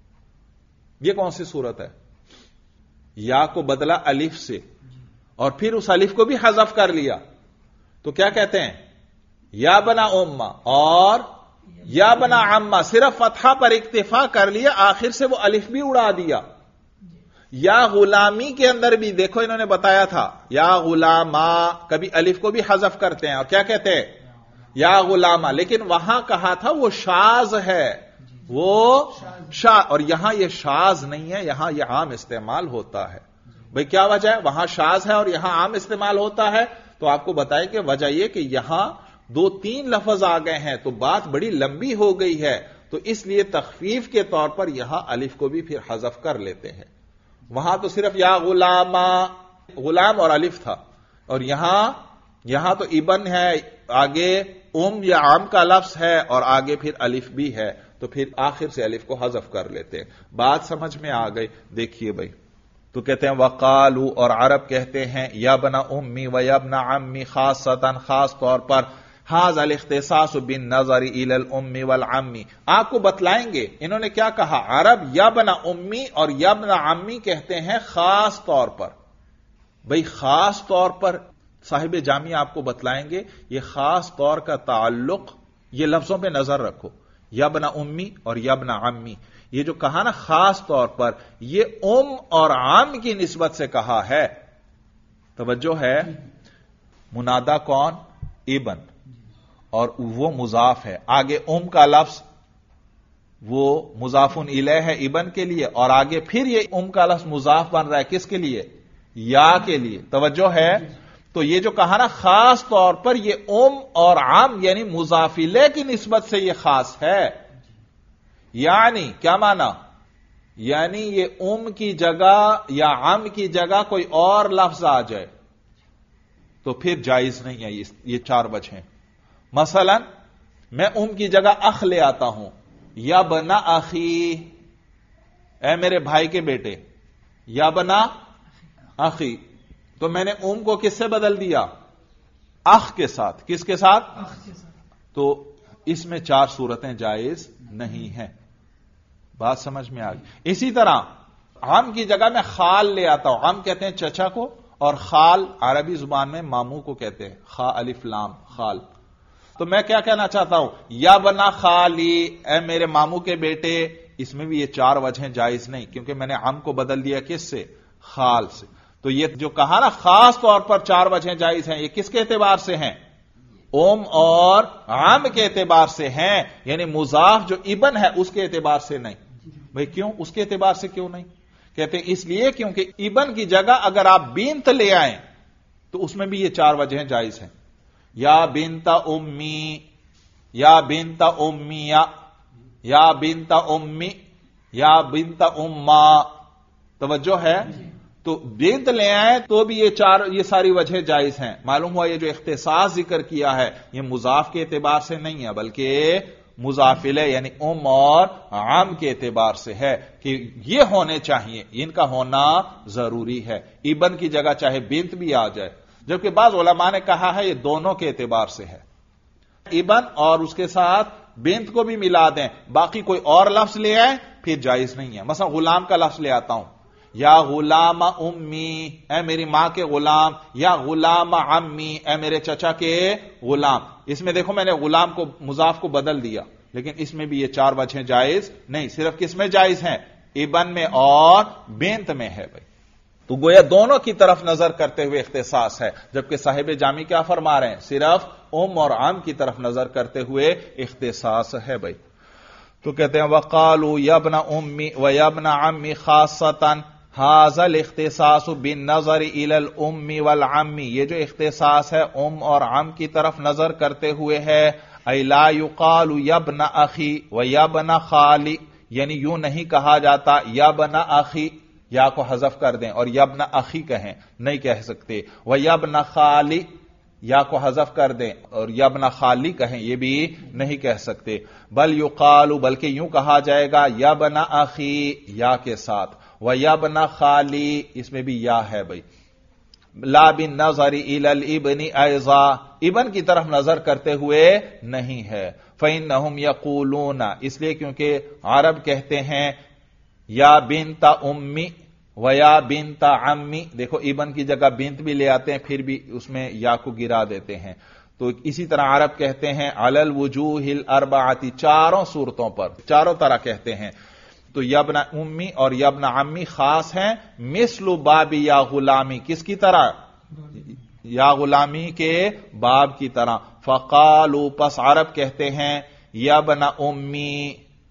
یہ کون سی صورت ہے؟ یا کو بدلا الف سے اور پھر اس الف کو بھی حذف کر لیا، تو کیا کہتے ہیں؟ یا بنا اما اور یا بنا عما، صرف فتحہ پر اکتفا کر لیا، آخر سے وہ الف بھی اڑا دیا. یا غلامی کے اندر بھی دیکھو انہوں نے بتایا تھا یا غلاما، کبھی الف کو بھی حذف کرتے ہیں اور کیا کہتے ہیں؟ یا غلاما. لیکن وہاں کہا تھا وہ شاذ ہے، وہ شاذ، اور یہاں یہ شاذ نہیں ہے، یہاں یہ عام استعمال ہوتا ہے. بھئی کیا وجہ ہے؟ وہاں شاذ ہے اور یہاں عام استعمال ہوتا ہے. تو آپ کو بتائیں کہ وجہ یہ کہ یہاں 2-3 لفظ آ گئے ہیں تو بات بڑی لمبی ہو گئی ہے، تو اس لیے تخفیف کے طور پر یہاں الف کو بھی پھر حذف کر لیتے ہیں. وہاں تو صرف یا غلاما، غلام اور الف تھا، اور یہاں تو ابن ہے، آگے یا عام کا لفظ ہے اور آگے پھر الف بھی ہے، تو پھر آخر سے الف کو حذف کر لیتے ہیں. بات سمجھ میں آ گئی؟ دیکھیے بھائی، تو کہتے ہیں وقالو، اور عرب کہتے ہیں یبنا امی و یبنا عمی خاصتاً، خاص طور پر. ھذا الاختصاص بالنظر الى الام والعم، آپ کو بتلائیں گے انہوں نے کیا کہا. عرب یبنا امی اور یبنا عمی کہتے ہیں خاص طور پر. بھئی خاص طور پر صاحب جامی آپ کو بتلائیں گے یہ خاص طور کا تعلق، یہ لفظوں پہ نظر رکھو، یبنا امی اور یبنا عمی، یہ جو کہا نا خاص طور پر، یہ اور عام کی نسبت سے کہا ہے. توجہ ہے؟ منادا کون؟ ابن، اور وہ مضاف ہے. آگے کا لفظ وہ مضاف الیہ ہے ابن کے لیے، اور آگے پھر یہ کا لفظ مضاف بن رہا ہے کس کے لیے؟ یا کے لیے. توجہ ہے؟ تو یہ جو کہا نا خاص طور پر، یہ اور عام یعنی مضاف الیہ کی نسبت سے یہ خاص ہے. یعنی کیا معنی؟ یعنی یہ کی جگہ یا عام کی جگہ کوئی اور لفظ آ جائے تو پھر جائز نہیں ہے. یہ 4 وجہیں. مثلا میں کی جگہ اخ لے آتا ہوں، یا بنا اخی، اے میرے بھائی کے بیٹے، یا بنا اخی، تو میں نے کو کس سے بدل دیا؟ اخ کے ساتھ. کس کے ساتھ؟ تو اس میں 4 صورتیں جائز نہیں ہیں. بات سمجھ میں آ گئی؟ اسی طرح عام کی جگہ میں خال لے آتا ہوں. عام کہتے ہیں چچا کو، اور خال عربی زبان میں ماموں کو کہتے ہیں، خا الف لام خال. تو میں کیا کہنا چاہتا ہوں؟ یا بنا خالی، اے میرے ماموں کے بیٹے. اس میں بھی یہ 4 وجہیں جائز نہیں، کیونکہ میں نے عام کو بدل دیا کس سے؟ خال سے. تو یہ جو کہا نا خاص طور پر 4 وجہیں جائز ہیں، یہ کس کے اعتبار سے ہیں؟ اور عام کے اعتبار سے ہیں، یعنی مضاف جو ابن ہے اس کے اعتبار سے نہیں. بھئی کیوں؟ اس کے اعتبار سے کیوں نہیں؟ کہتے ہیں اس لیے کیونکہ ابن کی جگہ اگر آپ بنت لے آئیں تو اس میں بھی یہ 4 وجہیں جائز ہیں. یا بنت امی، یا بنت امیہ، یا بنت امی، یا بنت اما. توجہ ہے؟ تو بنت لے آئیں تو بھی یہ ساری وجہ جائز ہیں. معلوم ہوا یہ جو اختصاص ذکر کیا ہے یہ مضاف کے اعتبار سے نہیں ہے، بلکہ مضاف الیہ یعنی اور عام کے اعتبار سے ہے کہ یہ ہونے چاہیے، ان کا ہونا ضروری ہے. ابن کی جگہ چاہے بنت بھی آ جائے، جبکہ بعض علماء نے کہا ہے یہ دونوں کے اعتبار سے ہے. ابن اور اس کے ساتھ بنت کو بھی ملا دیں، باقی کوئی اور لفظ لے آئیں پھر جائز نہیں ہے. مثلا غلام کا لفظ لے آتا ہوں، یا غلام امی، اے میری ماں کے غلام، یا غلام عمی، اے میرے چچا کے غلام. اس میں دیکھو میں نے غلام کو مضاف کو بدل دیا، لیکن اس میں بھی یہ چار وجہیں جائز نہیں. صرف کس میں جائز ہیں؟ ابن میں اور بنت میں ہے بھائی. تو گویا دونوں کی طرف نظر کرتے ہوئے اختصاص ہے، جبکہ صاحب جامی کیا فرما رہے ہیں؟ صرف ام اور عم کی طرف نظر کرتے ہوئے اختصاص ہے بھائی. تو کہتے ہیں وقالوا یبن امی و یبن عمی خاصتاً ھذا الاختصاص بالنظر الى الام والعم. یہ جو اختصاص ہے ام اور عم کی طرف نظر کرتے ہوئے ہے. ای لا یقال یبن اخی و یبن خالی، یعنی یوں نہیں کہا جاتا یبن اخی، یا کو حذف کر دیں اور یبن اخی کہیں، نہیں کہہ سکتے. و یبن خالی، یا کو حذف کر دیں اور یبن خالی کہیں، یہ بھی نہیں کہہ سکتے. بل یقال، بلکہ یوں کہا جائے گا یبن اخی یا کے ساتھ، و یبن خالی، اس میں بھی یا ہے بھائی. لا بالنظر الی الابن ایضا، ابن کی طرف نظر کرتے ہوئے نہیں ہے. فإنہم یقولون، اس لیے کیونکہ عرب کہتے ہیں یا بنت امی و یا بنت عمی. دیکھو ابن کی جگہ بنت بھی لے آتے ہیں، پھر بھی اس میں یا کو گرا دیتے ہیں. تو اسی طرح عرب کہتے ہیں علی الوجوہ الاربعۃ، چاروں صورتوں پر، چاروں طرح کہتے ہیں. تو یبن امی اور یبن عمی خاص ہیں. مثل باب یا غلامی، کس کی طرح؟ یا غلامی کے باب کی طرح. فقالوا، پس عرب کہتے ہیں یبن امی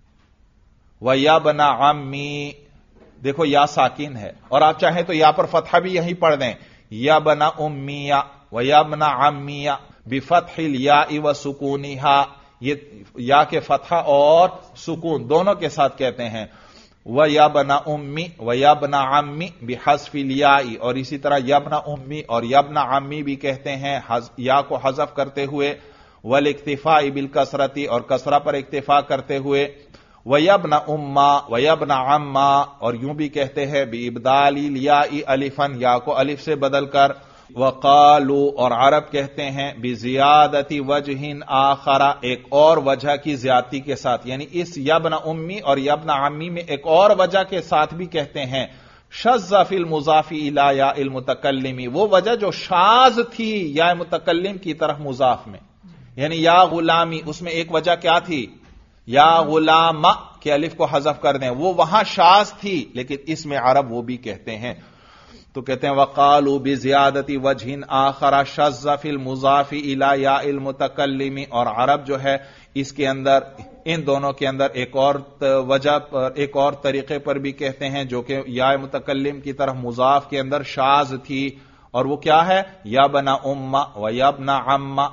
و یبن عمی. دیکھو یا ساکن ہے، اور آپ چاہیں تو یا پر فتحہ بھی یہی پڑھ دیں، یبن امیہ و یبن عمیہ بفتح الیاء و سکونہا. یہ یا کے فتحہ اور سکون دونوں کے ساتھ کہتے ہیں. و یبن امی و یبن عمی بحذف الیاء، اور اسی طرح یبن امی اور یبن عمی بھی کہتے ہیں یا کو حذف کرتے ہوئے. والاکتفاء بالکسرۃ، اور کسرہ پر اکتفا کرتے ہوئے. وَيَبْنَ أُمَّا وَيَبْنَ عَمَّا، اور یوں بھی کہتے ہیں بِإِبْدَالِ الْيَاءِ أَلِفًا، یا کو الف سے بدل کر. وَقَالُوا، اور عرب کہتے ہیں بِزِيَادَةِ وَجْهٍ آخَرَ، ایک اور وجہ کی زیادتی کے ساتھ، یعنی اس یبن امی اور یبن عمی میں ایک اور وجہ کے ساتھ بھی کہتے ہیں. شذ فی المضاف الی یا المتکلم، وہ وجہ جو شاذ تھی یا متکلم کی طرف مضاف میں، یعنی یا غلامی، اس میں ایک وجہ کیا تھی؟ یا غلام کے الف کو حذف کر دیں، وہ وہاں شاذ تھی، لیکن اس میں عرب وہ بھی کہتے ہیں. تو کہتے ہیں وقالوا بزیادۃ وجہ آخر شذ فی المضاف الی یا المتکلم، اور عرب جو ہے اس کے اندر، ان دونوں کے اندر ایک اور وجہ پر، ایک اور طریقے پر بھی کہتے ہیں جو کہ یا متکلم کی طرف مضاف کے اندر شاذ تھی، اور وہ کیا ہے؟ یبن اما و یبن عما،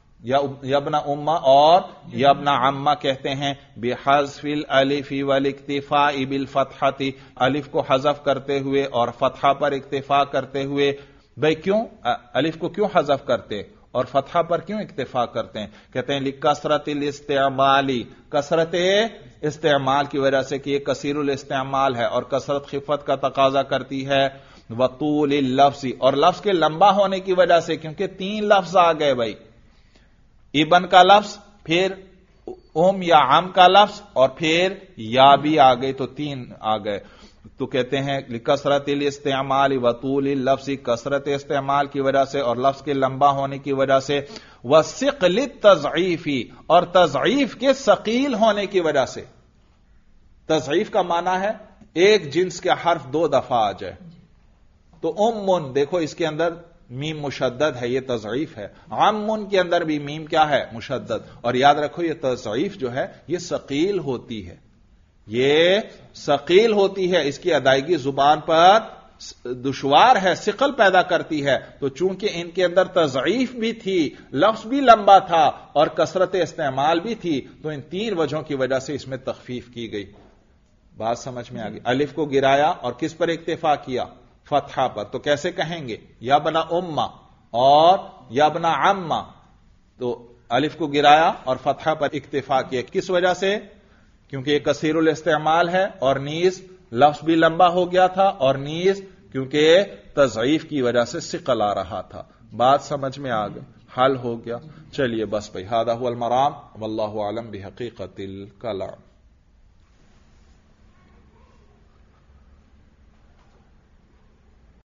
یبن اما اور یبن عما کہتے ہیں بحذف الالف والاکتفاء بالفتحۃ، الف کو حذف کرتے ہوئے اور فتحہ پر اکتفا کرتے ہوئے. بھئی کیوں الف کو کیوں حذف کرتے اور فتحہ پر کیوں اکتفا کرتے ہیں؟ کہتے ہیں لکثرت الاستعمال، کثرت استعمال کی وجہ سے کہ یہ کثیر الاستعمال ہے اور کثرت خفت کا تقاضا کرتی ہے. وطول اللفظ، اور لفظ کے لمبا ہونے کی وجہ سے، کیونکہ 3 لفظ آ گئے بھائی، ابن کا لفظ، پھر ام یا عم کا لفظ، اور پھر یا بھی آ گئی، تو 3 آ گئے. تو کہتے ہیں لکثرت الاستعمال وطول اللفظ، کثرت استعمال کی وجہ سے اور لفظ کے لمبا ہونے کی وجہ سے. وثقل التضعیف، اور تضعیف کے ثقیل ہونے کی وجہ سے. تضعیف کا معنی ہے ایک جنس کے حرف 2 دفعہ آ جائے. تو امن، دیکھو اس کے اندر میم مشدد ہے، یہ تضعیف ہے. عمن کے اندر بھی میم کیا ہے؟ مشدد. اور یاد رکھو یہ تضعیف جو ہے یہ ثقیل ہوتی ہے، یہ ثقیل ہوتی ہے، اس کی ادائیگی زبان پر دشوار ہے، ثقل پیدا کرتی ہے. تو چونکہ ان کے اندر تضعیف بھی تھی، لفظ بھی لمبا تھا اور کثرت استعمال بھی تھی، تو ان 3 وجہوں کی وجہ سے اس میں تخفیف کی گئی. بات سمجھ میں آ گئی؟ الف کو گرایا اور کس پر اکتفا کیا؟ فتحہ پر. تو کیسے کہیں گے؟ یبن اما اور یبن عما، تو الف کو گرایا اور فتحہ پر اکتفا کیا. کس وجہ سے؟ کیونکہ یہ کثیر الاستعمال ہے، اور نیز لفظ بھی لمبا ہو گیا تھا، اور نیز کیونکہ تضعیف کی وجہ سے ثقل آ رہا تھا. بات سمجھ میں آ گئی؟ حل ہو گیا. چلیے بس بھائی، ھذا ھو المرام واللہ اعلم بحقیقت الکلام.